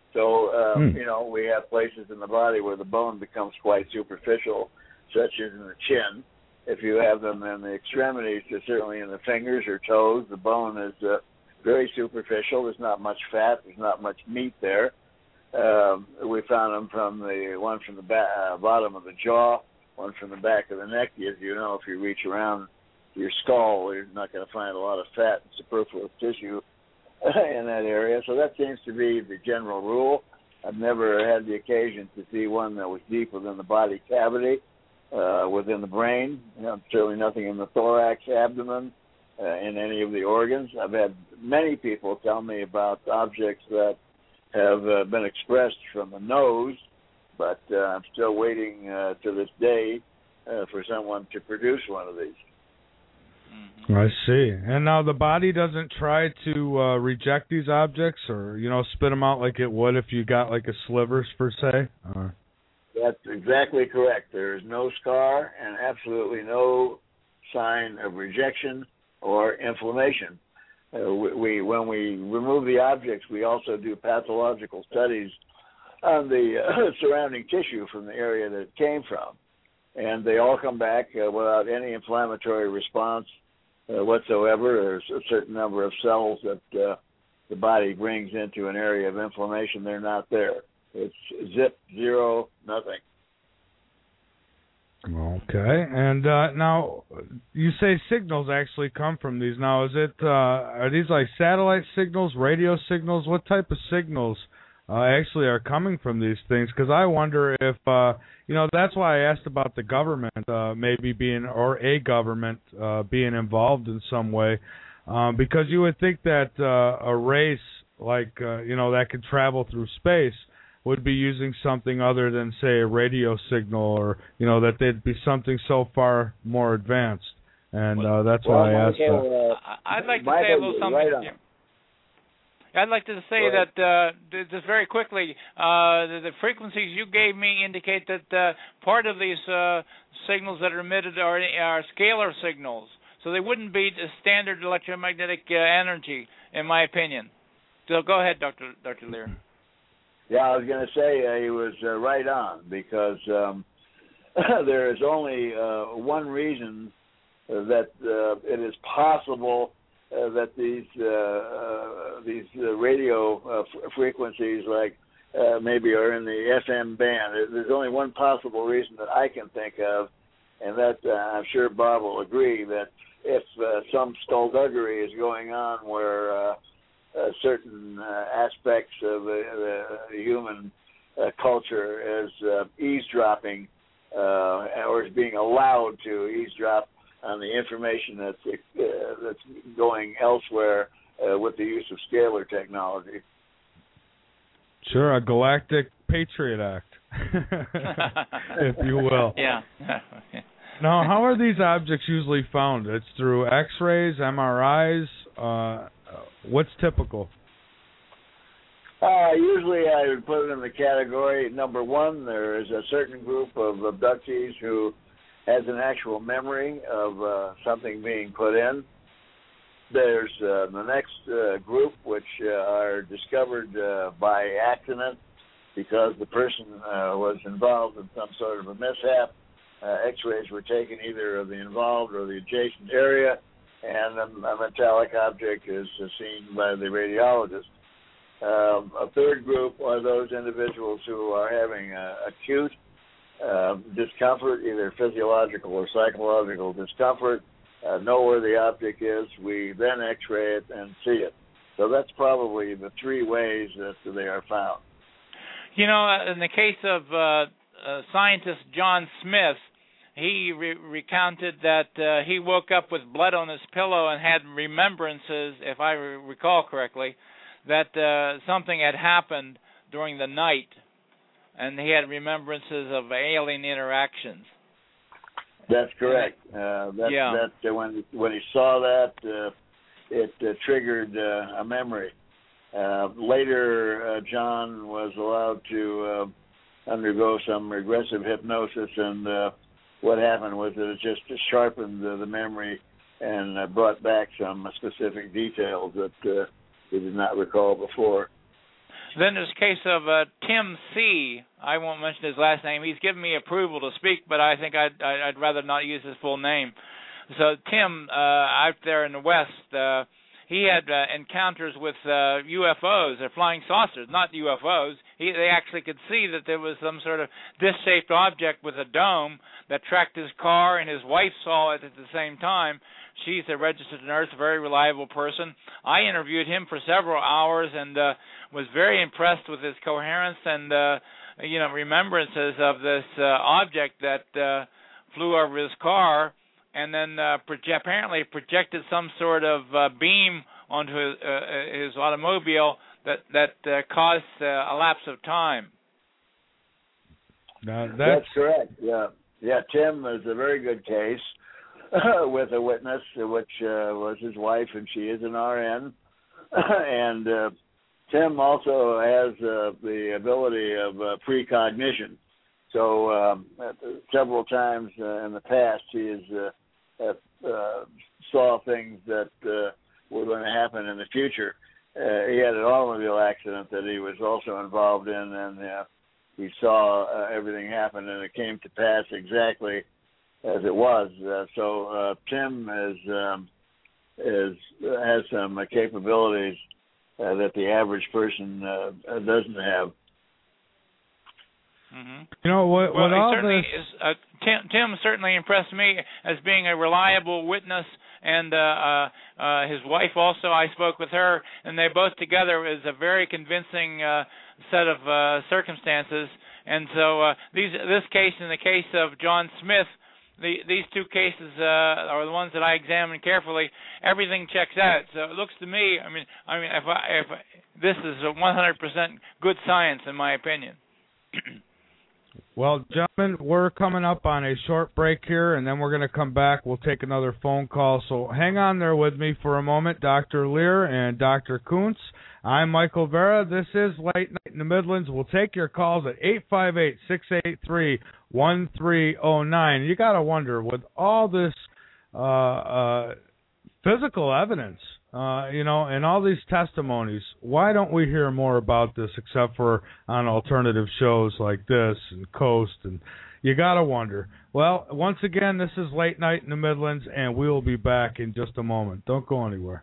So, uh, Hmm. you know, we have places in the body where the bone becomes quite superficial, such as in the chin. If you have them in the extremities, certainly in the fingers or toes, the bone is uh, very superficial. There's not much fat. There's not much meat there. Um, we found them from the one from the ba- uh, bottom of the jaw, one from the back of the neck. As you know, if you reach around your skull, you're not going to find a lot of fat and superfluous tissue in that area. So that seems to be the general rule. I've never had the occasion to see one that was deep within the body cavity, uh, within the brain. You know, certainly nothing in the thorax, abdomen, uh, in any of the organs. I've had many people tell me about objects that have uh, been expressed from the nose, but uh, I'm still waiting uh, to this day uh, for someone to produce one of these. I see. And now the body doesn't try to uh, reject these objects, or you know, spit them out like it would if you got like a slivers per se. Uh, That's exactly correct. There is no scar and absolutely no sign of rejection or inflammation. Uh, we, we when we remove the objects, we also do pathological studies on the uh, surrounding tissue from the area that it came from, and they all come back uh, without any inflammatory response uh, whatsoever. There's a certain number of cells that uh, the body brings into an area of inflammation. They're not there. It's zip, zero, nothing. Okay. And uh, now you say signals actually come from these. Now, is it uh, are these like satellite signals, radio signals? What type of signals uh, actually are coming from these things? Because I wonder if uh, you know. That's why I asked about the government uh, maybe being or a government uh, being involved in some way, um, because you would think that uh, a race like uh, you know that could travel through space would be using something other than, say, a radio signal, or, you know, that they'd be something so far more advanced. And uh, that's well, why I asked Michael, that. uh, I'd like to Michael, say a little something. Right yeah. I'd like to say that, uh, just very quickly, uh, the, the frequencies you gave me indicate that uh, part of these uh, signals that are emitted are, are scalar signals. So they wouldn't be the standard electromagnetic uh, energy, in my opinion. So go ahead, Doctor Doctor Lear. Yeah, I was going to say uh, he was uh, right on, because um, there is only uh, one reason uh, that uh, it is possible uh, that these uh, uh, these uh, radio uh, f- frequencies, like uh, maybe, are in the F M band. There's only one possible reason that I can think of, and that uh, I'm sure Bob will agree, that if uh, some skullduggery is going on where uh, Uh, certain uh, aspects of uh, the, the human uh, culture is uh, eavesdropping, uh, or is being allowed to eavesdrop on the information that's uh, that's going elsewhere uh, with the use of scalar technology. Sure, a galactic Patriot Act, if you will. Yeah. Now, how are these objects usually found? It's through X-rays, M R Is. Uh, what's typical? Uh, usually I would put it in the category, number one, there is a certain group of abductees who has an actual memory of uh, something being put in. There's uh, the next uh, group, which uh, are discovered uh, by accident because the person uh, was involved in some sort of a mishap. Uh, X-rays were taken either of the involved or the adjacent area, and a, a metallic object is uh, seen by the radiologist. Um, a third group are those individuals who are having uh, acute uh, discomfort, either physiological or psychological discomfort, uh, know where the object is. We then X-ray it and see it. So that's probably the three ways that they are found. You know, in the case of uh, uh, scientist John Smith, he re- recounted that uh, he woke up with blood on his pillow and had remembrances, if I re- recall correctly, that uh, something had happened during the night, and he had remembrances of alien interactions. That's correct. Uh, that, yeah. that uh, when when he saw that, uh, it uh, triggered uh, a memory. Uh, later, uh, John was allowed to uh, undergo some regressive hypnosis, and uh, what happened was that it just sharpened uh, the memory and uh, brought back some specific details that uh, he did not recall before. then there's a case of uh, Tim C. I won't mention his last name. He's given me approval to speak, but I think I'd, I'd rather not use his full name. So Tim, uh, out there in the West, uh, he had uh, encounters with uh, U F Os, or flying saucers, not U F Os. He, they actually could see that there was some sort of disc-shaped object with a dome that tracked his car, and his wife saw it at the same time. She's a registered nurse, a very reliable person. I interviewed him for several hours and uh, was very impressed with his coherence and uh, you know remembrances of this uh, object that uh, flew over his car, and then uh, proje- apparently projected some sort of uh, beam onto his, uh, his automobile that that uh, caused uh, a lapse of time. Now, that's... that's correct. Yeah, yeah. Tim is a very good case with a witness, which uh, was his wife, and she is an R N. and uh, Tim also has uh, the ability of uh, precognition. So um, several times uh, in the past, he has uh, uh, saw things that uh, were going to happen in the future. Uh, he had an automobile accident that he was also involved in, and uh, he saw uh, everything happen, and it came to pass exactly as it was. Uh, so uh, Tim is um, is has some uh, capabilities uh, that the average person uh, doesn't have. Mm-hmm. You know what? Well, what all certainly this... is, uh, Tim, Tim certainly impressed me as being a reliable witness, and uh, uh, uh, his wife also. I spoke with her, and they both together is a very convincing uh, set of uh, circumstances. And so uh, these, this case and the case of John Smith, the, these two cases uh, are the ones that I examined carefully. Everything checks out. So it looks to me, I mean, I mean, if, I, if I, this is a one hundred percent good science, in my opinion. Well, gentlemen, we're coming up on a short break here, and then we're going to come back. We'll take another phone call. So hang on there with me for a moment, Doctor Lear and Doctor Kuntz. I'm Michael Vera. This is Late Night in the Midlands. We'll take your calls at eight five eight, six eight three, one three zero nine. You got to wonder, with all this uh, uh, physical evidence, Uh, you know, and all these testimonies, why don't we hear more about this except for on alternative shows like this and Coast? And you got to wonder. Well, once again, this is Late Night in the Midlands, and we will be back in just a moment. Don't go anywhere.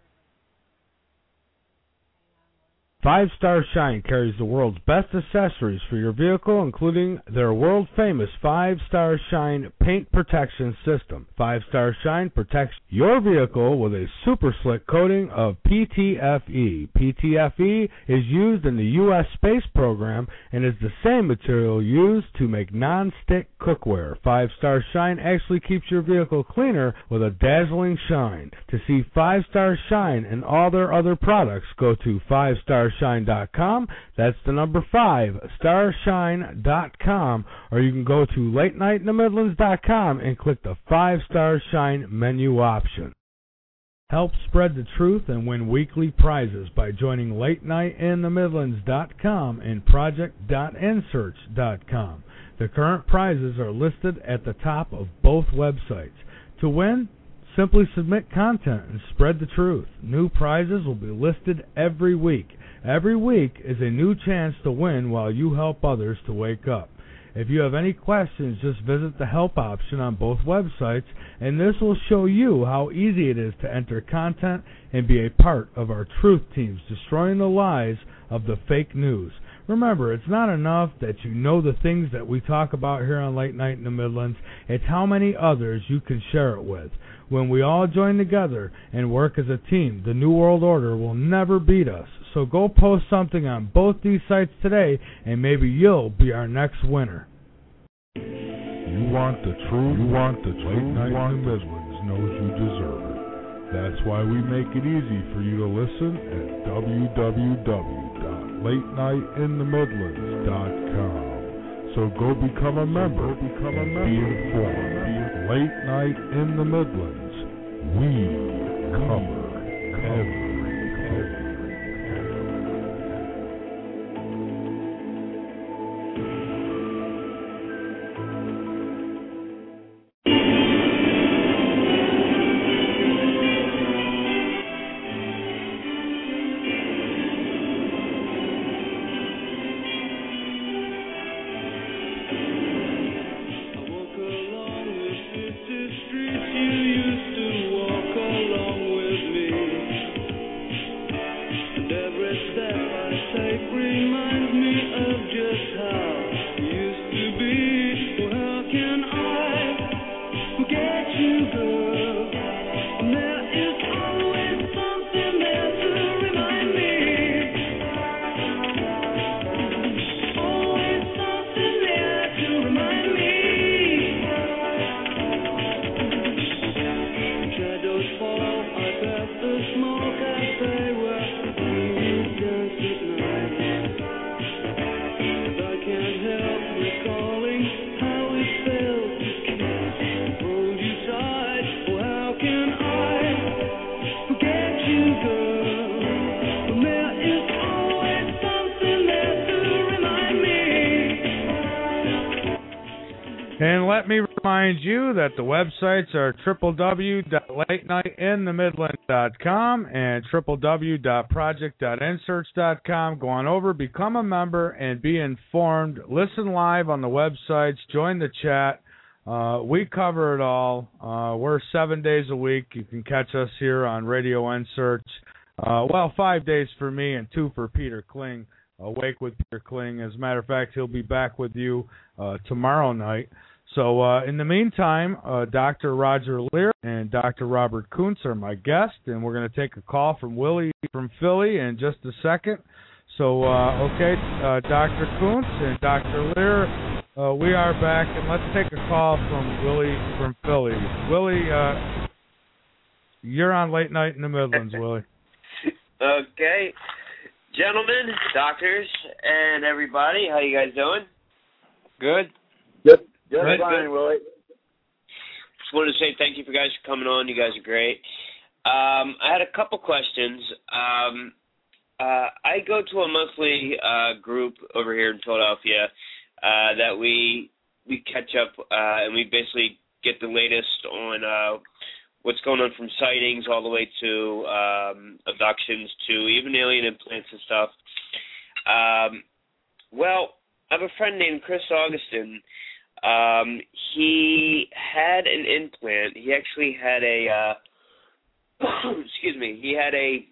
Five Star Shine carries the world's best accessories for your vehicle, including their world-famous Five Star Shine paint protection system. Five Star Shine protects your vehicle with a super slick coating of P T F E. P T F E is used in the U S space program and is the same material used to make non-stick cookware. Five Star Shine actually keeps your vehicle cleaner with a dazzling shine. To see Five Star Shine and all their other products, go to five star shine dot com. That's the number five star shine dot com, or you can go to late night in the midlands dot com and click the Five Star Shine menu option. Help spread the truth and win weekly prizes by joining late night in the midlands dot com and project dot n search dot com. The current prizes are listed at the top of both websites. To win, simply submit content and spread the truth. New prizes will be listed every week. Every week is a new chance to win while you help others to wake up. If you have any questions, just visit the help option on both websites, and this will show you how easy it is to enter content and be a part of our truth teams destroying the lies of the fake news. Remember, it's not enough that you know the things that we talk about here on Late Night in the Midlands. It's how many others you can share it with. When we all join together and work as a team, the New World Order will never beat us. So go post something on both these sites today, and maybe you'll be our next winner. You want the truth? You want the truth? Late Night in the Midlands knows you deserve it. That's why we make it easy for you to listen at w w w dot late night in the midlands dot com. So go become a member, go become a member. Be informed. Late Night in the Midlands. We cover everything. And let me remind you that the websites are w w w dot late night in the midlands dot com and w w w dot project dot n search dot com. Go on over, become a member, and be informed. Listen live on the websites. Join the chat. Uh, we cover it all. Uh, we're seven days a week. You can catch us here on Radio N Search. Uh, well, five days for me and two for Peter Kling. Awake with Peter Kling. As a matter of fact, he'll be back with you uh, tomorrow night. So uh, in the meantime, uh, Doctor Roger Lear and Doctor Robert Kuntz are my guests, and we're going to take a call from Willie from Philly in just a second. So, uh, okay, uh, Doctor Kuntz and Doctor Lear, uh, we are back, and let's take a call from Willie from Philly. Willie, uh, you're on Late Night in the Midlands, Willie. Okay. Gentlemen, doctors, and everybody, how you guys doing? Good. Good. Good, Good. fine, Willie. Just wanted to say thank you for guys for coming on. You guys are great. Um, I had a couple questions. Um, uh, I go to a monthly uh, group over here in Philadelphia uh, that we we catch up uh, and we basically get the latest on uh, what's going on from sightings all the way to um, abductions to even alien implants and stuff. Um, well, I have a friend named Chris Augustin. Um, he had an implant. He actually had a, uh, excuse me, he had a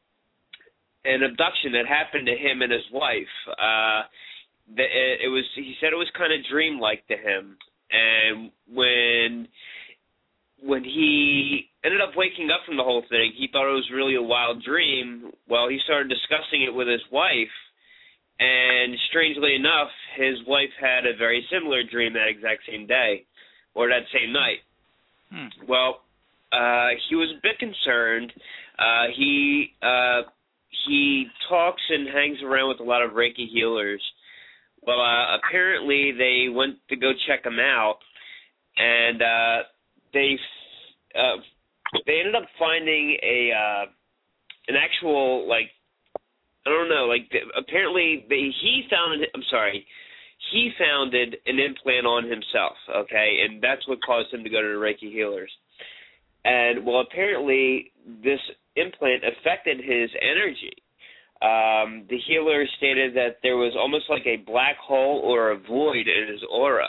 an abduction that happened to him and his wife. Uh, the, it was, he said it was kind of dreamlike to him. And when when he ended up waking up from the whole thing, he thought it was really a wild dream. Well, he started discussing it with his wife, and strangely enough, his wife had a very similar dream that exact same day, or that same night. Hmm. Well, uh, he was a bit concerned. Uh, he uh, he talks and hangs around with a lot of Reiki healers. Well, uh, apparently they went to go check him out, and uh, they uh, they ended up finding a uh, an actual, like, I don't know, like, apparently they, he found, I'm sorry, he founded an implant on himself, okay, and that's what caused him to go to the Reiki healers. And, well, apparently this implant affected his energy. Um, the healer stated that there was almost like a black hole or a void in his aura.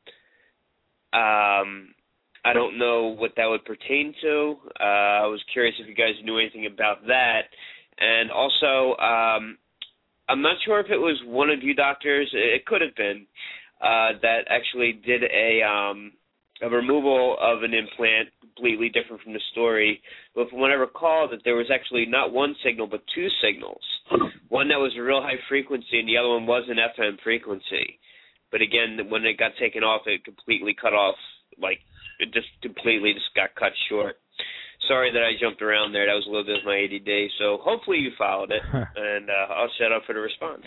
Um, I don't know what that would pertain to. Uh, I was curious if you guys knew anything about that. And also, um, I'm not sure if it was one of you doctors, it could have been, uh, that actually did a, um, a removal of an implant completely different from the story. But from what I recall, that there was actually not one signal, but two signals. One that was a real high frequency, and the other one was an F M frequency. But again, when it got taken off, it completely cut off, like, it just completely just got cut short. Sorry that I jumped around there. That was a little bit of my A D D. So hopefully you followed it, and uh, I'll set up for the response.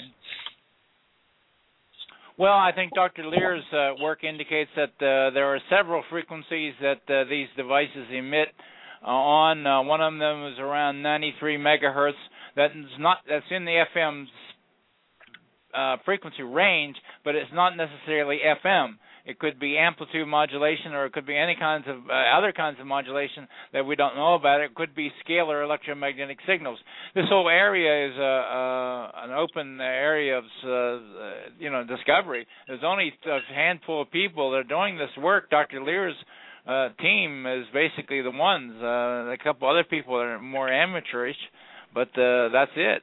Well, I think Doctor Lear's uh, work indicates that uh, there are several frequencies that uh, these devices emit uh, on. Uh, one of them is around ninety-three megahertz. That is not that's in the F M uh, frequency range, but it's not necessarily F M. It could be amplitude modulation, or it could be any kinds of uh, other kinds of modulation that we don't know about. It could be scalar electromagnetic signals. This whole area is uh, uh, an open area of uh, you know discovery. There's only a handful of people that are doing this work. Doctor Lear's uh, team is basically the ones. Uh, a couple other people are more amateurish, but uh, that's it.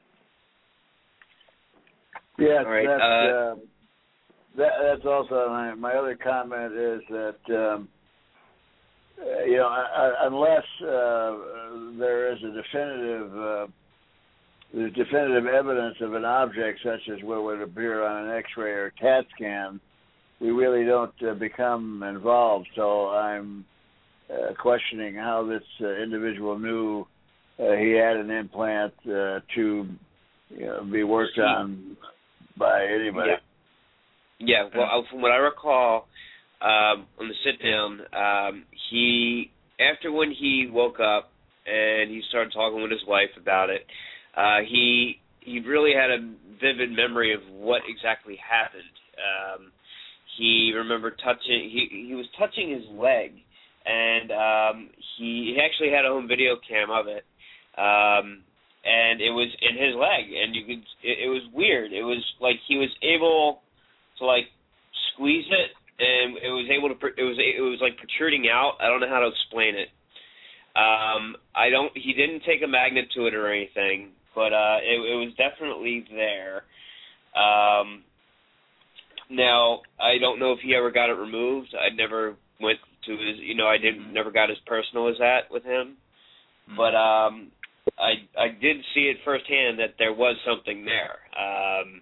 Yeah, right. that's, uh, uh, that, that's also my, my other comment is that um, uh, you know uh, unless uh, there is a definitive uh, there's definitive evidence of an object such as what would appear on an X-ray or CAT scan, we really don't uh, become involved. So I'm uh, questioning how this uh, individual knew uh, he had an implant uh, to you know, be worked on by anybody. Yeah. Yeah, well, from what I recall, um, on the sit-down, um, he, after when he woke up and he started talking with his wife about it, uh, he he really had a vivid memory of what exactly happened. Um, he remembered touching. He he was touching his leg, and um, he he actually had a home video cam of it, um, and it was in his leg, and you could. It, it was weird. It was like he was able to like squeeze it, and it was able to. It was it was like protruding out. I don't know how to explain it. Um, I don't. He didn't take a magnet to it or anything, but uh, it, it was definitely there. Um, now I don't know if he ever got it removed. I never went to his. You know, I didn't never got as personal as that with him, but um, I I did see it firsthand that there was something there. Um,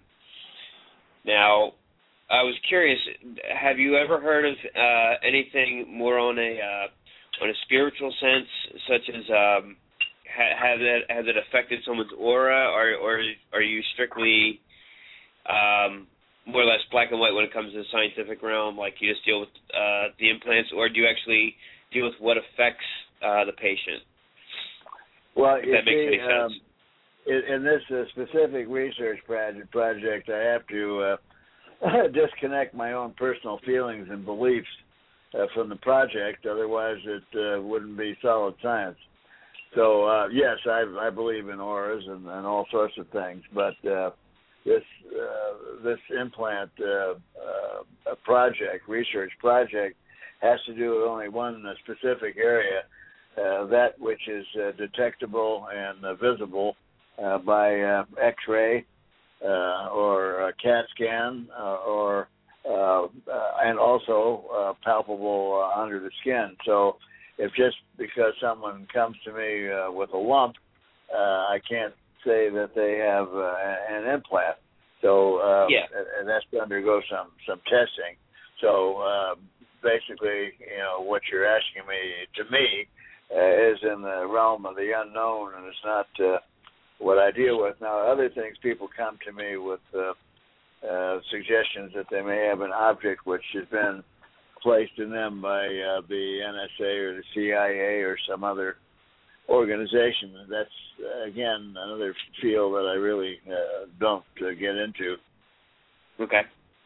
now I was curious. Have you ever heard of uh, anything more on a uh, on a spiritual sense, such as um, ha- has it has it affected someone's aura, or or are you strictly um, more or less black and white when it comes to the scientific realm? Like you just deal with uh, the implants, or do you actually deal with what affects uh, the patient? Well, if you that makes see, any sense. Um, in, in this uh, specific research project, project, I have to uh, disconnect my own personal feelings and beliefs Uh, from the project, otherwise it uh, wouldn't be solid science. So uh, yes, I, I believe in auras and, and all sorts of things, but uh, this uh, this implant uh, uh, project, research project, has to do with only one uh, specific area, uh, that which is uh, detectable and uh, visible uh, by uh, X-ray uh, or a CAT scan uh, or Uh, uh, and also uh, palpable uh, under the skin. So if just because someone comes to me uh, with a lump, uh, I can't say that they have uh, an implant. So uh, yeah. and that's to undergo some, some testing. So uh, basically, you know, what you're asking me, to me, uh, is in the realm of the unknown, and it's not uh, what I deal with. Now, other things, people come to me with uh, Uh, suggestions that they may have an object which has been placed in them by uh, the N S A or the C I A or some other organization. That's, uh, again, another field that I really uh, don't uh, get into. Okay.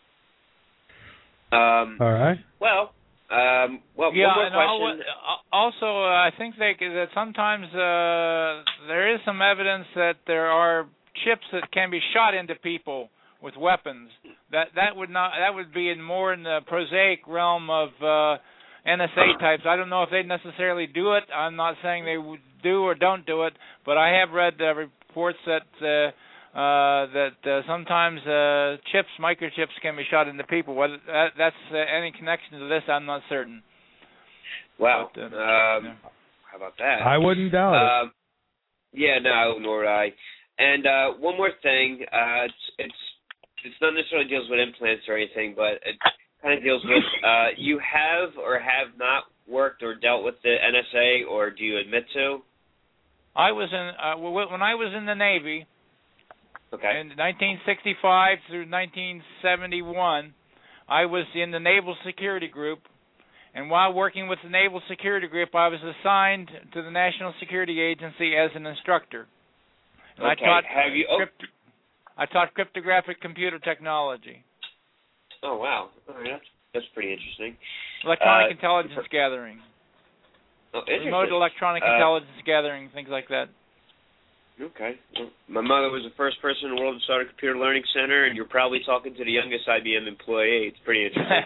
Um, All right. Well, um, well, yeah, one more and question. also, uh, I think they, that sometimes uh, there is some evidence that there are chips that can be shot into people with weapons. That that would not that would be in more in the prosaic realm of uh, N S A types. I don't know if they necessarily do it. I'm not saying they would do or don't do it, but I have read uh, reports that uh, uh, that uh, sometimes uh, chips, microchips, can be shot into people. Whether that, that's uh, any connection to this, I'm not certain. Wow. But, uh, um, yeah. How about that? I wouldn't doubt um, it. Yeah, no, nor would I. And uh, one more thing. Uh, it's it's. It's not necessarily deals with implants or anything, but it kind of deals with uh, you have or have not worked or dealt with the N S A, or do you admit to? I was in uh, when I was in the Navy. Okay. In nineteen sixty-five through nineteen seventy-one, I was in the Naval Security Group, and while working with the Naval Security Group, I was assigned to the National Security Agency as an instructor. And okay. I taught have you? Oh. Crypt- I taught cryptographic computer technology. Oh, wow. All right, that's, that's pretty interesting. Electronic uh, intelligence for, gathering. Oh, interesting. Remote electronic uh, intelligence gathering, things like that. Okay. Well, my mother was the first person in the world to start a computer learning center, and you're probably talking to the youngest I B M employee. It's pretty interesting.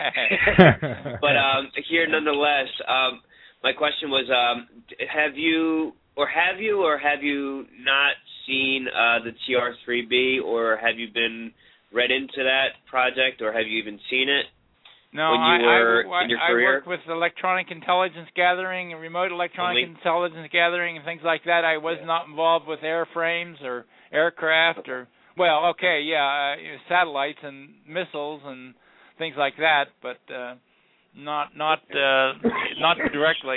But um, here, nonetheless, um, my question was, um, have you, or have you, or have you not seen uh, the T R three B, or have you been read into that project, or have you even seen it? No, when you I, were I, in your I career? worked with electronic intelligence gathering and remote electronic Only? intelligence gathering and things like that. I was yeah. not involved with airframes or aircraft or, well, okay, yeah, uh, satellites and missiles and things like that, but uh, not not uh, not directly.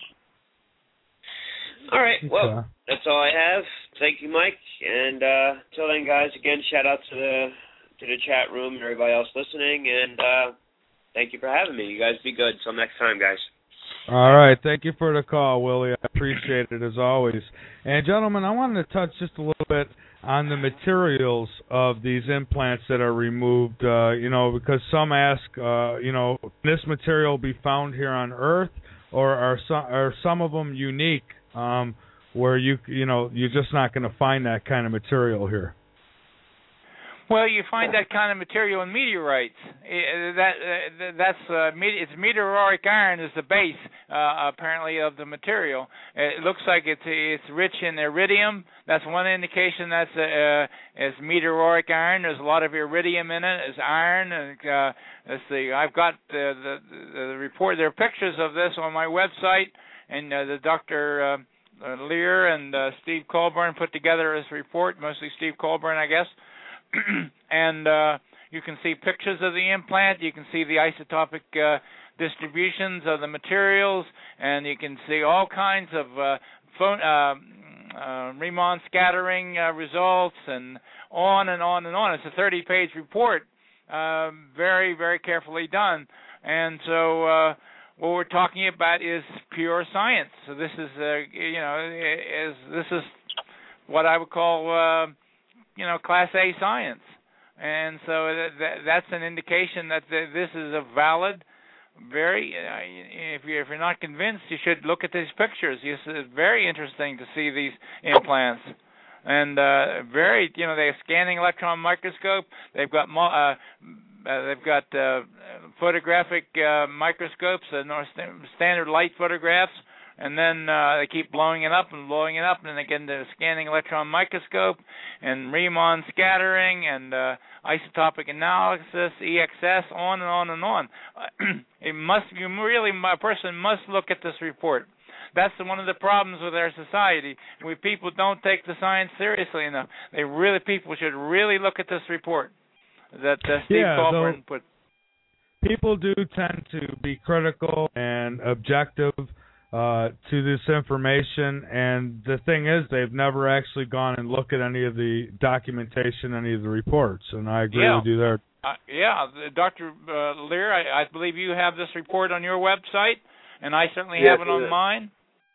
All right, well, that's all I have. Thank you, Mike. And uh, till then, guys, again, shout out to the to the chat room and everybody else listening. And uh, thank you for having me. You guys be good. Till next time, guys. All right. Thank you for the call, Willie. I appreciate it as always. And, gentlemen, I wanted to touch just a little bit on the materials of these implants that are removed, uh, you know, because some ask, uh, you know, can this material be found here on Earth, or are some, are some of them unique um, where, you you know, you're just not going to find that kind of material here? Well, you find that kind of material in meteorites. Uh, that uh, that's uh, me- it's meteoric iron is the base, uh, apparently, of the material. It looks like it's it's rich in iridium. That's one indication that's uh, is meteoric iron. There's a lot of iridium in it. It's iron, and uh, let's see. I've got the, the the report. There are pictures of this on my website, and uh, the Doctor Uh, Lear and uh, Steve Colburn put together this report. Mostly Steve Colburn, I guess. And uh, you can see pictures of the implant. You can see the isotopic uh, distributions of the materials, and you can see all kinds of uh, phone, uh, uh, Riemann scattering uh, results, and on and on and on. It's a thirty-page report, uh, very, very carefully done. And so uh, what we're talking about is pure science. So this is, uh, you know, is this is what I would call, uh, you know, Class A science. And so that, that, that's an indication that the, this is a valid, very, uh, if, you, if you're not convinced, you should look at these pictures. It's very interesting to see these implants. And uh, very, you know, they have scanning electron microscope. They've got uh, uh, they've got uh, photographic uh, microscopes, uh, standard light photographs, and then uh, they keep blowing it up and blowing it up, and then they get into the scanning electron microscope and Riemann scattering and uh, isotopic analysis, E X S, on and on and on. It must, you really, a person must look at this report. That's one of the problems with our society. We people don't take the science seriously enough. They really, people should really look at this report that uh, Steve yeah, Colburn put. People do tend to be critical and objective uh, to this information, and the thing is, they've never actually gone and looked at any of the documentation, any of the reports, and I agree yeah. with you there. Uh, yeah, Doctor Uh, Lear, I, I believe you have this report on your website, and I certainly yes, have it on mine.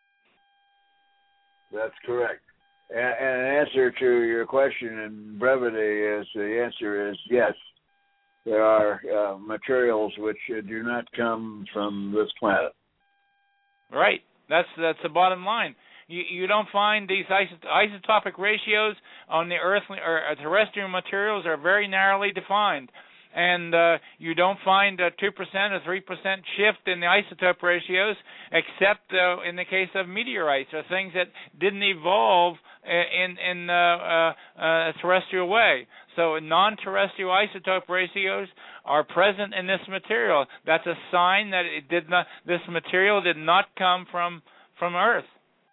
That's correct. And, and an answer to your question in brevity is the answer is yes. There are uh, materials which uh, do not come from this planet. Right. That's that's the bottom line. You you don't find these isot- isotopic ratios on the Earth or terrestrial materials are very narrowly defined. And uh, you don't find a two percent or three percent shift in the isotope ratios, except uh, in the case of meteorites or things that didn't evolve in in uh, uh, a terrestrial way. So non-terrestrial isotope ratios are present in this material. That's a sign that it did not. This material did not come from from Earth.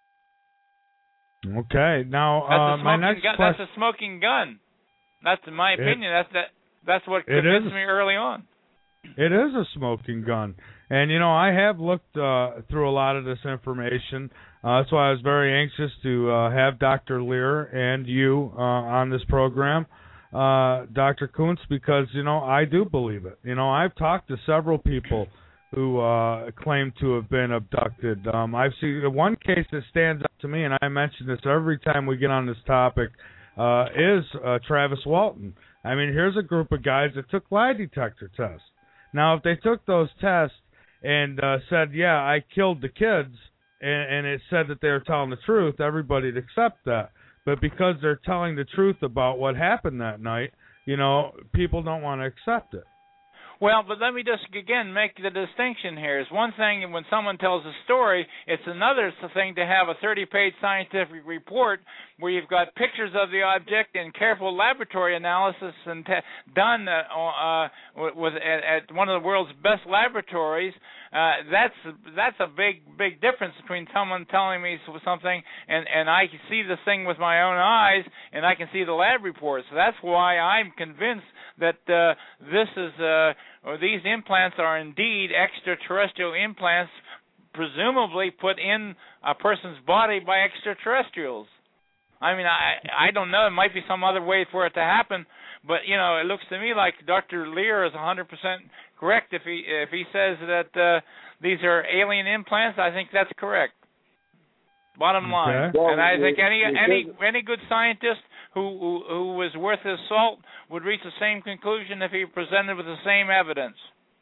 Okay. Now that's uh, my next gun. question. That's a smoking gun. That's in my opinion. It, that's that. That's what it convinced is. me early on. It is a smoking gun. And, you know, I have looked uh, through a lot of this information. Uh, that's why I was very anxious to uh, have Doctor Lear and you uh, on this program, uh, Doctor Koontz, because, you know, I do believe it. You know, I've talked to several people who uh, claim to have been abducted. Um, I've seen one case that stands out to me, and I mention this every time we get on this topic, uh, is uh, Travis Walton. I mean, here's a group of guys that took lie detector tests. Now, if they took those tests and uh, said, yeah, I killed the kids, and, and it said that they were telling the truth, everybody'd accept that. But because they're telling the truth about what happened that night, you know, people don't want to accept it. Well, but let me just, again, make the distinction here. It's one thing when someone tells a story. It's another thing to have a thirty-page scientific report where you've got pictures of the object and careful laboratory analysis and te- done uh, uh, with, at, at one of the world's best laboratories. Uh, that's that's a big, big difference between someone telling me something and, and I can see this thing with my own eyes and I can see the lab reports. So that's why I'm convinced that uh, this is uh, or these implants are indeed extraterrestrial implants, presumably put in a person's body by extraterrestrials. I mean, I I don't know. It might be some other way for it to happen, but you know, it looks to me like Doctor Lear is one hundred percent correct if he if he says that uh, these are alien implants. I think that's correct. Bottom line, Okay. and I think any any any good scientist who, who who was worth his salt would reach the same conclusion if he presented with the same evidence.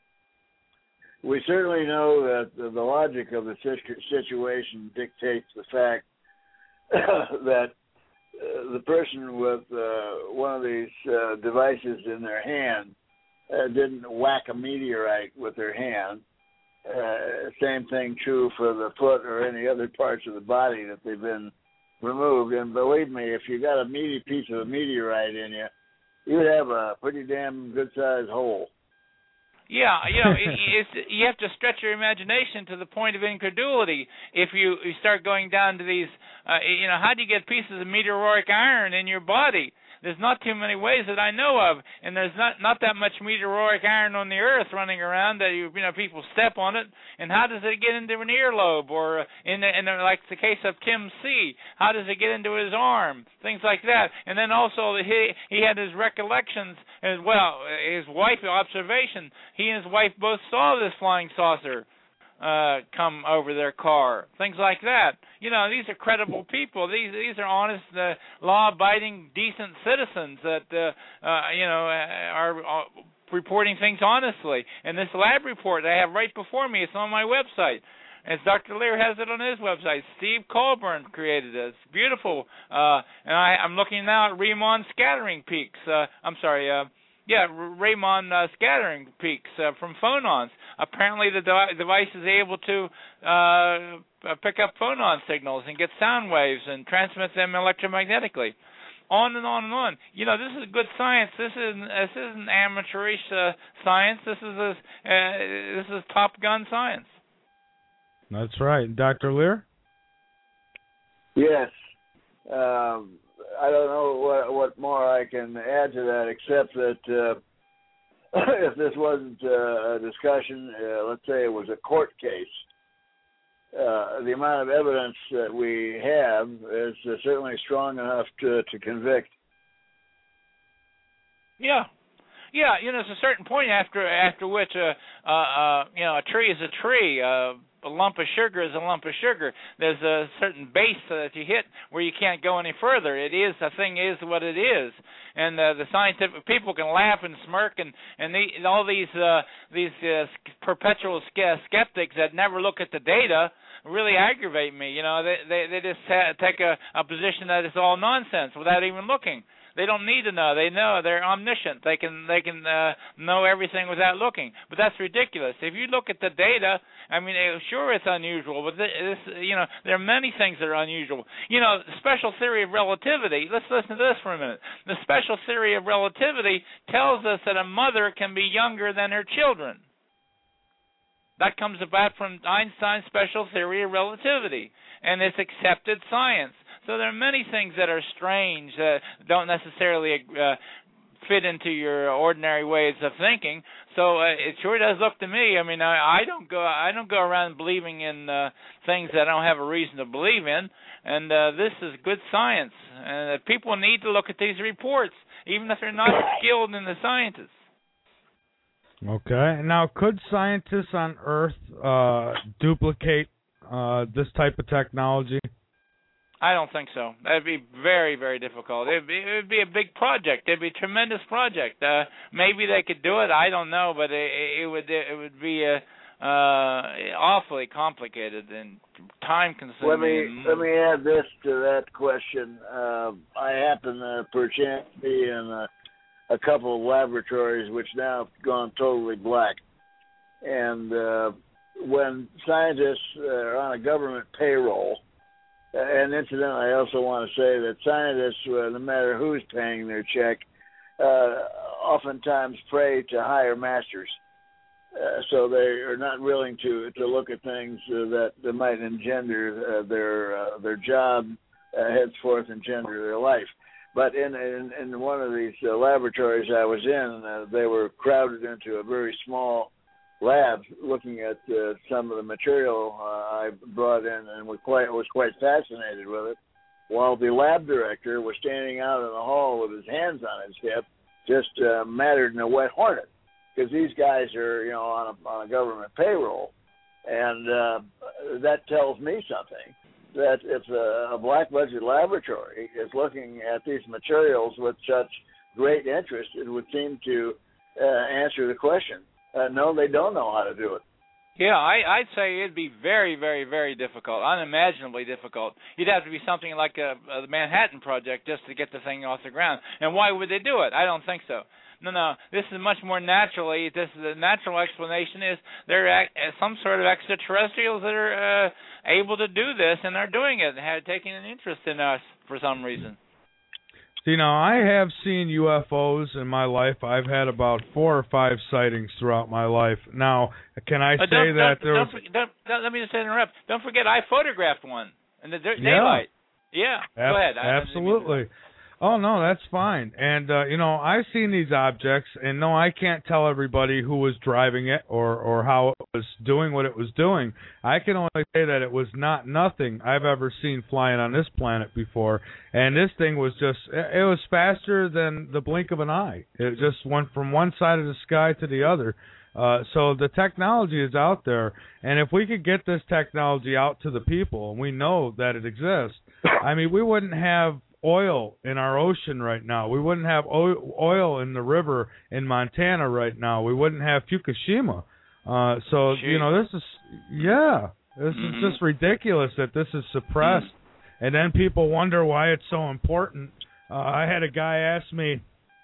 We certainly know that the, the logic of the situation dictates the fact that uh, the person with uh, one of these uh, devices in their hand uh, didn't whack a meteorite with their hand. Uh, same thing true for the foot or any other parts of the body that they've been removed. And believe me, if you got a meaty piece of a meteorite in you, you'd have a pretty damn good-sized hole. Yeah, you know, it, it's, you have to stretch your imagination to the point of incredulity. If you, you start going down to these, uh, you know, how do you get pieces of meteoric iron in your body? There's not too many ways that I know of, and there's not not that much meteoric iron on the earth running around that you, you know people step on it. And how does it get into an earlobe, or in the, in the, like the case of Tim C? How does it get into his arm? Things like that. And then also he he had his recollections as well. His wife observation. He and his wife both saw this flying saucer Uh, come over their car, things like that. You know, these are credible people. These these are honest, uh, law-abiding, decent citizens that uh, uh, you know are, are reporting things honestly. And this lab report I have right before me, it's on my website. As Doctor Lear has it on his website. Steve Colburn created it. It's beautiful. Uh, and I, I'm looking now at Riemann scattering peaks. Uh, I'm sorry. Uh, Yeah, Raymond uh, scattering peaks uh, from phonons. Apparently, the de- device is able to uh, pick up phonon signals and get sound waves and transmit them electromagnetically. On and on and on. You know, this is good science. This isn't this isn't amateurish uh, science. This is a, uh, this is Top Gun science. That's right, Doctor Lear. Yes. Um, I don't know what, what more I can add to that, except that uh, if this wasn't uh, a discussion, uh, let's say it was a court case, uh, the amount of evidence that we have is uh, certainly strong enough to, to convict. Yeah. Yeah, you know, there's a certain point after after which, uh, uh, uh, you know, a tree is a tree. Uh, a lump of sugar is a lump of sugar. There's a certain base that you hit where you can't go any further. It is, the thing is what it is. And uh, the scientific people can laugh and smirk, and and, the, and all these uh, these uh, perpetual skeptics that never look at the data really aggravate me. You know, they they, they just ha- take a, a position that it's all nonsense without even looking. They don't need to know. They know. They're omniscient. They can they can uh, know everything without looking. But that's ridiculous. If you look at the data, I mean, it, sure, it's unusual, but this, you know, there are many things that are unusual. You know, the special theory of relativity. Let's listen to this for a minute. The special theory of relativity tells us that a mother can be younger than her children. That comes about from Einstein's special theory of relativity, and it's accepted science. So there are many things that are strange that don't necessarily uh, fit into your ordinary ways of thinking. So uh, it sure does look to me. I mean, I, I don't go I don't go around believing in uh, things that I don't have a reason to believe in. And uh, this is good science, and uh, people need to look at these reports, even if they're not skilled in the sciences. Okay. Now, could scientists on Earth uh, duplicate uh, this type of technology? I don't think so. That'd be very, very difficult. It'd be, it'd be a big project. It'd be a tremendous project. Uh, maybe they could do it. I don't know, but it, it would it would be a, uh, awfully complicated and time-consuming. Let me let me add this to that question. Uh, I happen to perchance be in a, a couple of laboratories which now have gone totally black, and uh, when scientists are on a government payroll. And incidentally, I also want to say that scientists, uh, no matter who's paying their check, uh, oftentimes pray to higher masters. Uh, so they are not willing to, to look at things uh, that, that might engender uh, their uh, their job, uh, henceforth engender their life. But in, in, in one of these uh, laboratories I was in, uh, they were crowded into a very small lab looking at uh, some of the material uh, I brought in, and was quite was quite fascinated with it. while the lab director was standing out in the hall with his hands on his hip, just uh, mattered in a wet hornet, because these guys are, you know, on a, on a government payroll, and uh, that tells me something, that if a, a black budget laboratory is looking at these materials with such great interest, it would seem to uh, answer the question. Uh, no, they don't know how to do it. Yeah, I, I'd say it'd be very, very, very difficult, unimaginably difficult. You'd have to be something like a, a Manhattan Project just to get the thing off the ground. And why would they do it? I don't think so. No, no, this is much more naturally. This is the natural explanation is there are some sort of extraterrestrials that are uh, able to do this, and are doing it and have taken an interest in us for some reason. You know, I have seen U F Os in my life. I've had about four or five sightings throughout my life. Now, can I but say don't, that don't, there don't, was... Don't, don't, let me just interrupt. Don't forget, I photographed one in the d- yeah. daylight. Yeah, Ab- go ahead. Absolutely. Oh, no, that's fine. And, uh, you know, I've seen these objects, and no, I can't tell everybody who was driving it or, or how it was doing what it was doing. I can only say that it was not nothing I've ever seen flying on this planet before. And this thing was just, it was faster than the blink of an eye. It just went from one side of the sky to the other. Uh, so the technology is out there, and if we could get this technology out to the people, and we know that it exists, I mean, we wouldn't have oil in our ocean right now. We wouldn't have o- oil in the river in Montana right now. We wouldn't have Fukushima. Uh, so, Jeez. you know, this is, yeah, this mm-hmm. is just ridiculous that this is suppressed. Mm-hmm. And then people wonder why it's so important. Uh, I had a guy ask me,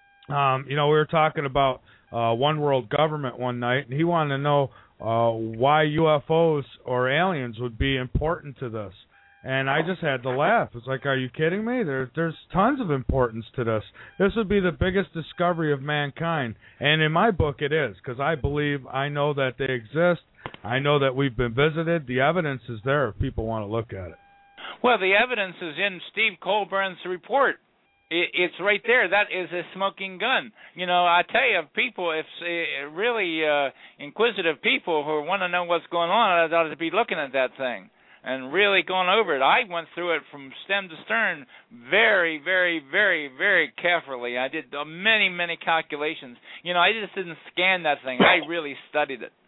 um, you know, we were talking about uh, one world government one night, and he wanted to know uh, why U F Os or aliens would be important to this. And I just had to laugh. It's like, are you kidding me? There, there's tons of importance to this. This would be the biggest discovery of mankind. And in my book, it is, because I believe, I know that they exist. I know that we've been visited. The evidence is there if people want to look at it. Well, the evidence is in Steve Colburn's report. It, it's right there. That is a smoking gun. You know, I tell you, people, if uh, really uh, inquisitive people who want to know what's going on, ought to be looking at that thing and really going over it. I went through it from stem to stern very, very, very, very carefully. I did many, many calculations. You know, I just didn't scan that thing. I really studied it.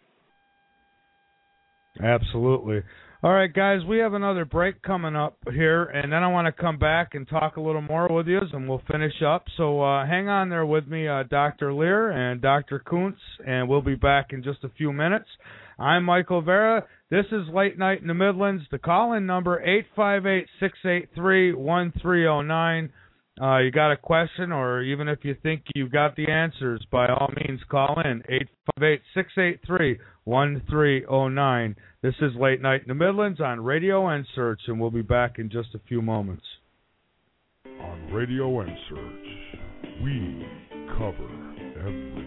Absolutely. All right, guys, we have another break coming up here, and then I want to come back and talk a little more with you, and we'll finish up. So uh, hang on there with me, uh, Doctor Lear and Doctor Kuntz, and we'll be back in just a few minutes. I'm Michael Vera. This is Late Night in the Midlands. The call-in number, eight five eight, six eight three, one three zero nine. Uh, you got a question, or even if you think you've got the answers, by all means, call in, eight five eight, six eight three, one three zero nine. This is Late Night in the Midlands on Radio N-Search, and we'll be back in just a few moments. On Radio N-Search, we cover everything.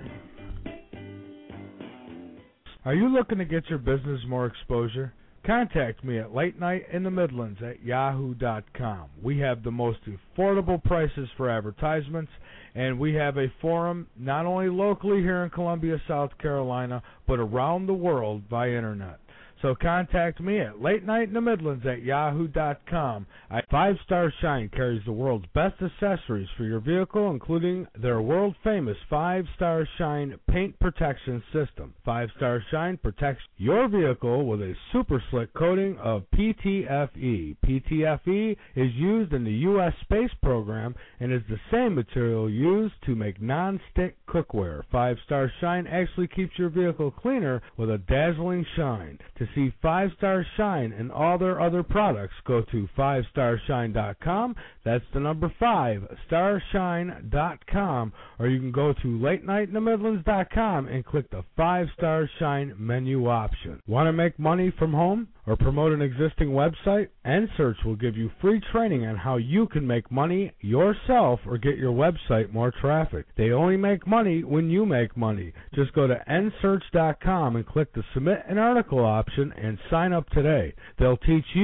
Are you looking to get your business more exposure? Contact me at late night in the midlands at yahoo dot com. We have the most affordable prices for advertisements, and we have a forum not only locally here in Columbia, South Carolina, but around the world via internet. So contact me at late night in the midlands at yahoo dot com. Five Star Shine carries the world's best accessories for your vehicle, including their world-famous Five Star Shine paint protection system. Five Star Shine protects your vehicle with a super slick coating of P T F E. P T F E is used in the U S space program and is the same material used to make non-stick cookware. Five Star Shine actually keeps your vehicle cleaner with a dazzling shine. To see Five Star Shine and all their other products, go to five star shine dot com. That's the number five star shine dot com. Or you can go to late night in the midlands dot com and click the Five Star Shine menu option. Want to make money from home or promote an existing website? N-Search will give you free training on how you can make money yourself or get your website more traffic. They only make money when you make money. Just go to N search dot com and click the Submit an Article option and sign up today. They'll teach you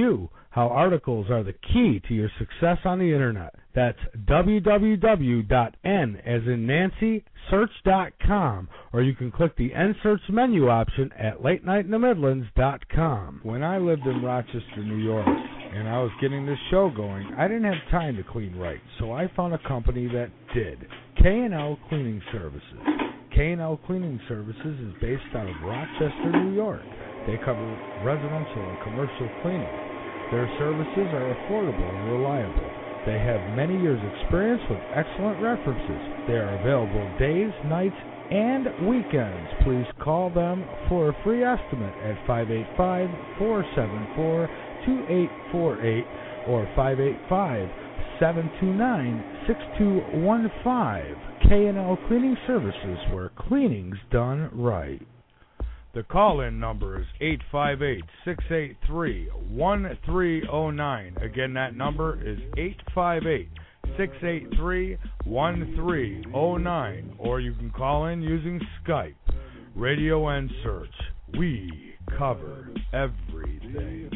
how articles are the key to your success on the internet. That's w w w dot n as in Nancy search dot com, or you can click the N Search menu option at late night in the midlands dot com. When I lived in Rochester, New York, and I was getting this show going, I didn't have time to clean right, so I found a company that did. K and L Cleaning Services. K and L Cleaning Services is based out of Rochester, New York. They cover residential and commercial cleaning. Their services are affordable and reliable. They have many years' experience with excellent references. They are available days, nights, and weekends. Please call them for a free estimate at five eight five, four seven four, two eight four eight or five eight five, seven two nine, six two one five. K and L Cleaning Services, where cleaning's done right. The call-in number is eight five eight, six eight three, one three zero nine. Again, that number is eight five eight, six eight three, one three zero nine. Or you can call in using Skype. Radio N Search. We cover everything.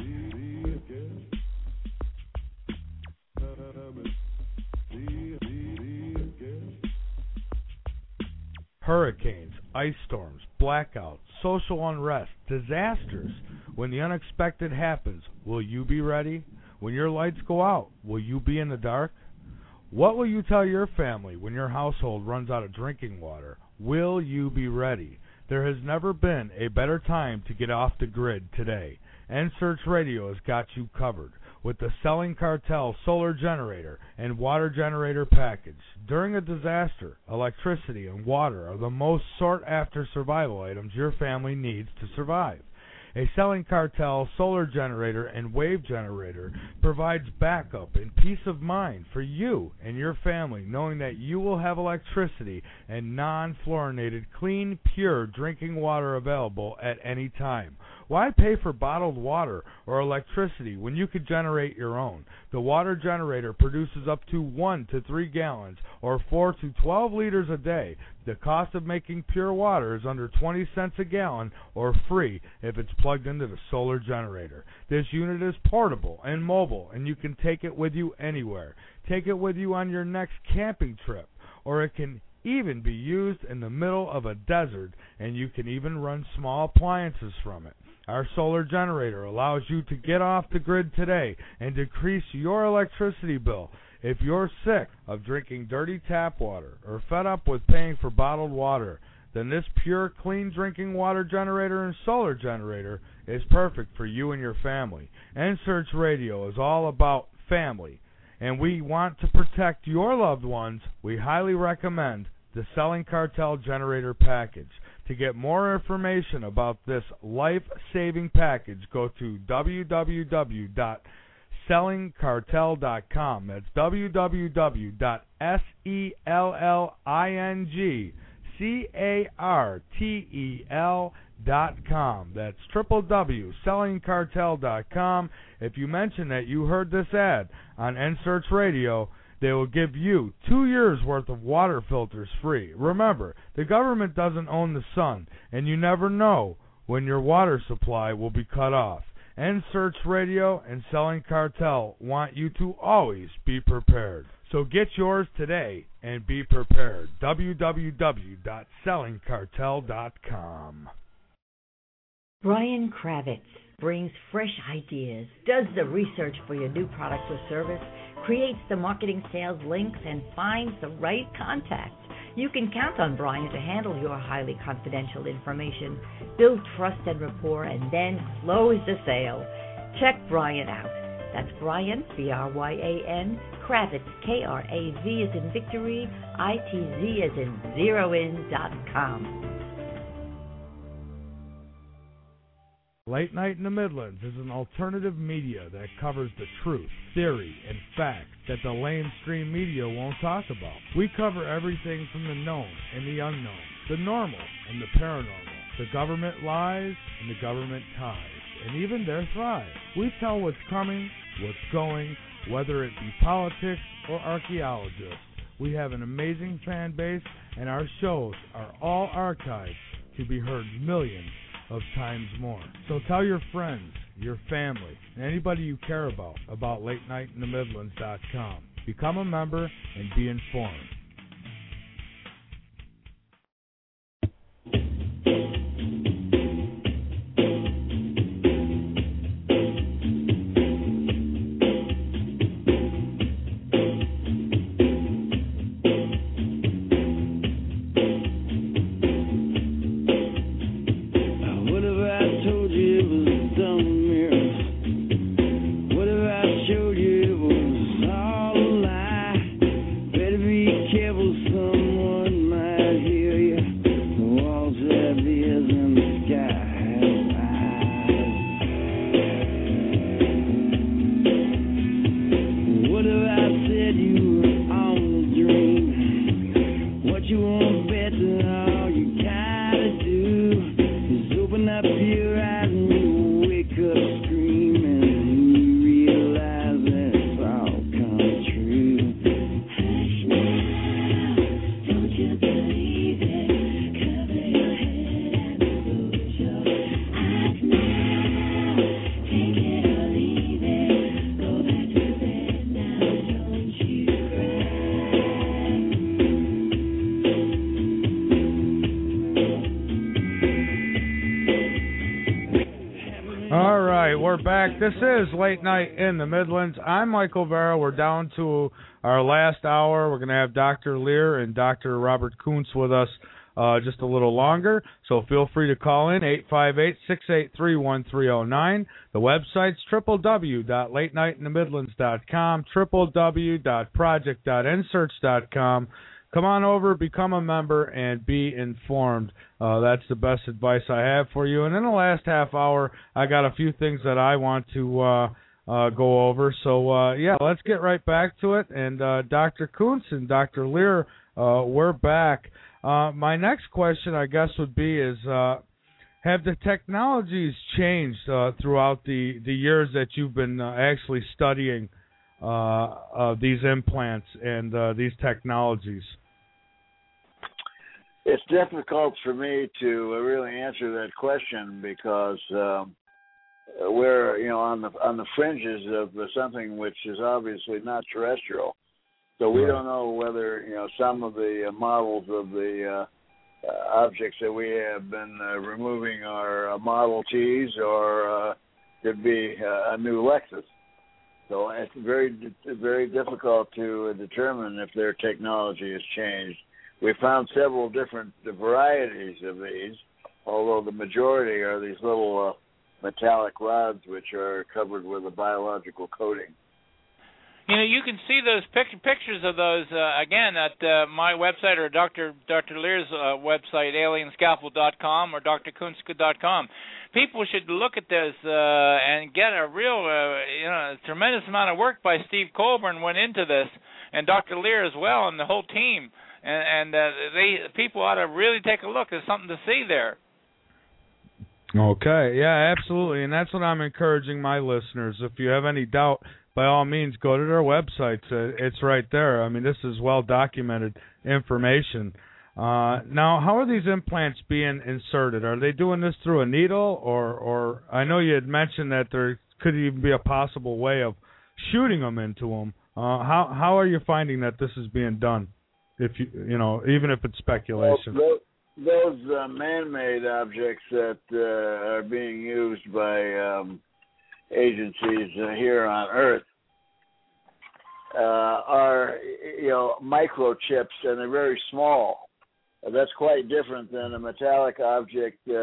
Hurricanes, ice storms, blackouts, social unrest, disasters. When the unexpected happens, will you be ready? When your lights go out, will you be in the dark? What will you tell your family when your household runs out of drinking water? Will you be ready? There has never been a better time to get off the grid today. N Search Radio has got you covered with the Selling Cartel solar generator and water generator package. During a disaster, electricity and water are the most sought-after survival items your family needs to survive. A Selling Cartel solar generator and wave generator provides backup and peace of mind for you and your family, knowing that you will have electricity and non-fluorinated, clean, pure drinking water available at any time. Why pay for bottled water or electricity when you could generate your own? The water generator produces up to one to three gallons or four to twelve liters a day. The cost of making pure water is under twenty cents a gallon or free if it's plugged into the solar generator. This unit is portable and mobile, and you can take it with you anywhere. Take it with you on your next camping trip, or it can even be used in the middle of a desert, and you can even run small appliances from it. Our solar generator allows you to get off the grid today and decrease your electricity bill. If you're sick of drinking dirty tap water or fed up with paying for bottled water, then this pure, clean drinking water generator and solar generator is perfect for you and your family. N Search Radio is all about family, and we want to protect your loved ones. We highly recommend the Selling Cartel Generator Package. To get more information about this life-saving package, go to w w w dot selling cartel dot com. That's w w w dot selling cartel dot com. That's w w w dot selling cartel dot com. If you mention that you heard this ad on N Search Radio, they will give you two years' worth of water filters free. Remember, the government doesn't own the sun, and you never know when your water supply will be cut off. N Search Radio and Selling Cartel want you to always be prepared. So get yours today and be prepared. w w w dot selling cartel dot com. Brian Kravitz brings fresh ideas, does the research for your new product or service, creates the marketing sales links, and finds the right contacts. You can count on Brian to handle your highly confidential information, build trust and rapport, and then close the sale. Check Brian out. That's Brian, B R Y A N, Kravitz, K R A V as in Victory, I T Z as in zero in dot com. Late Night in the Midlands is an alternative media that covers the truth, theory, and facts that the lamestream media won't talk about. We cover everything from the known and the unknown, the normal and the paranormal, the government lies and the government ties, and even their thrive. We tell what's coming, what's going, whether it be politics or archaeologists. We have an amazing fan base, and our shows are all archived to be heard millions of times more. So tell your friends your family, and anybody you care about about late night in the midlands dot com. Become a member and be informed. This is Late Night in the Midlands. I'm Michael Vera. We're down to our last hour. We're going to have Doctor Lear and Doctor Robert Kuntz with us uh, just a little longer. So feel free to call in, eight five eight, six eight three, one three zero nine. The website's w w w dot late night in the midlands dot com, w w w dot project dot n search dot com. Come on over, become a member, and be informed. Uh, that's the best advice I have for you. And in the last half hour, I got a few things that I want to uh, uh, go over. So, uh, yeah, let's get right back to it. And uh, Doctor Kuntz and Doctor Lear, uh, we're back. Uh, my next question, I guess, would be is, uh, have the technologies changed uh, throughout the, the years that you've been uh, actually studying uh, uh, these implants and uh, these technologies? It's difficult for me to really answer that question because um, we're, you know, on the on the fringes of something which is obviously not terrestrial. So we don't know whether, you know, some of the models of the uh, uh, objects that we have been uh, removing are uh, Model Ts or uh, could be uh, a new Lexus. So it's very very difficult to determine if their technology has changed. We found several different varieties of these, although the majority are these little uh, metallic rods which are covered with a biological coating. You know, you can see those pic- pictures of those, uh, again, at uh, my website or Doctor Doctor Lear's uh, website, alien scalpel dot com or d r kuntz dot com. People should look at this uh, and get a real, uh, you know, tremendous amount of work by Steve Colburn went into this, and Doctor Lear as well, and the whole team. And, and uh, they people ought to really take a look. There's something to see there. Okay, yeah, absolutely. And that's what I'm encouraging my listeners. If you have any doubt, by all means, go to their websites. Uh, it's right there. I mean, this is well-documented information. Uh, now, how are these implants being inserted? Are they doing this through a needle? Or, or I know you had mentioned that there could even be a possible way of shooting them into them. Uh, how, how are you finding that this is being done? If you you know, even if it's speculation. Well, those uh, man-made objects that uh, are being used by um, agencies uh, here on Earth uh, are, you know, microchips, and they're very small. Uh, that's quite different than a metallic object. Uh,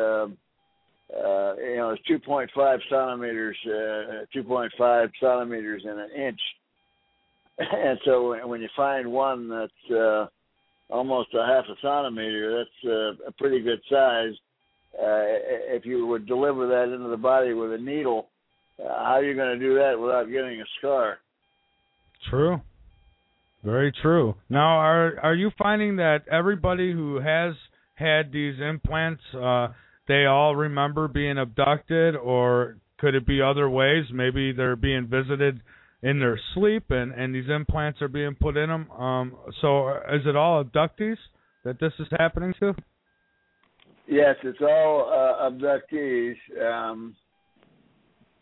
uh, you know, it's two point five centimeters, uh, two point five centimeters in an inch. And so when you find one that's uh, almost a half a centimeter, that's uh, a pretty good size. Uh, if you would deliver that into the body with a needle, uh, how are you going to do that without getting a scar? True. Very true. Now, are are you finding that everybody who has had these implants, uh, they all remember being abducted, or could it be other ways? Maybe they're being visited in their sleep, and, and these implants are being put in them. Um, so is it all abductees that this is happening to? Yes, it's all uh, abductees. Um,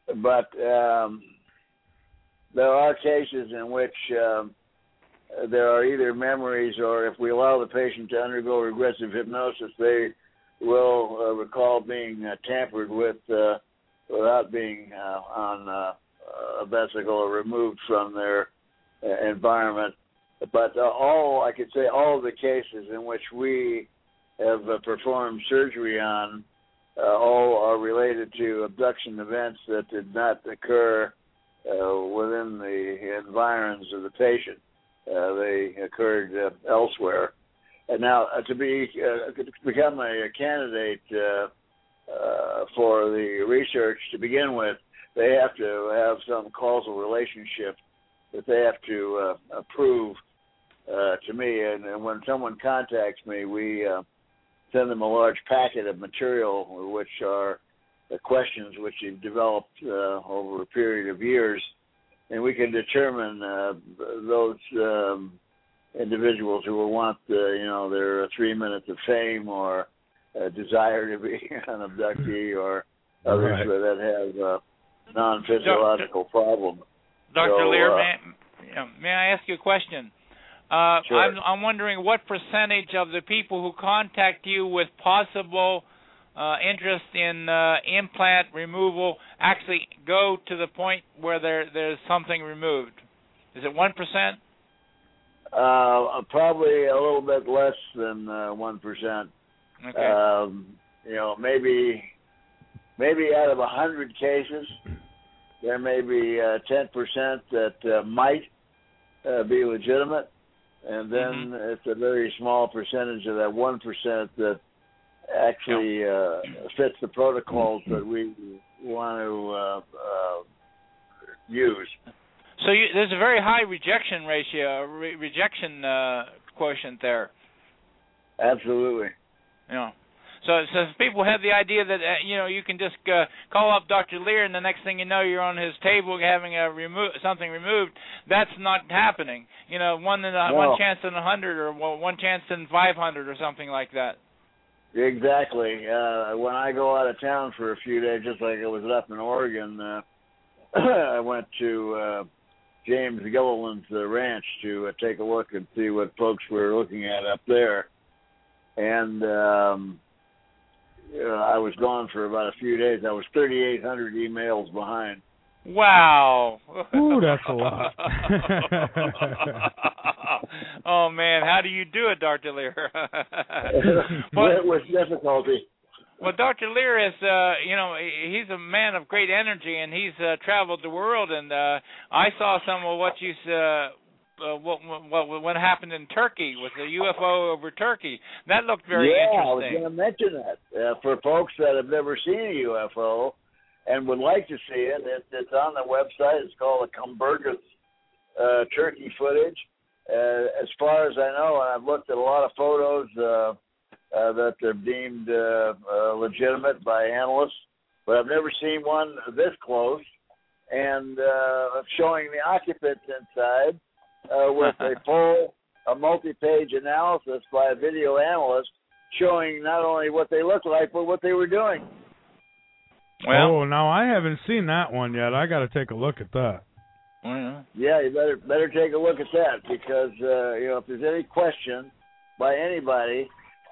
but um, there are cases in which um, there are either memories, or if we allow the patient to undergo regressive hypnosis, they will uh, recall being uh, tampered with uh, without being uh, on uh, a vesicle or removed from their uh, environment. But uh, all, I could say, all of the cases in which we have uh, performed surgery on, uh, all are related to abduction events that did not occur uh, within the environs of the patient. Uh, they occurred uh, elsewhere. And now, uh, to be uh, to become a, a candidate uh, uh, for the research to begin with, they have to have some causal relationship that they have to uh, prove uh, to me. And, and when someone contacts me, we uh, send them a large packet of material, which are the questions which we've developed uh, over a period of years, and we can determine uh, those um, individuals who will want, uh, you know, their three minutes of fame or a desire to be an abductee, or others Right. that have uh, non-physiological Doctor problems. Doctor So, Lear, uh, may, yeah, may I ask you a question? Uh, Sure. I'm, I'm wondering what percentage of the people who contact you with possible uh, interest in uh, implant removal actually go to the point where there there's something removed. Is it one percent? Uh, probably a little bit less than uh, one percent. Okay. Um, you know, maybe maybe out of a hundred cases, there may be uh, ten percent that uh, might uh, be legitimate, and then Mm-hmm. it's a very small percentage of that one percent that actually uh, fits the protocols that we want to uh, uh, use. So you, there's a very high rejection ratio, re- rejection uh, quotient there. Absolutely. Yeah. So, so if people have the idea that uh, you know you can just uh, call up Doctor Lear, and the next thing you know you're on his table having a remo- something removed. That's not happening. You know, one in a, No. one chance in a hundred, or well, one chance in five hundred, or something like that. Exactly. Uh, when I go out of town for a few days, just like I was up in Oregon, uh, I went to uh, James Gilliland's uh, ranch to uh, take a look and see what folks were looking at up there. And um, you know, I was gone for about a few days. I was thirty-eight hundred emails behind. Wow. Ooh, that's a lot. Oh man, how do you do it, Doctor Lear? Well, with difficulty. Well, Doctor Lear is, uh, you know, he's a man of great energy, and he's uh, traveled the world. And uh, I saw some of what you, uh, uh, what, what what happened in Turkey with the U F O over Turkey. That looked very yeah, I was interesting. going to mention that uh, for folks that have never seen a U F O and would like to see it. it it's on the website. It's called the Cumbergus uh, Turkey footage. Uh, as far as I know, and I've looked at a lot of photos uh, uh, that they're deemed uh, uh, legitimate by analysts, but I've never seen one this close, and uh, showing the occupants inside uh, with a full, a multi-page analysis by a video analyst showing not only what they look like, but what they were doing. Well, oh, now I haven't seen that one yet. I got to take a look at that. well, Yeah, you better better take a look at that, because uh, you know, if there's any question by anybody,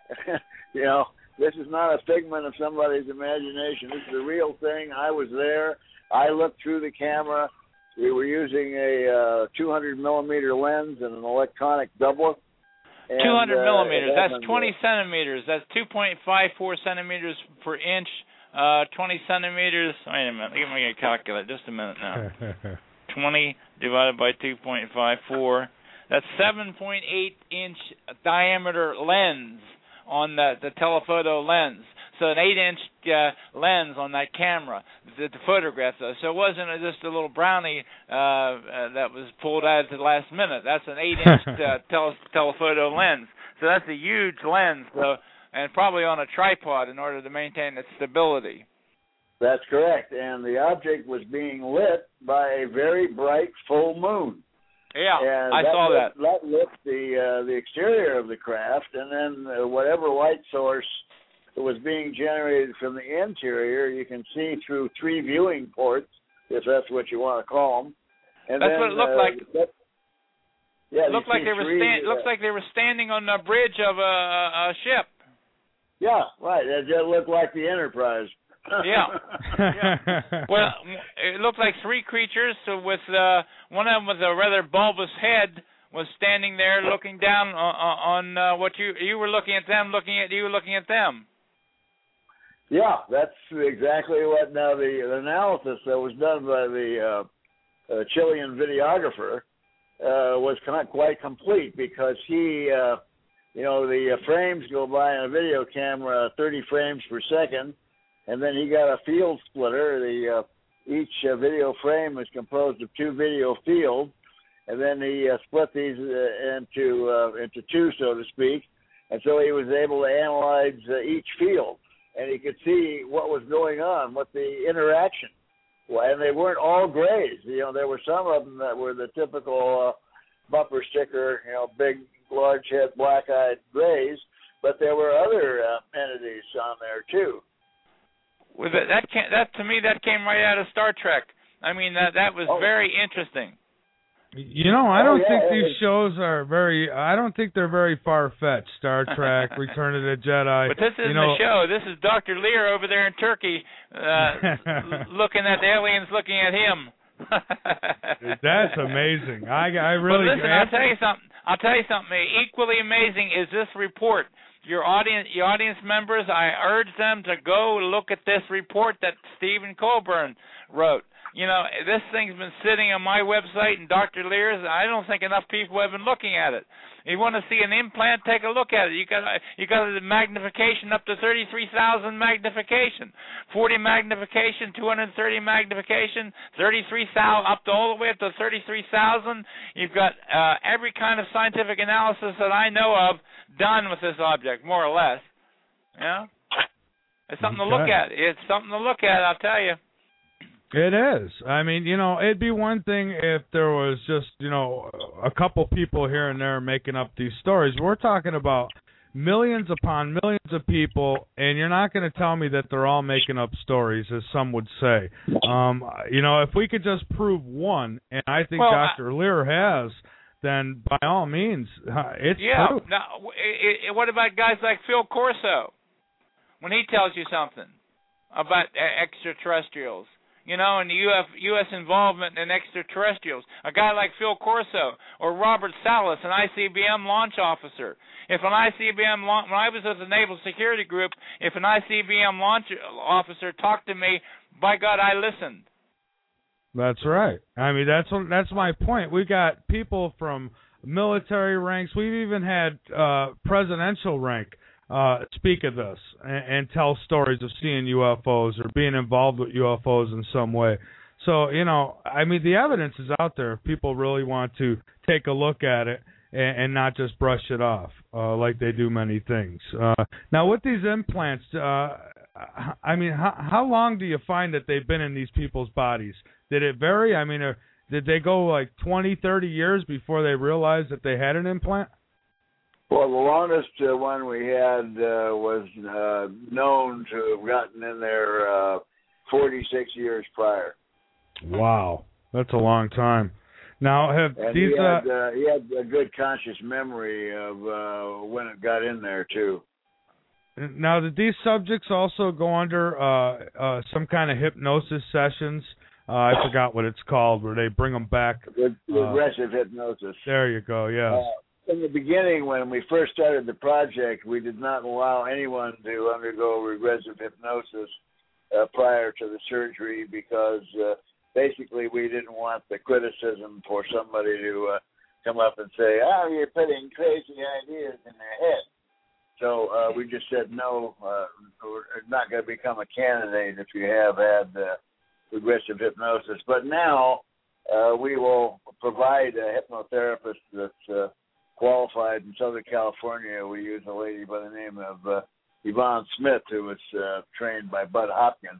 you know, this is not a figment of somebody's imagination. This is a real thing. I was there. I looked through the camera. We were using a uh, two hundred millimeter lens and an electronic doublet. And, two hundred uh, millimeters. it That's happened, twenty uh, centimeters. That's two point five four centimeters per inch. Uh, twenty centimeters. Wait a minute. Let me get a calculator. Just a minute now. twenty divided by two point five four. That's seven point eight inch diameter lens on the, the telephoto lens. So an eight inch uh, lens on that camera that the photograph those. So it wasn't just a little brownie uh, uh, that was pulled out at the last minute. That's an eight inch uh, tele- telephoto lens. So that's a huge lens, so, and probably on a tripod in order to maintain its stability. That's correct. And the object was being lit by a very bright full moon. Yeah, and I that saw lit, that. That lit the uh, the exterior of the craft, and then uh, whatever light source that was being generated from the interior, you can see through three viewing ports if that's what you want to call them. And that's then, what it looked uh, like. That, yeah, it looked like they were three, stand, uh, looks like they were standing on the bridge of a, a ship. Yeah, right. It just looked like the Enterprise. yeah. yeah. Well, it looked like three creatures with uh, one of them with a rather bulbous head was standing there looking down on, on uh, what you you were looking at them, looking at you, looking at them. Yeah, that's exactly what. Now the, the analysis that was done by the uh, uh, Chilean videographer uh, was not quite complete because he, uh, you know, the uh, frames go by on a video camera thirty frames per second, and then he got a field splitter. The uh, each uh, video frame is composed of two video fields, and then he uh, split these uh, into uh, into two, so to speak, and so he was able to analyze uh, each field. And he could see what was going on with the interaction. Well, and they weren't all grays. You know, there were some of them that were the typical uh, bumper sticker, you know, big, large head, black-eyed grays, but there were other uh, entities on there, too. Well, that, that, came, that, to me, that came right out of Star Trek. I mean, that, that was oh. very interesting. You know, I don't oh, yeah, think yeah, these shows are very. I don't think they're very far fetched. Star Trek, Return of the Jedi. But this isn't you know, the show. This is Doctor Lear over there in Turkey, uh, looking at the aliens, looking at him. That's amazing. I, I really. But listen, I'll tell you something. I'll tell you something. Equally amazing is this report. Your audience, your audience members, I urge them to go look at this report that Stephen Colburn wrote. You know, this thing's been sitting on my website and Doctor Lear's. I don't think enough people have been looking at it. If you want to see an implant, take a look at it. You got you got the magnification up to thirty-three thousand magnification, forty magnification, two hundred thirty magnification, thirty-three thousand up to all the way up to thirty-three thousand. You've got uh, every kind of scientific analysis that I know of done with this object, more or less. Yeah, it's something okay. to look at. It's something to look at. I'll tell you. It is. I mean, you know, it'd be one thing if there was just, you know, a couple people here and there making up these stories. We're talking about millions upon millions of people, and you're not going to tell me that they're all making up stories, as some would say. Um, you know, if we could just prove one, and I think well, Doctor Lear has, then by all means, uh, it's yeah. true. Now, it, it, what about guys like Phil Corso, when he tells you something about extraterrestrials? You know, and the U F, U S involvement in extraterrestrials. A guy like Phil Corso or Robert Salas, an I C B M launch officer. If an I C B M launch, when I was with the Naval Security Group, if an I C B M launch officer talked to me, by God, I listened. That's right. I mean, that's what, that's my point. We got people from military ranks. We've even had uh, presidential rank Uh, speak of this and, and tell stories of seeing U F Os or being involved with U F Os in some way. So, you know, I mean, the evidence is out there if people really want to take a look at it and, and not just brush it off uh, like they do many things. Uh, now, with these implants, uh, I mean, how, how long do you find that they've been in these people's bodies? Did it vary? I mean, uh, did they go like twenty, thirty years before they realized that they had an implant? Well, the longest uh, one we had uh, was uh, known to have gotten in there uh, forty-six years prior. Wow, that's a long time. Now, have and these? He had, uh, uh, he had a good conscious memory of uh, when it got in there too. Now, did these subjects also go under uh, uh, some kind of hypnosis sessions? Uh, I forgot what it's called, where they bring them back. Regressive uh, hypnosis. There you go. Yes. Uh, In the beginning, when we first started the project, we did not allow anyone to undergo regressive hypnosis uh, prior to the surgery because uh, basically we didn't want the criticism for somebody to uh, come up and say, oh, you're putting crazy ideas in their head. So uh, we just said, no, uh, we're not going to become a candidate if you have had uh, regressive hypnosis. But now uh, we will provide a hypnotherapist that's uh, qualified in Southern California. We use a lady by the name of uh, Yvonne Smith, who was uh, trained by Bud Hopkins,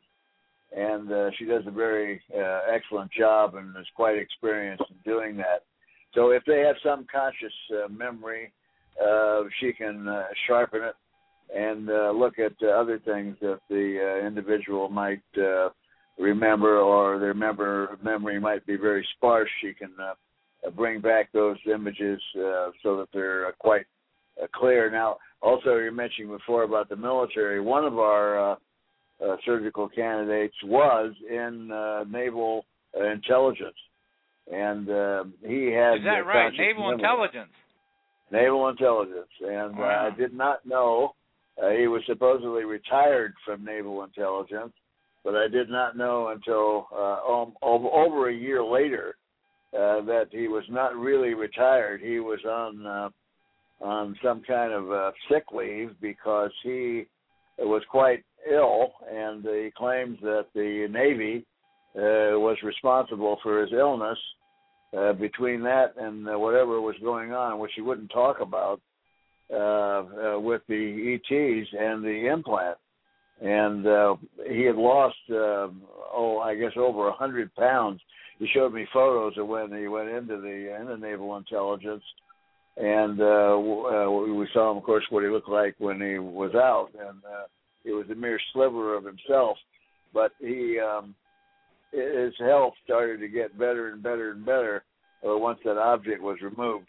and uh, she does a very uh, excellent job and is quite experienced in doing that. So if they have some conscious uh, memory, uh, she can uh, sharpen it and uh, look at uh, other things that the uh, individual might uh, remember, or their member, memory might be very sparse, she can uh, bring back those images uh, so that they're uh, quite uh, clear. Now, also, you mentioned before about the military. One of our uh, uh, surgical candidates was in uh, naval uh, intelligence, and uh, he had. Is that uh, right? Naval memory. intelligence. Naval intelligence, and wow. uh, I did not know uh, he was supposedly retired from naval intelligence, but I did not know until uh, um, over a year later uh, that he was not really retired. He was on uh, on some kind of uh, sick leave because he was quite ill, and he claims that the Navy uh, was responsible for his illness. Uh, between that and uh, whatever was going on, which he wouldn't talk about, uh, uh, with the E Ts and the implant. And uh, he had lost, uh, oh, I guess over one hundred pounds. He showed me photos of when he went into the, in the naval intelligence. And uh, uh, we saw him, of course, what he looked like when he was out. And uh, it was a mere sliver of himself. But he... Um, his health started to get better and better and better uh, once that object was removed.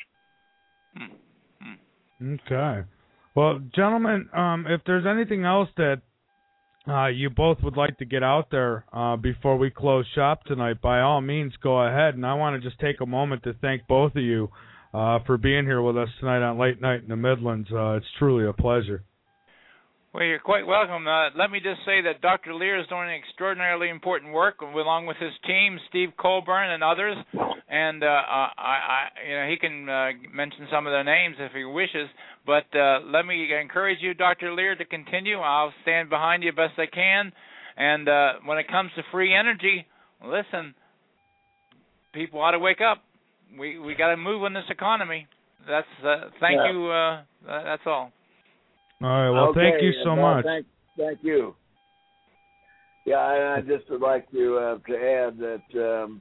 Okay. Well, gentlemen, um, if there's anything else that uh, you both would like to get out there uh, before we close shop tonight, by all means, go ahead. And I want to just take a moment to thank both of you uh, for being here with us tonight on Late Night in the Midlands. Uh, it's truly a pleasure. Well, you're quite welcome. Uh, let me just say that Doctor Lear is doing extraordinarily important work along with his team, Steve Colburn and others. And uh, I, I, you know, he can uh, mention some of their names if he wishes. But uh, let me encourage you, Doctor Lear, to continue. I'll stand behind you best I can. And uh, when it comes to free energy, listen, people ought to wake up. We we got to move in this economy. That's uh, thank yeah. you. Uh, that's all. All right. Well, okay, thank you so and, uh, much. Thank, thank you. Yeah, I, I just would like to uh, to add that um,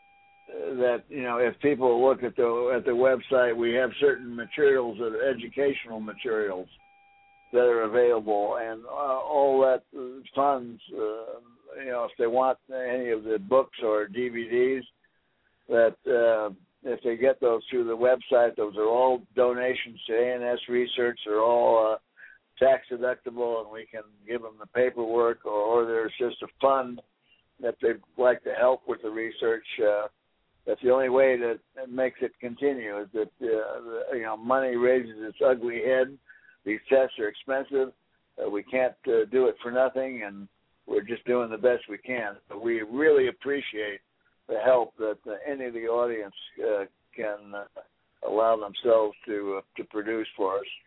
that you know if people look at the at the website, we have certain materials that are educational materials that are available, and uh, all that funds. Uh, you know, if they want any of the books or D V Ds, that uh, if they get those through the website, those are all donations to A N S Research. They're all uh, tax deductible, and we can give them the paperwork, or, or there's just a fund that they'd like to help with the research. Uh, that's the only way that it makes it continue, is that uh, the, you know money raises its ugly head. These tests are expensive. Uh, we can't uh, do it for nothing, and we're just doing the best we can. But we really appreciate the help that uh, any of the audience uh, can uh, allow themselves to uh, to produce for us.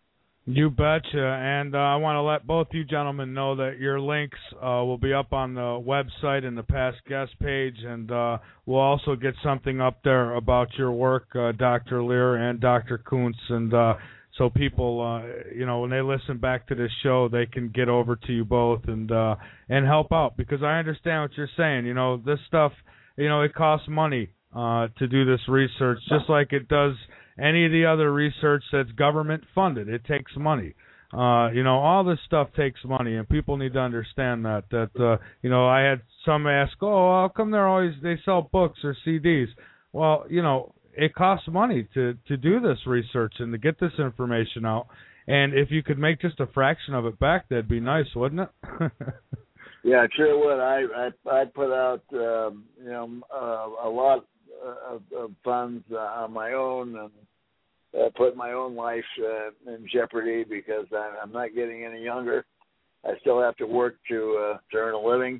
You betcha, and uh, I want to let both you gentlemen know that your links uh, will be up on the website and the past guest page, and uh, we'll also get something up there about your work, uh, Doctor Lear and Doctor Kuntz, and uh, so people, uh, you know, when they listen back to this show, they can get over to you both and uh, and help out, because I understand what you're saying. You know, this stuff, you know, it costs money uh, to do this research, just like it does any of the other research that's government funded. It takes money. Uh, you know, all this stuff takes money, and people need to understand that. That uh, you know, I had some ask, "Oh, how come they're always they sell books or C Ds?" Well, you know, it costs money to to do this research and to get this information out. And if you could make just a fraction of it back, that'd be nice, wouldn't it? Yeah, it sure would. I I I'd put out um, you know uh, a lot of, of funds uh, on my own, and uh, put my own life uh, in jeopardy because I, I'm not getting any younger. I still have to work to uh, to earn a living,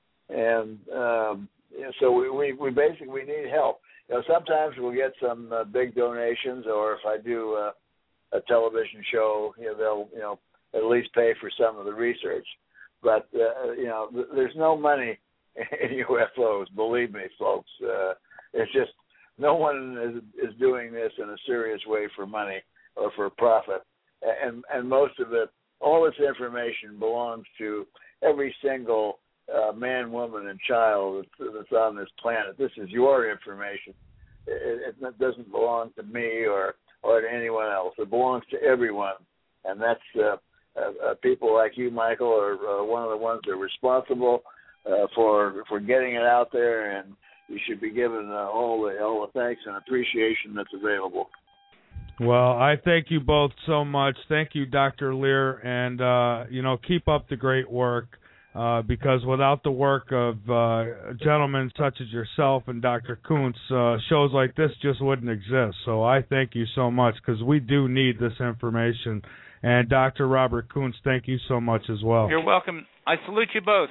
and um, you know, so we, we we basically we need help. You know, sometimes we'll get some uh, big donations, or if I do uh, a television show, you know, they'll you know at least pay for some of the research. But uh, you know, th- there's no money in U F Os. Believe me, folks. Uh, it's just no one is, is doing this in a serious way for money or for profit. And and most of it, all this information belongs to every single uh, man, woman, and child that's, that's on this planet. This is your information. It, it doesn't belong to me or or to anyone else. It belongs to everyone, and that's. Uh, Uh, uh, people like you, Michael, are uh, one of the ones that are responsible uh, for for getting it out there, and you should be given uh, all the all the thanks and appreciation that's available. Well, I thank you both so much. Thank you, Doctor Lear, and uh, you know, keep up the great work. Uh, because without the work of uh, gentlemen such as yourself and Doctor Koontz, uh, shows like this just wouldn't exist. So I thank you so much, because we do need this information. And Doctor Robert Koontz, thank you so much as well. You're welcome. I salute you both.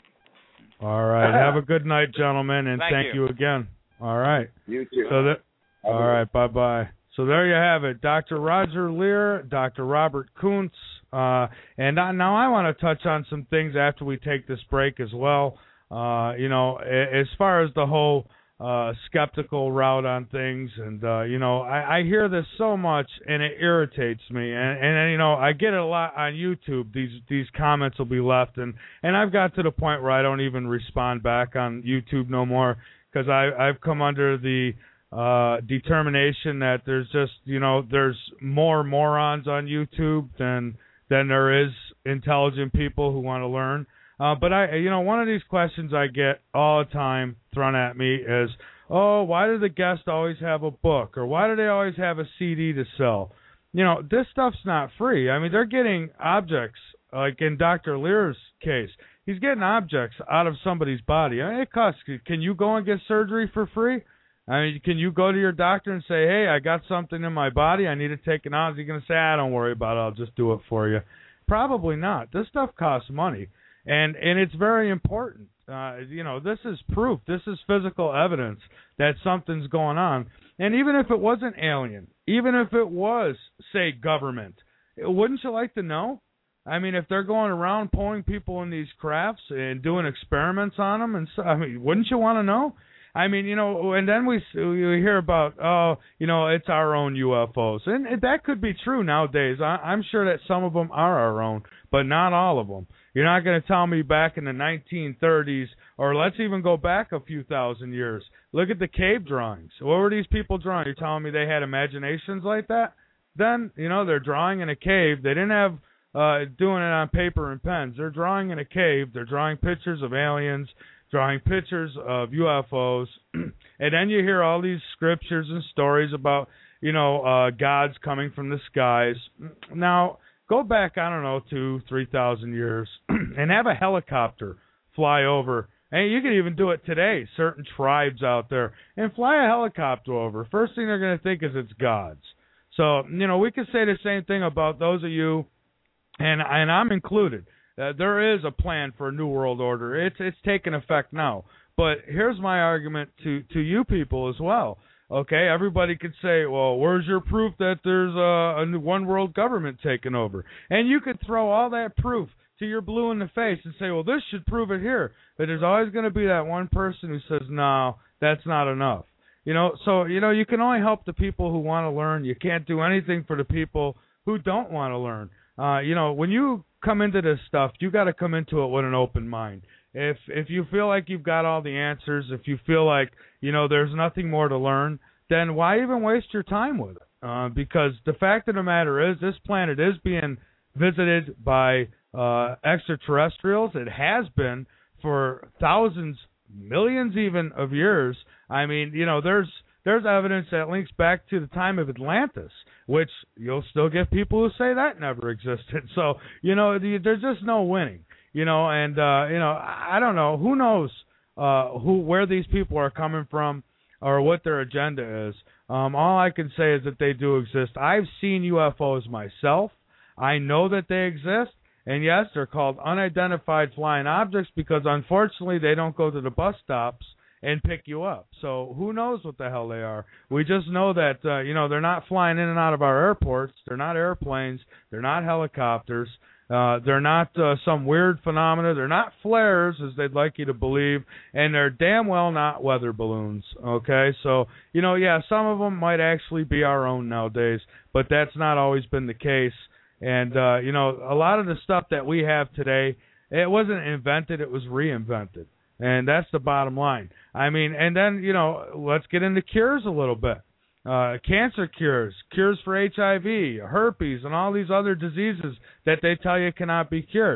All right. Have a good night, gentlemen, and thank, thank you. you again. All right. You too. So that, all right. Bye-bye. So there you have it. Doctor Roger Lear, Doctor Robert Koontz. Uh, and I, now I want to touch on some things after we take this break as well. Uh, you know, as far as the whole uh, skeptical route on things, and uh, you know, I, I hear this so much, and it irritates me. And, and you know, I get it a lot on YouTube. These these comments will be left, and and I've got to the point where I don't even respond back on YouTube no more, because I I've come under the uh, determination that there's just, you know, there's more morons on YouTube than than there is intelligent people who want to learn. Uh, but I, you know, one of these questions I get all the time thrown at me is, oh, why do the guests always have a book, or why do they always have a C D to sell? You know, this stuff's not free. I mean, they're getting objects, like in Doctor Lear's case, he's getting objects out of somebody's body. I mean, it costs. Can you go and get surgery for free? I mean, can you go to your doctor and say, hey, I got something in my body, I need to take it out? Is he going to say, ah, don't worry about it, I'll just do it for you? Probably not. This stuff costs money, and and it's very important. Uh, you know, this is proof. This is physical evidence that something's going on. And even if it wasn't alien, even if it was, say, government, wouldn't you like to know? I mean, if they're going around pulling people in these crafts and doing experiments on them, and so, I mean, wouldn't you want to know? I mean, you know, and then we we hear about, oh, you know, it's our own U F Os. And that could be true nowadays. I, I'm sure that some of them are our own, but not all of them. You're not going to tell me back in the nineteen thirties, or let's even go back a few thousand years. Look at the cave drawings. What were these people drawing? You're telling me they had imaginations like that? Then, you know, they're drawing in a cave. They didn't have uh, doing it on paper and pens. They're drawing in a cave. They're drawing pictures of aliens, drawing pictures of U F Os, and then you hear all these scriptures and stories about, you know, uh, gods coming from the skies. Now, go back, I don't know, two, three thousand years, and have a helicopter fly over. And you can even do it today, certain tribes out there, and fly a helicopter over. First thing they're going to think is it's gods. So, you know, we could say the same thing about those of you, and and I'm included. Uh, there is a plan for a new world order. It's it's taking effect now. But here's my argument to, to you people as well. Okay, everybody could say, well, where's your proof that there's a, a new one world government taking over? And you could throw all that proof to your blue in the face and say, well, this should prove it here. But there's always going to be that one person who says, no, that's not enough. You know, so, you know, you can only help the people who want to learn. You can't do anything for the people who don't want to learn. Uh, you know, when you come into this stuff, you got to come into it with an open mind. If if you feel like you've got all the answers, if you feel like, you know, there's nothing more to learn, then why even waste your time with it? Uh, because the fact of the matter is, this planet is being visited by uh, extraterrestrials. It has been for thousands, millions even of years. I mean, you know, there's there's evidence that links back to the time of Atlantis, which you'll still get people who say that never existed. So, you know, there's just no winning, you know, and, uh, you know, I don't know. Who knows uh, who where these people are coming from or what their agenda is. Um, all I can say is that they do exist. I've seen U F Os myself. I know that they exist. And, yes, they're called unidentified flying objects because, unfortunately, they don't go to the bus stops and pick you up. So who knows what the hell they are. We just know that, uh, you know, they're not flying in and out of our airports. They're not airplanes. They're not helicopters. Uh, they're not uh, some weird phenomena. They're not flares, as they'd like you to believe. And they're damn well not weather balloons, okay? So, you know, yeah, some of them might actually be our own nowadays, but that's not always been the case. And, uh, you know, a lot of the stuff that we have today, it wasn't invented, it was reinvented. And that's the bottom line. I mean, and then, you know, let's get into cures a little bit. Uh, cancer cures, cures for H I V, herpes, and all these other diseases that they tell you cannot be cured.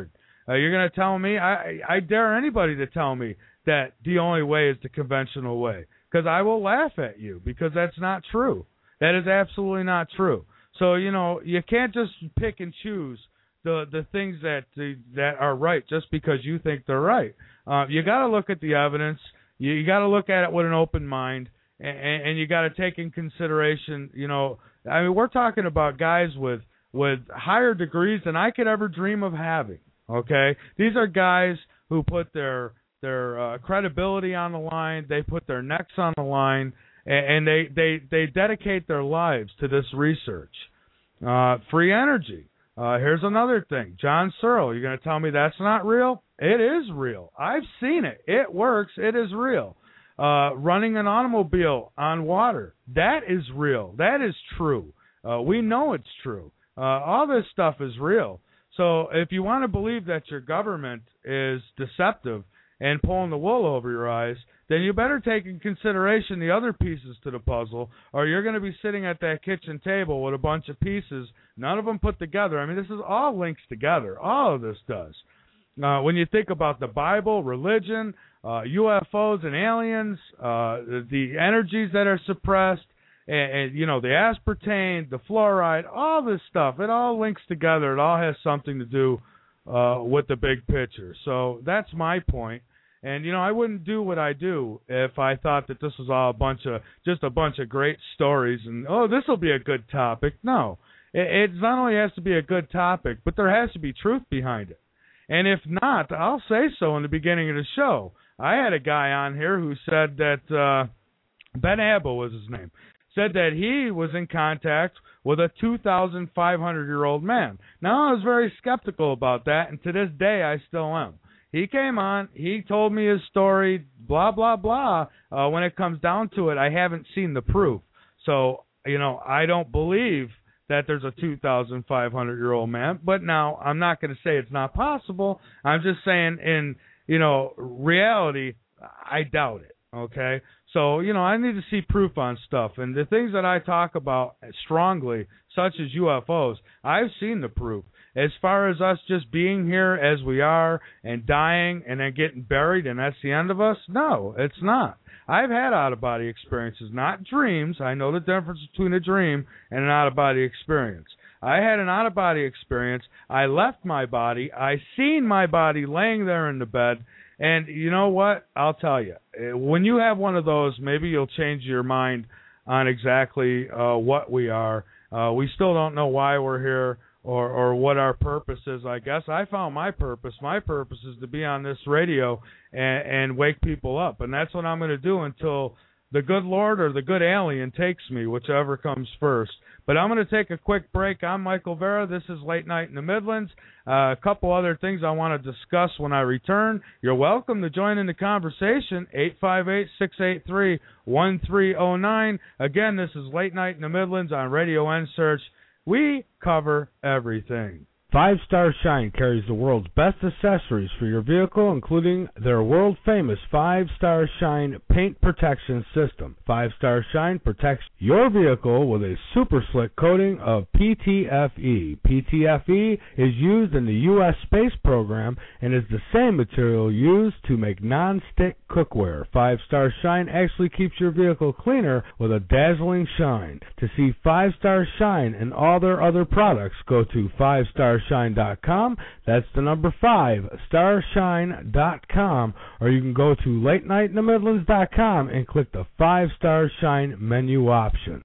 Uh, you're going to tell me? I, I dare anybody to tell me that the only way is the conventional way, because I will laugh at you, because that's not true. That is absolutely not true. So, you know, you can't just pick and choose the the things that the, that are right just because you think they're right. Uh, you got to look at the evidence. You, you got to look at it with an open mind, and, and you got to take in consideration, you know, I mean, we're talking about guys with with higher degrees than I could ever dream of having. Okay, these are guys who put their their uh, credibility on the line. They put their necks on the line, and, and they, they they dedicate their lives to this research. Uh, free energy. Uh, here's another thing. John Searle, you're going to tell me that's not real? It is real. I've seen it. It works. It is real. Uh, running an automobile on water, that is real. That is true. Uh, we know it's true. Uh, all this stuff is real. So if you want to believe that your government is deceptive and pulling the wool over your eyes, then you better take in consideration the other pieces to the puzzle, or you're going to be sitting at that kitchen table with a bunch of pieces, none of them put together. I mean, this is all links together. All of this does. Uh, when you think about the Bible, religion, uh, U F Os and aliens, uh, the, the energies that are suppressed, and, and, you know, the aspartame, the fluoride, all this stuff, it all links together. It all has something to do uh, with the big picture. So that's my point. And, you know, I wouldn't do what I do if I thought that this was all a bunch of, just a bunch of great stories and, oh, this will be a good topic. No, it, it not only has to be a good topic, but there has to be truth behind it. And if not, I'll say so in the beginning of the show. I had a guy on here who said that, uh, Ben Abel was his name, said that he was in contact with a two thousand five hundred year old man. Now, I was very skeptical about that, and to this day, I still am. He came on, he told me his story, blah, blah, blah. Uh, when it comes down to it, I haven't seen the proof. So, you know, I don't believe that there's a two thousand five hundred year old man. But now, I'm not going to say it's not possible. I'm just saying in, you know, reality, I doubt it, okay? So, you know, I need to see proof on stuff. And the things that I talk about strongly, such as U F Os, I've seen the proof. As far as us just being here as we are and dying and then getting buried and that's the end of us, no, it's not. I've had out-of-body experiences, not dreams. I know the difference between a dream and an out-of-body experience. I had an out-of-body experience. I left my body. I seen my body laying there in the bed. And you know what? I'll tell you, when you have one of those, maybe you'll change your mind on exactly uh, what we are. Uh, we still don't know why we're here. Or, or what our purpose is, I guess. I found my purpose. My purpose is to be on this radio and, and wake people up. And that's what I'm going to do until the good Lord or the good alien takes me, whichever comes first. But I'm going to take a quick break. I'm Michael Vera. This is Late Night in the Midlands. Uh, a couple other things I want to discuss when I return. You're welcome to join in the conversation, eight five eight, six eight three, one three zero nine. Again, this is Late Night in the Midlands on Radio N Search. We cover everything. Five Star Shine carries the world's best accessories for your vehicle, including their world-famous Five Star Shine paint protection system. Five Star Shine protects your vehicle with a super slick coating of P T F E. P T F E is used in the U S space program and is the same material used to make non-stick cookware. Five Star Shine actually keeps your vehicle cleaner with a dazzling shine. To see Five Star Shine and all their other products, go to five star shine dot com. That's the number five star shine dot com, or you can go to late night in the midlands dot com and click the Five Star Shine menu option.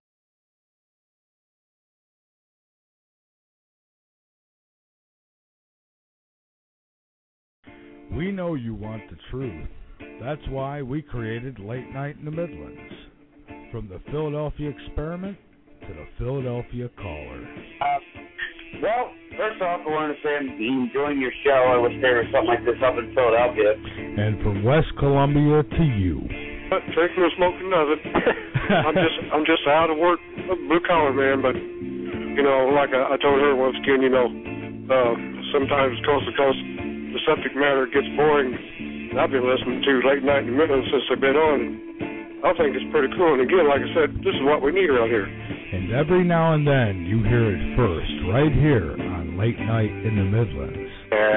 We know you want the truth. That's why we created Late Night in the Midlands. From the Philadelphia Experiment to the Philadelphia Caller. Uh, well, first off, I want to say I'm enjoying your show. I wish there was something like this up in Philadelphia. And from West Columbia to you. Drinking or smoking nothing. I'm just I'm just out of work, blue collar man. But you know, like I, I told her once again, you know, uh, sometimes coast to coast, the subject matter gets boring. I've been listening to Late Night in the Midlands since I've been on. I think it's pretty cool. And again, like I said, this is what we need around here. And every now and then you hear it first, right here on Late Night in the Midlands. Uh,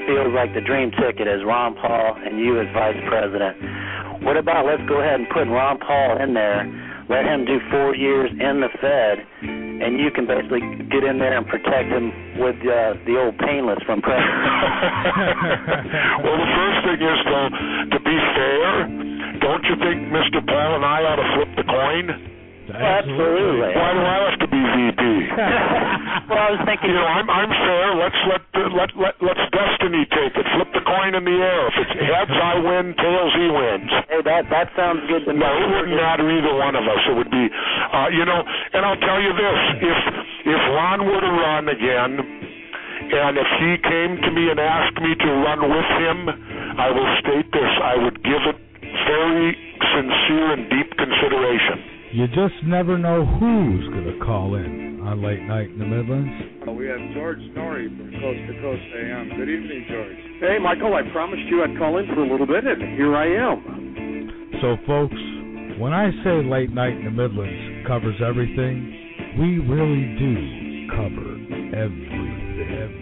feels like the dream ticket is Ron Paul and you as vice president. What about let's go ahead and put Ron Paul in there, let him do four years in the Fed, and you can basically get in there and protect him with uh, the old painless from president. Well, the first thing is, though, to be fair, don't you think Mister Paul and I ought to flip the coin? Absolutely. Why do I have to be V P? Well, I was thinking, you know, I'm I'm fair. Let's let the, let let let's destiny take it. Flip the coin in the air. If it's heads, I win. Tails, he wins. Hey, that that sounds good to me. No, it wouldn't matter either one of us. It would be, uh, you know. And I'll tell you this: if if Ron were to run again, and if he came to me and asked me to run with him, I will state this: I would give it very sincere and deep consideration. You just never know who's going to call in on Late Night in the Midlands. We have George Norrie from Coast to Coast A M. Good evening, George. Hey, Michael, I promised you I'd call in for a little bit, and here I am. So, folks, when I say Late Night in the Midlands covers everything, we really do cover everything. everything.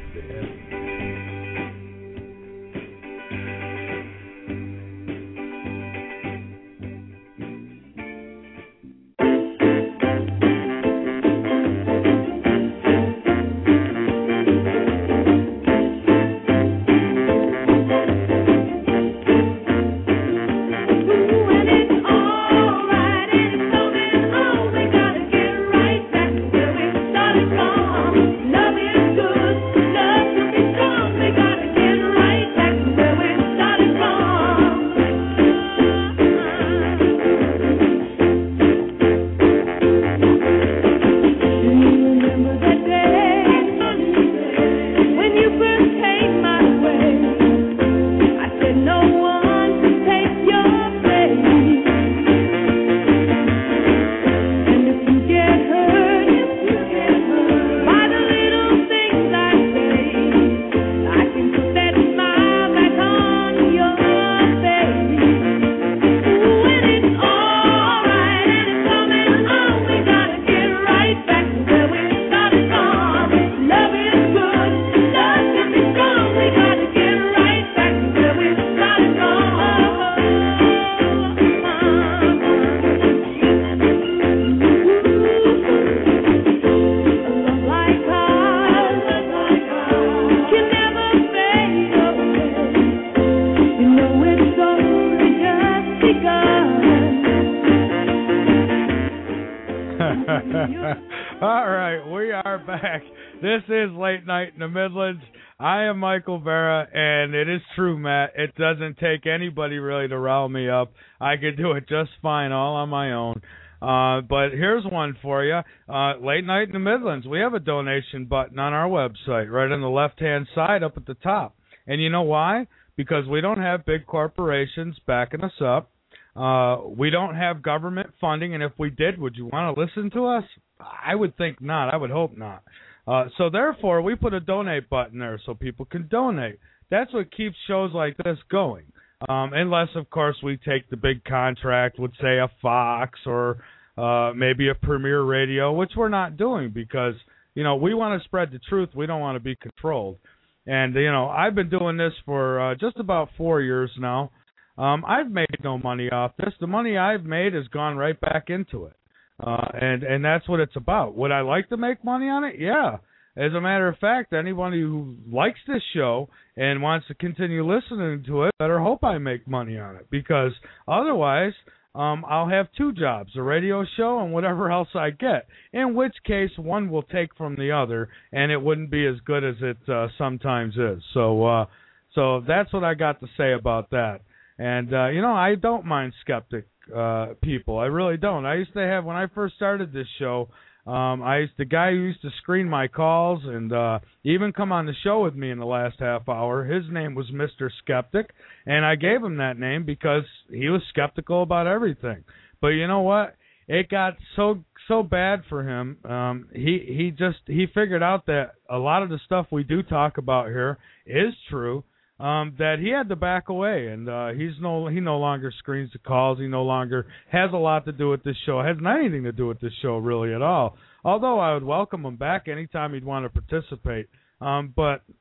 All right, we are back. This is Late Night in the Midlands. I am Michael Vera, and it is true, Matt. It doesn't take anybody really to rile me up. I could do it just fine all on my own. Uh, but here's one for you. Uh, Late Night in the Midlands. We have a donation button on our website, right on the left-hand side up at the top. And you know why? Because we don't have big corporations backing us up. Uh, we don't have government funding, and if we did, would you want to listen to us? I would think not. I would hope not. Uh, so therefore, we put a donate button there so people can donate. That's what keeps shows like this going. Um, unless, of course, we take the big contract with, say, a Fox or uh, maybe a Premier Radio, which we're not doing because, you know, we want to spread the truth. We don't want to be controlled. And, you know, I've been doing this for uh, just about four years now. Um, I've made no money off this. The money I've made has gone right back into it. Uh, and, and that's what it's about. Would I like to make money on it? Yeah. As a matter of fact, anybody who likes this show and wants to continue listening to it better hope I make money on it, because otherwise um, I'll have two jobs, a radio show and whatever else I get, in which case one will take from the other, and it wouldn't be as good as it uh, sometimes is. So, uh, so that's what I got to say about that. And, uh, you know, I don't mind skeptic uh, people. I really don't. I used to have, when I first started this show, um, I used the guy who used to screen my calls and uh, even come on the show with me in the last half hour. His name was Mister Skeptic, and I gave him that name because he was skeptical about everything. But you know what? It got so so bad for him. Um, he he just he figured out that a lot of the stuff we do talk about here is true. Um, that he had to back away, and uh, he's no he no longer screens the calls. He no longer has a lot to do with this show. Has not anything to do with this show really at all. Although I would welcome him back anytime he'd want to participate. Um, but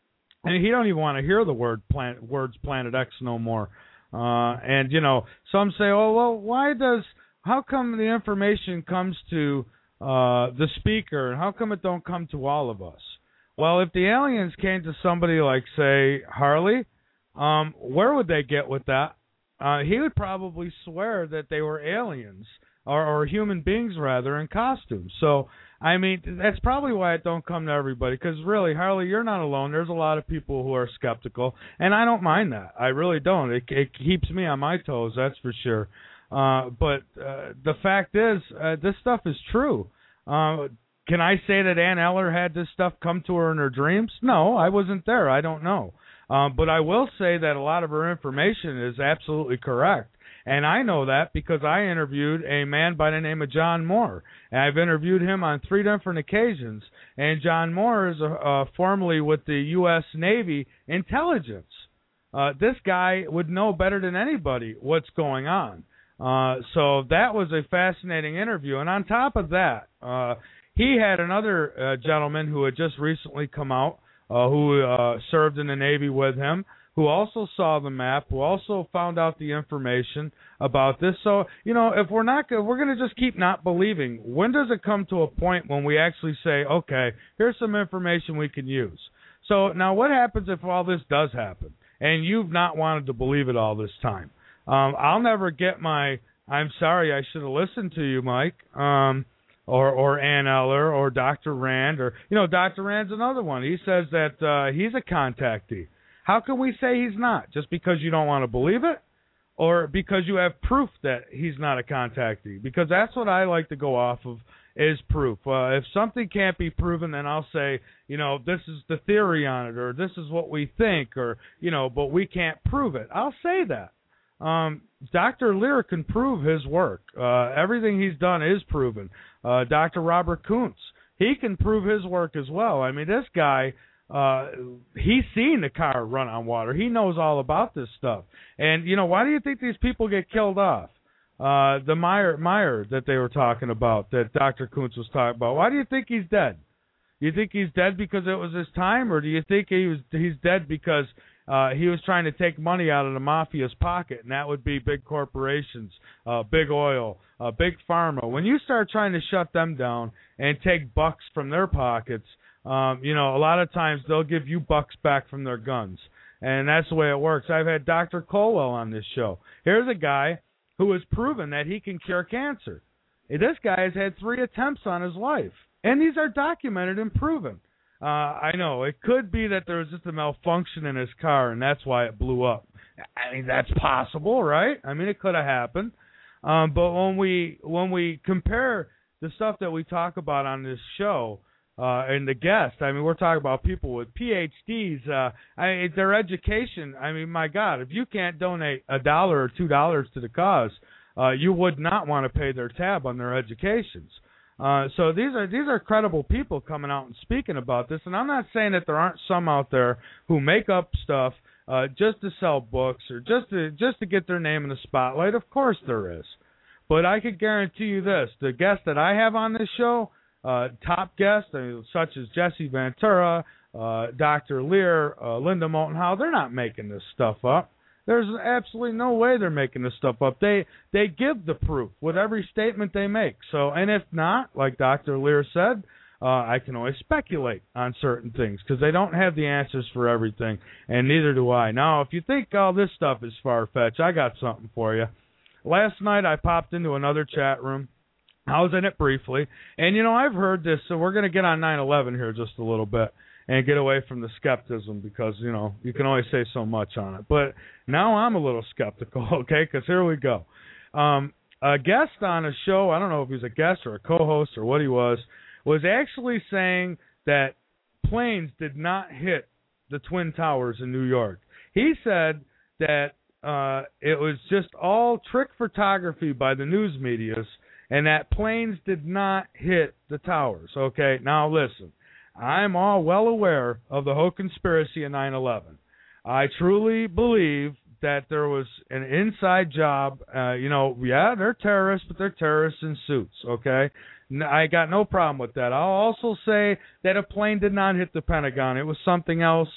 and he don't even want to hear the word plan, words Planet X no more. Uh, and, you know, some say, oh, well, why does, how come the information comes to uh, the speaker, and how come it don't come to all of us? Well, if the aliens came to somebody like, say, Harley, um, where would they get with that? Uh, he would probably swear that they were aliens, or, or human beings, rather, in costumes. So, I mean, that's probably why it don't come to everybody, because really, Harley, you're not alone. There's a lot of people who are skeptical, and I don't mind that. I really don't. It, it keeps me on my toes, that's for sure. Uh, but uh, the fact is, uh, this stuff is true. Uh, can I say that Ann Eller had this stuff come to her in her dreams? No, I wasn't there. I don't know. Um, but I will say that a lot of her information is absolutely correct. And I know that because I interviewed a man by the name of John Moore. And I've interviewed him on three different occasions. And John Moore is uh, uh, formerly with the U S Navy intelligence. Uh, this guy would know better than anybody what's going on. Uh, so that was a fascinating interview. And on top of that, uh, he had another uh, gentleman who had just recently come out, uh, who uh, served in the Navy with him, who also saw the map, who also found out the information about this. So, you know, if we're not, if we're going to just keep not believing, when does it come to a point when we actually say, okay, here's some information we can use? So now what happens if all this does happen and you've not wanted to believe it all this time? Um, I'll never get my, I'm sorry, I should have listened to you, Mike, um, or or Ann Eller, or Doctor Rand, or, you know, Doctor Rand's another one. He says that uh, he's a contactee. How can we say he's not? Just because you don't want to believe it? Or because you have proof that he's not a contactee? Because that's what I like to go off of, is proof. Uh, if something can't be proven, then I'll say, you know, this is the theory on it, or this is what we think, or, you know, but we can't prove it. I'll say that. Um, Doctor Lear can prove his work. Uh, everything he's done is proven. Uh, Doctor Robert Kuntz, he can prove his work as well. I mean, this guy, uh, he's seen the car run on water. He knows all about this stuff. And, you know, why do you think these people get killed off? Uh, the Meyer, Meyer that they were talking about, that Doctor Kuntz was talking about, why do you think he's dead? You think he's dead because it was his time, or do you think he was he's dead because uh, he was trying to take money out of the mafia's pocket, and that would be big corporations, uh, big oil, uh, big pharma. When you start trying to shut them down and take bucks from their pockets, um, you know, a lot of times they'll give you bucks back from their guns, and that's the way it works. I've had Doctor Colwell on this show. Here's a guy who has proven that he can cure cancer. This guy has had three attempts on his life, and these are documented and proven. Uh, I know, it could be that there was just a malfunction in his car, and that's why it blew up. I mean, that's possible, right? I mean, it could have happened. Um, but when we when we compare the stuff that we talk about on this show uh, and the guests, I mean, we're talking about people with P H Ds. Uh, I, their education, I mean, my God, if you can't donate a dollar or two dollars to the cause, uh, you would not want to pay their tab on their educations. Uh, so these are these are credible people coming out and speaking about this, and I'm not saying that there aren't some out there who make up stuff uh, just to sell books or just to just to get their name in the spotlight. Of course there is, but I could guarantee you this: the guests that I have on this show, uh, top guests uh, such as Jesse Ventura, uh, Doctor Lear, uh, Linda Moulton Howe, they're not making this stuff up. There's absolutely no way they're making this stuff up. They they give the proof with every statement they make. So, and if not, like Doctor Lear said, uh, I can always speculate on certain things because they don't have the answers for everything, and neither do I. Now, if you think all this stuff is far-fetched, I got something for you. Last night I popped into another chat room. I was in it briefly, and, you know, I've heard this, so we're going to get on nine eleven here just a little bit and get away from the skepticism because, you know, you can only say so much on it. But now I'm a little skeptical, okay, because here we go. Um, a guest on a show, I don't know if he was a guest or a co-host or what he was, was actually saying that planes did not hit the Twin Towers in New York. He said that uh, it was just all trick photography by the news medias and that planes did not hit the towers, okay? Now listen. I'm all well aware of the whole conspiracy of nine eleven. I truly believe that there was an inside job. Uh, you know, yeah, they're terrorists, but they're terrorists in suits, okay? I got no problem with that. I'll also say that a plane did not hit the Pentagon. It was something else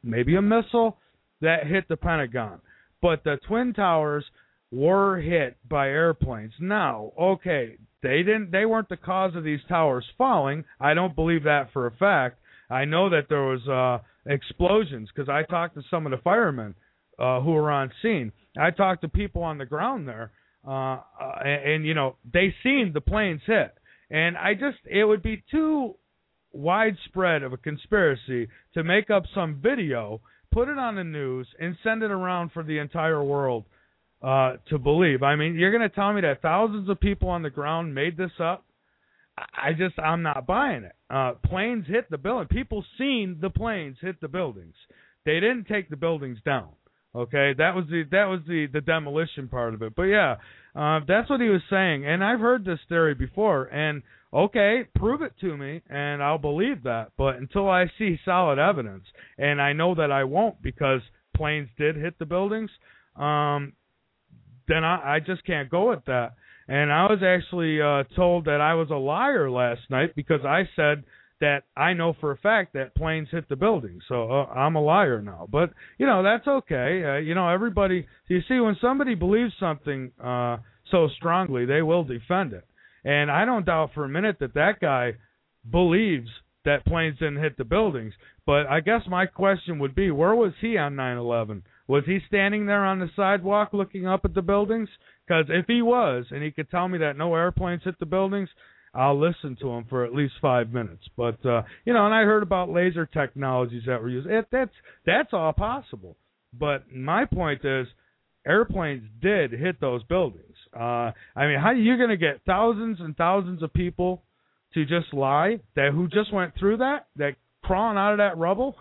maybe a missile that hit the Pentagon. But the Twin Towers were hit by airplanes. Now, okay, they didn't they weren't the cause of these towers falling. I don't believe that for a fact. I know that there was uh explosions because I talked to some of the firemen uh who were on scene. I talked to people on the ground there uh, uh and, and you know, they seen the planes hit. And I just it would be too widespread of a conspiracy to make up some video, put it on the news, and send it around for the entire world uh, to believe. I mean, you're going to tell me that thousands of people on the ground made this up? I just, I'm not buying it. Uh, planes hit the building. People seen the planes hit the buildings. They didn't take the buildings down. Okay, that was the that was the, the demolition part of it. But yeah, uh, that's what he was saying. And I've heard this theory before. And okay, prove it to me, and I'll believe that. But until I see solid evidence, and I know that I won't because planes did hit the buildings, um, then I, I just can't go with that. And I was actually uh, told that I was a liar last night because I said that I know for a fact that planes hit the building. So uh, I'm a liar now. But, you know, that's okay. Uh, you know, everybody, you see, when somebody believes something uh, so strongly, they will defend it. And I don't doubt for a minute that that guy believes that planes didn't hit the buildings. But I guess my question would be, where was he on nine eleven? Was he standing there on the sidewalk looking up at the buildings? Because if he was, and he could tell me that no airplanes hit the buildings, I'll listen to him for at least five minutes. But, uh, you know, and I heard about laser technologies that were used. It, that's, that's all possible. But my point is, airplanes did hit those buildings. Uh, I mean, how are you going to get thousands and thousands of people to just lie, that who just went through that, that crawling out of that rubble?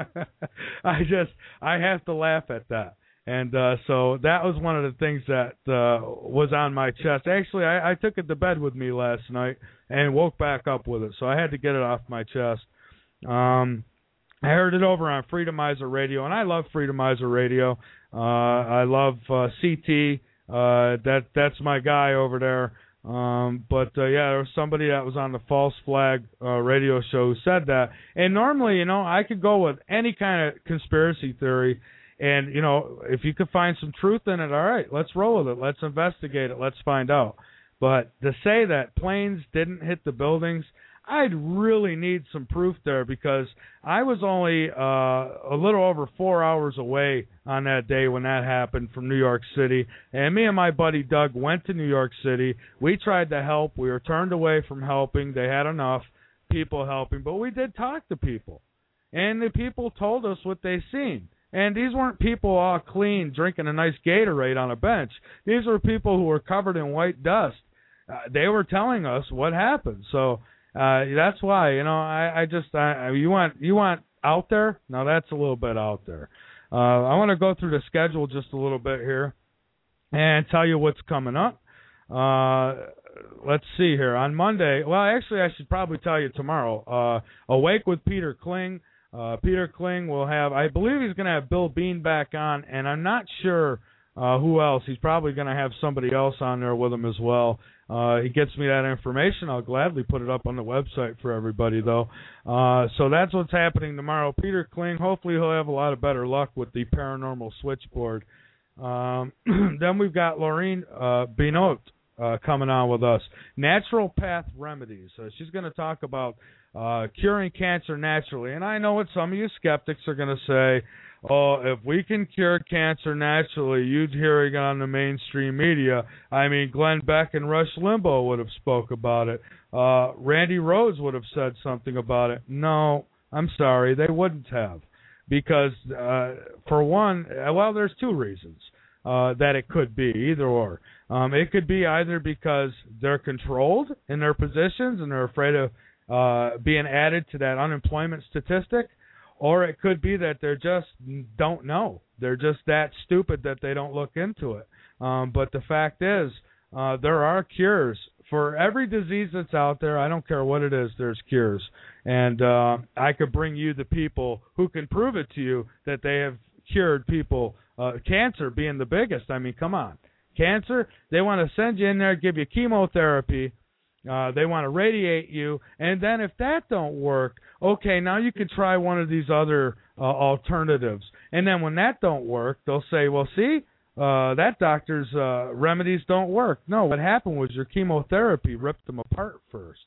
I just, I have to laugh at that. And uh, so that was one of the things that uh, was on my chest. Actually, I, I took it to bed with me last night and woke back up with it, so I had to get it off my chest. Um, I heard it over on Freedomizer Radio, and I love Freedomizer Radio. Uh, I love uh, C T. Uh, that that's my guy over there. Um, but uh, yeah, there was somebody that was on the False Flag uh, radio show who said that. And normally, you know, I could go with any kind of conspiracy theory. And, you know, if you could find some truth in it, all right, let's roll with it. Let's investigate it. Let's find out. But to say that planes didn't hit the buildings, I'd really need some proof there because I was only uh, a little over four hours away on that day when that happened from New York City. And me and my buddy Doug went to New York City. We tried to help. We were turned away from helping. They had enough people helping. But we did talk to people. And the people told us what they seen. And these weren't people all clean drinking a nice Gatorade on a bench. These were people who were covered in white dust. Uh, they were telling us what happened. So uh, that's why, you know, I, I just, I, you want you want out there? No, that's a little bit out there. Uh, I want to go through the schedule just a little bit here and tell you what's coming up. Uh, let's see here. On Monday, well, actually, I should probably tell you tomorrow. Uh, Awake with Peter Kling. Uh, Peter Kling will have, I believe he's going to have Bill Bean back on, and I'm not sure uh, who else. He's probably going to have somebody else on there with him as well. Uh, he gets me that information. I'll gladly put it up on the website for everybody, though. Uh, so that's what's happening tomorrow. Peter Kling, hopefully he'll have a lot of better luck with the paranormal switchboard. Um, then we've got Laureen uh, Binot uh, coming on with us. Natural Path Remedies. Uh, she's going to talk about Uh, curing cancer naturally. And I know what some of you skeptics are going to say, oh, if we can cure cancer naturally, you'd hear it on the mainstream media. I mean, Glenn Beck and Rush Limbaugh would have spoke about it. Uh, Randy Rhoads would have said something about it. No, I'm sorry, they wouldn't have. Because, uh, for one, well, there's two reasons uh, that it could be, either or. Um, it could be either because they're controlled in their positions and they're afraid of Uh, being added to that unemployment statistic, or it could be that they just don't know. They're just that stupid that they don't look into it. Um, but the fact is, uh, there are cures for every disease that's out there. I don't care what it is, there's cures. And uh, I could bring you the people who can prove it to you that they have cured people, uh, cancer being the biggest. I mean, come on. Cancer, they want to send you in there, give you chemotherapy, Uh, they want to radiate you, and then if that don't work, okay, now you can try one of these other uh, alternatives. And then when that don't work, they'll say, well, see, uh, that doctor's uh, remedies don't work. No, what happened was your chemotherapy ripped them apart first.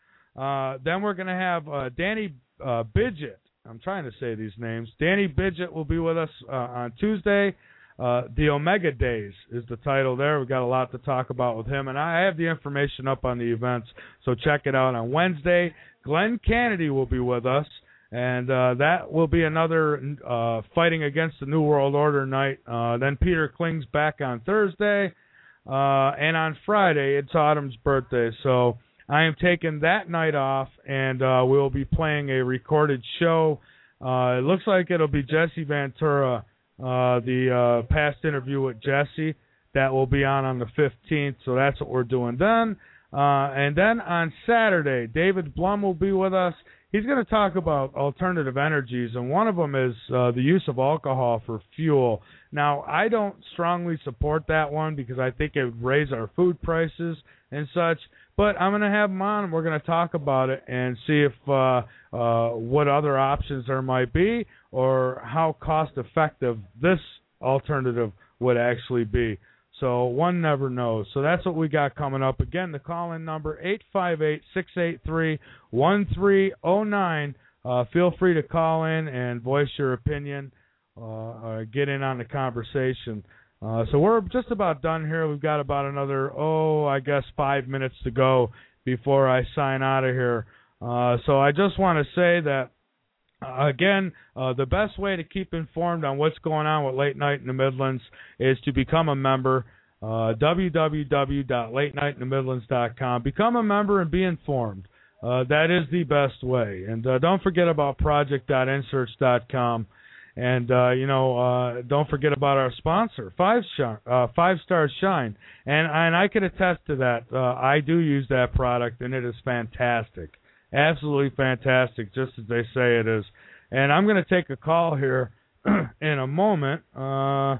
Uh, then we're going to have uh, Danny uh, Bidget. I'm trying to say these names. Danny Bidget will be with us uh, on Tuesday. Uh, the Omega Days is the title there. We've got a lot to talk about with him, and I have the information up on the events, so check it out on Wednesday. Glenn Kennedy will be with us, and uh, that will be another uh, Fighting Against the New World Order night. Uh, then Peter Kling's back on Thursday, uh, and on Friday it's Autumn's birthday, so I am taking that night off, and uh, we'll be playing a recorded show. Uh, it looks like it'll be Jesse Ventura, Uh, the uh, past interview with Jesse, that will be on on the fifteenth, so that's what we're doing then. Uh, and then on Saturday, David Blum will be with us. He's going to talk about alternative energies, and one of them is uh, the use of alcohol for fuel. Now, I don't strongly support that one because I think it would raise our food prices and such, but I'm going to have him on, and we're going to talk about it and see if uh, uh, what other options there might be or how cost-effective this alternative would actually be. So one never knows. So that's what we got coming up. Again, the call-in number, eight five eight, six eight three, one three zero nine. Uh, feel free to call in and voice your opinion, uh, or get in on the conversation. Uh, so we're just about done here. We've got about another, oh, I guess five minutes to go before I sign out of here. Uh, so I just want to say that, uh, again, uh, the best way to keep informed on what's going on with Late Night in the Midlands is to become a member, uh, w w w dot late night in the midlands dot com. Become a member and be informed. Uh, that is the best way. And uh, don't forget about project dot n search dot com. And, uh, you know, uh, don't forget about our sponsor, Five Star, uh, Five Star Shine. And, and I can attest to that. Uh, I do use that product, and it is fantastic. Absolutely fantastic, just as they say it is. And I'm going to take a call here in a moment. Uh,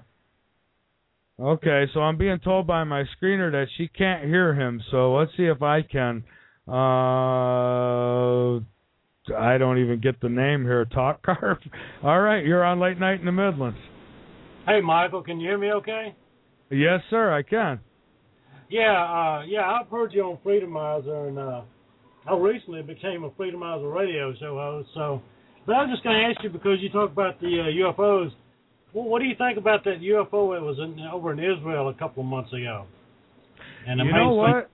okay, so I'm being told by my screener that she can't hear him. So let's see if I can. Uh... I don't even get the name here. Talk Carp. All right, you're on Late Night in the Midlands. Hey, Michael, can you hear me okay? Yes, sir, I can. Yeah, uh, yeah, I've heard you on Freedomizer, and uh, I recently became a Freedomizer radio show host. So, but I was just going to ask you, because you talk about the uh, U F Os. Well, what do you think about that U F O that was in, over in Israel a couple of months ago? And you know what?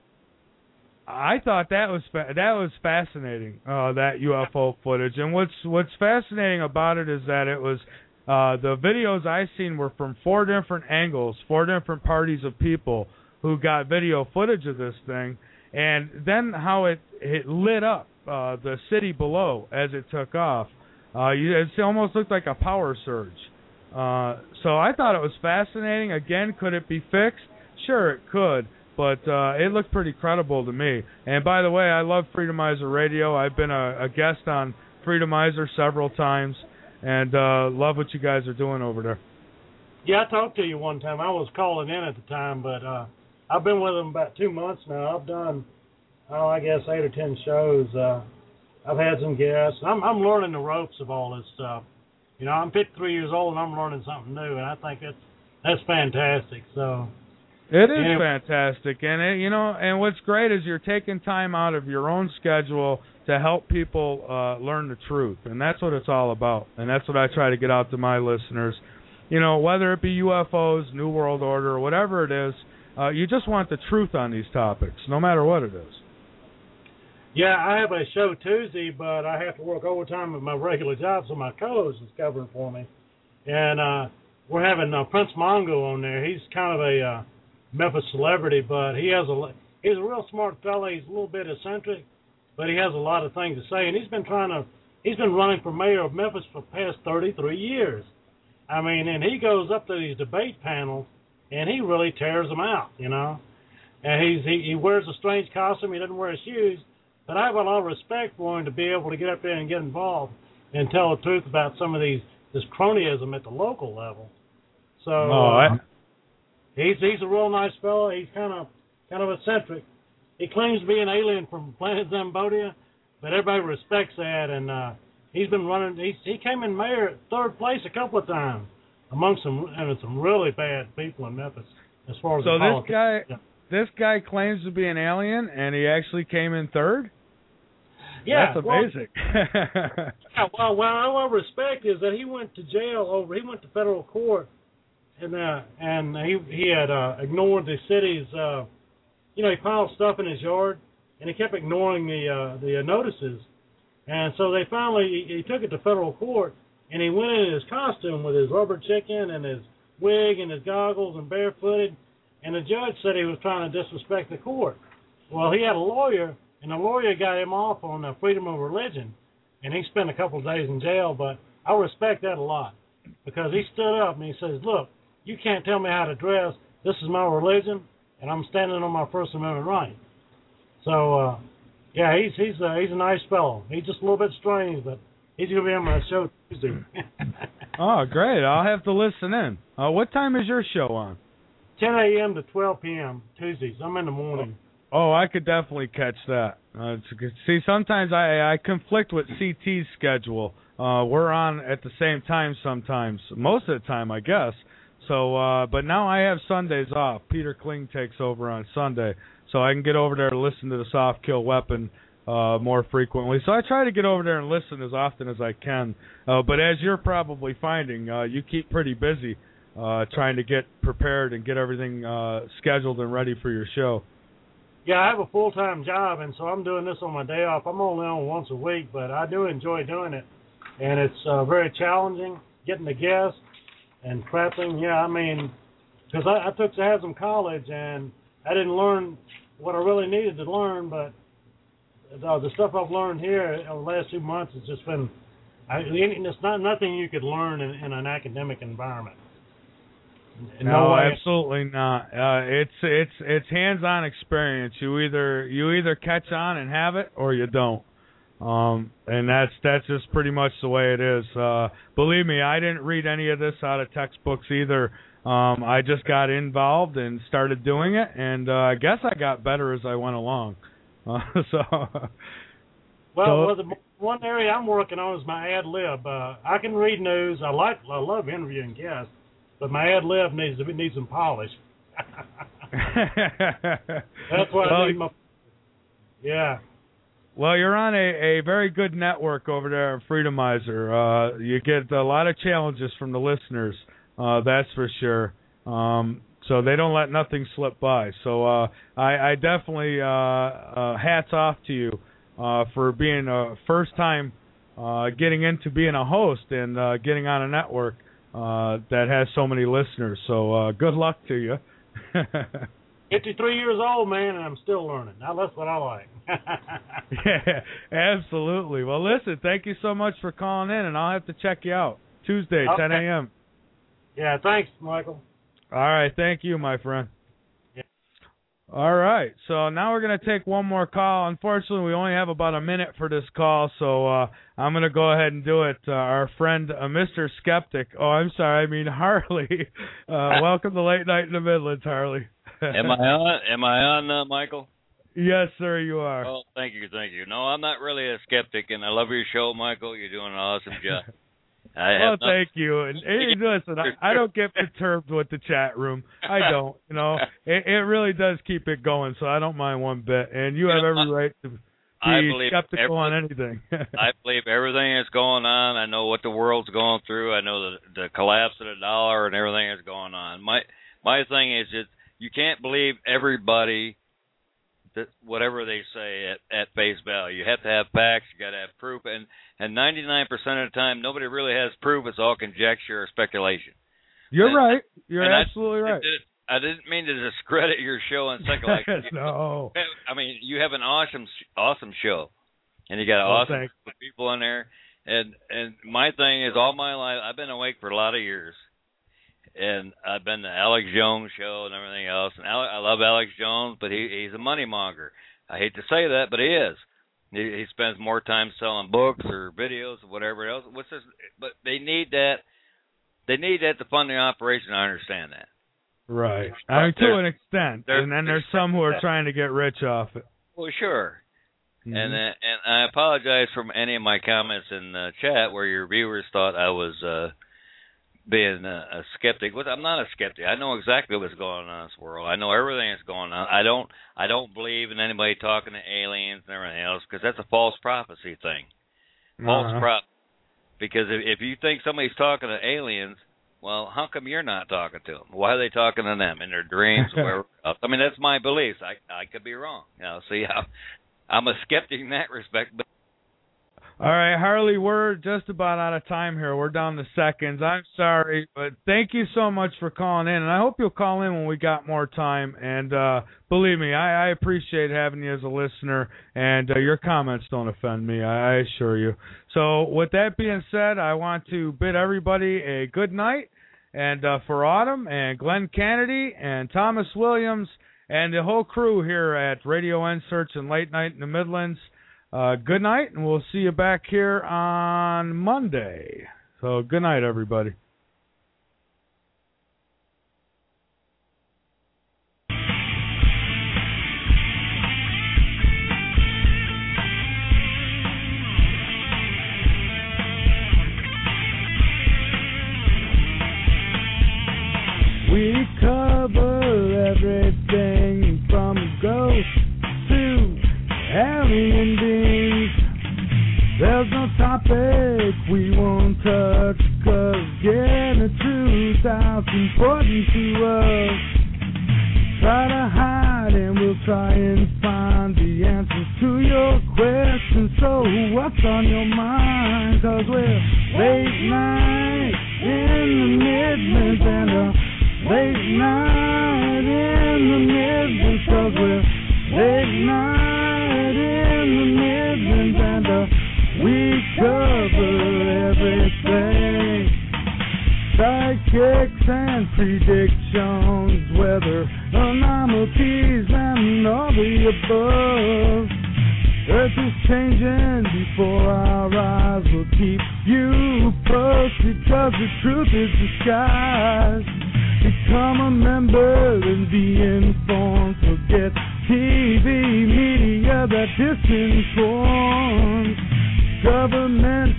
I thought that was fa- that was fascinating, uh, that U F O footage. And what's what's fascinating about it is that it was uh, the videos I seen were from four different angles, four different parties of people who got video footage of this thing, and then how it it lit up uh, the city below as it took off. Uh, you, it almost looked like a power surge. Uh, so I thought it was fascinating. Again, could it be fixed? Sure, it could. But uh, it looked pretty credible to me. And by the way, I love Freedomizer Radio. I've been a, a guest on Freedomizer several times, and uh, love what you guys are doing over there. Yeah, I talked to you one time. I was calling in at the time, but uh, I've been with them about two months now. I've done, oh, I guess eight or ten shows. Uh, I've had some guests. I'm, I'm learning the ropes of all this stuff. You know, I'm fifty-three years old, and I'm learning something new, and I think that's that's fantastic. So. It is yeah. fantastic, and it, you know, and what's great is you're taking time out of your own schedule to help people uh, learn the truth, and that's what it's all about, and that's what I try to get out to my listeners. You know, whether it be U F Os, New World Order, or whatever it is, uh, you just want the truth on these topics, no matter what it is. Yeah, I have a show Tuesday, but I have to work overtime at my regular job, so my co-host is covering for me, and uh, we're having uh, Prince Mongo on there. He's kind of a uh, Memphis celebrity, but he has a he's a real smart fella. He's a little bit eccentric, but he has a lot of things to say. And he's been trying to he's been running for mayor of Memphis for the past thirty-three years. I mean, and he goes up to these debate panels and he really tears them out, you know. And he's he, he wears a strange costume. He doesn't wear shoes, but I have a lot of respect for him to be able to get up there and get involved and tell the truth about some of these this cronyism at the local level. So. Oh, I- uh, He's he's a real nice fellow. He's kind of kind of eccentric. he claims to be an alien from planet Zambodia, but everybody respects that, and uh, he's been running. He he came in mayor third place a couple of times among some and some really bad people in Memphis as far as so the this politics. guy Yeah. this guy claims to be an alien, and he actually came in third. Yeah, that's well, amazing. yeah, well, well, all I respect is that he went to jail over. He went to federal court, and uh, and he he had uh, ignored the city's. Uh, you know, he piled stuff in his yard, and he kept ignoring the uh, the uh, notices, and so they finally he, he took it to federal court, and he went in his costume with his rubber chicken and his wig and his goggles and barefooted, and the judge said he was trying to disrespect the court. Well, he had a lawyer. And the lawyer got him off on uh, freedom of religion, and he spent a couple of days in jail. But I respect that a lot because he stood up and he says, "Look, you can't tell me how to dress. This is my religion, and I'm standing on my First Amendment right." So, uh, yeah, he's he's uh, he's a nice fellow. He's just a little bit strange, but he's gonna be on my show Tuesday. Oh, great! I'll have to listen in. Uh, what time is your show on? ten a.m. to twelve p.m. Tuesdays. I'm in the morning. Oh, I could definitely catch that. Uh, it's, see, sometimes I I conflict with C T's schedule. Uh, we're on at the same time sometimes, most of the time, I guess. So, uh, but now I have Sundays off. Peter Kling takes over on Sunday, so I can get over there to listen to the Soft Kill Weapon uh, more frequently. So I try to get over there and listen as often as I can. Uh, but as you're probably finding, uh, you keep pretty busy uh, trying to get prepared and get everything uh, scheduled and ready for your show. Yeah, I have a full-time job, and so I'm doing this on my day off. I'm only on once a week, but I do enjoy doing it. And it's uh, very challenging, getting the guests and prepping. Yeah, I mean, because I, I took to have some college, and I didn't learn what I really needed to learn, but the, the stuff I've learned here over the last two months has just been, I, it's not nothing you could learn in, in an academic environment. No, No way. absolutely not. Uh, it's it's it's hands-on experience. You either you either catch on and have it, or you don't. Um, and that's that's just pretty much the way it is. Uh, believe me, I didn't read any of this out of textbooks either. Um, I just got involved and started doing it, and uh, I guess I got better as I went along. Uh, so. Well, so, well, the one area I'm working on is my ad lib. Uh, I can read news. I like I love interviewing guests. But my ad lib needs to needs some polish. That's why well, I need my. Yeah. Well, you're on a, a very good network over there at Freedomizer. Uh, you get a lot of challenges from the listeners. Uh, that's for sure. Um, so they don't let nothing slip by. So uh, I, I definitely uh, uh, hats off to you uh, for being a first time uh, getting into being a host and uh, getting on a network. Uh, that has so many listeners. So uh, good luck to you. fifty-three years old, man, and I'm still learning. Now that's what I like. Yeah, absolutely. Well, listen, thank you so much for calling in, and I'll have to check you out Tuesday, okay. ten a.m. Yeah, thanks, Michael. All right, thank you, my friend. Yeah. All right, so now we're going to take one more call. Unfortunately, we only have about a minute for this call, so uh, I'm going to go ahead and do it. Uh, our friend, uh, Mister Skeptic. Oh, I'm sorry, I mean Harley. Uh, welcome to Late Night in the Midlands, Harley. Am I on? Am I on, uh, Michael? Yes, sir, you are. Oh, thank you, thank you. No, I'm not really a skeptic, and I love your show, Michael. You're doing an awesome job. I oh, have thank you. And hey, listen, I, I don't get perturbed with the chat room. I don't. You know, it, it really does keep it going, so I don't mind one bit. And you, you have know, every right to be skeptical on anything. I believe everything that's going on. I know what the world's going through. I know the the collapse of the dollar and everything that's going on. My my thing is that you can't believe everybody. That whatever they say at, at face value. You have to have facts. You got to have proof, and and ninety-nine percent of the time, nobody really has proof. It's all conjecture or speculation. You're and, right. You're and absolutely I, right. I didn't mean to discredit your show and second like no. I mean, you have an awesome, awesome show, and you got oh, awesome thanks. people in there. And and my thing is, all my life, I've been awake for a lot of years. And I've been to Alex Jones' show and everything else. And Alex, I love Alex Jones, but he he's a money monger. I hate to say that, but he is. He, he spends more time selling books or videos or whatever else. What's this? But they need that. They need that to fund the operation. I understand that. Right. I mean, to an extent. And then there's some who are trying to get rich off it. Well, sure. Mm-hmm. And uh, and I apologize for any of my comments in the chat where your viewers thought I was uh, being a, a skeptic. Well, I'm not a skeptic. I know exactly what's going on in this world. I know everything that's going on. I don't I don't believe in anybody talking to aliens and everything else because that's a false prophecy thing. False Uh-huh. prop. Because if, if you think somebody's talking to aliens, well, how come you're not talking to them? Why are they talking to them in their dreams? Or wherever else? I mean, that's my beliefs. I I could be wrong. You know, see, I'm, I'm a skeptic in that respect. But All right, Harley, we're just about out of time here. We're down to seconds. I'm sorry, but thank you so much for calling in, and I hope you'll call in when we got more time. And uh, believe me, I, I appreciate having you as a listener, and uh, your comments don't offend me, I, I assure you. So with that being said, I want to bid everybody a good night, and uh, for Autumn and Glenn Kennedy and Thomas Williams and the whole crew here at Radio N-Search and Late Night in the Midlands, Uh, good night, and we'll see you back here on Monday. So good night, everybody. We cover everything from ghosts to alien beings. There's no topic we won't touch, 'cause getting the truth out's important to us. Try to hide and we'll try and find the answers to your questions. So what's on your mind? 'Cause we're late night in the Midlands, and a late night in the Midlands, 'cause we're late night in the Midlands, and uh, we cover everything. Psychics and predictions, weather anomalies, and all the above. Earth is changing before our eyes. We'll keep you posted, 'cause the truth is disguised. Become a member and be informed. Forget T V media that disinforms. Government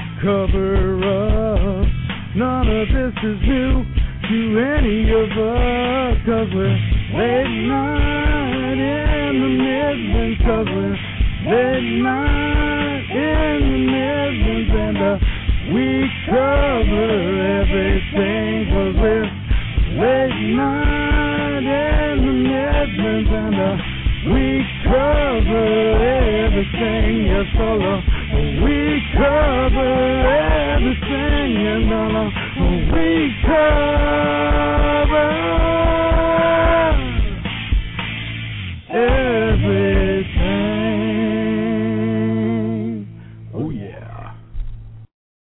cover-ups. None of this is new to any of us. 'Cause we're late night in the Midlands. 'Cause we're late night in the Midlands. And uh, we cover everything. 'Cause we're late night in the Midlands, and uh, we cover everything. Yes, all uh, we cover everything, and all uh, we cover.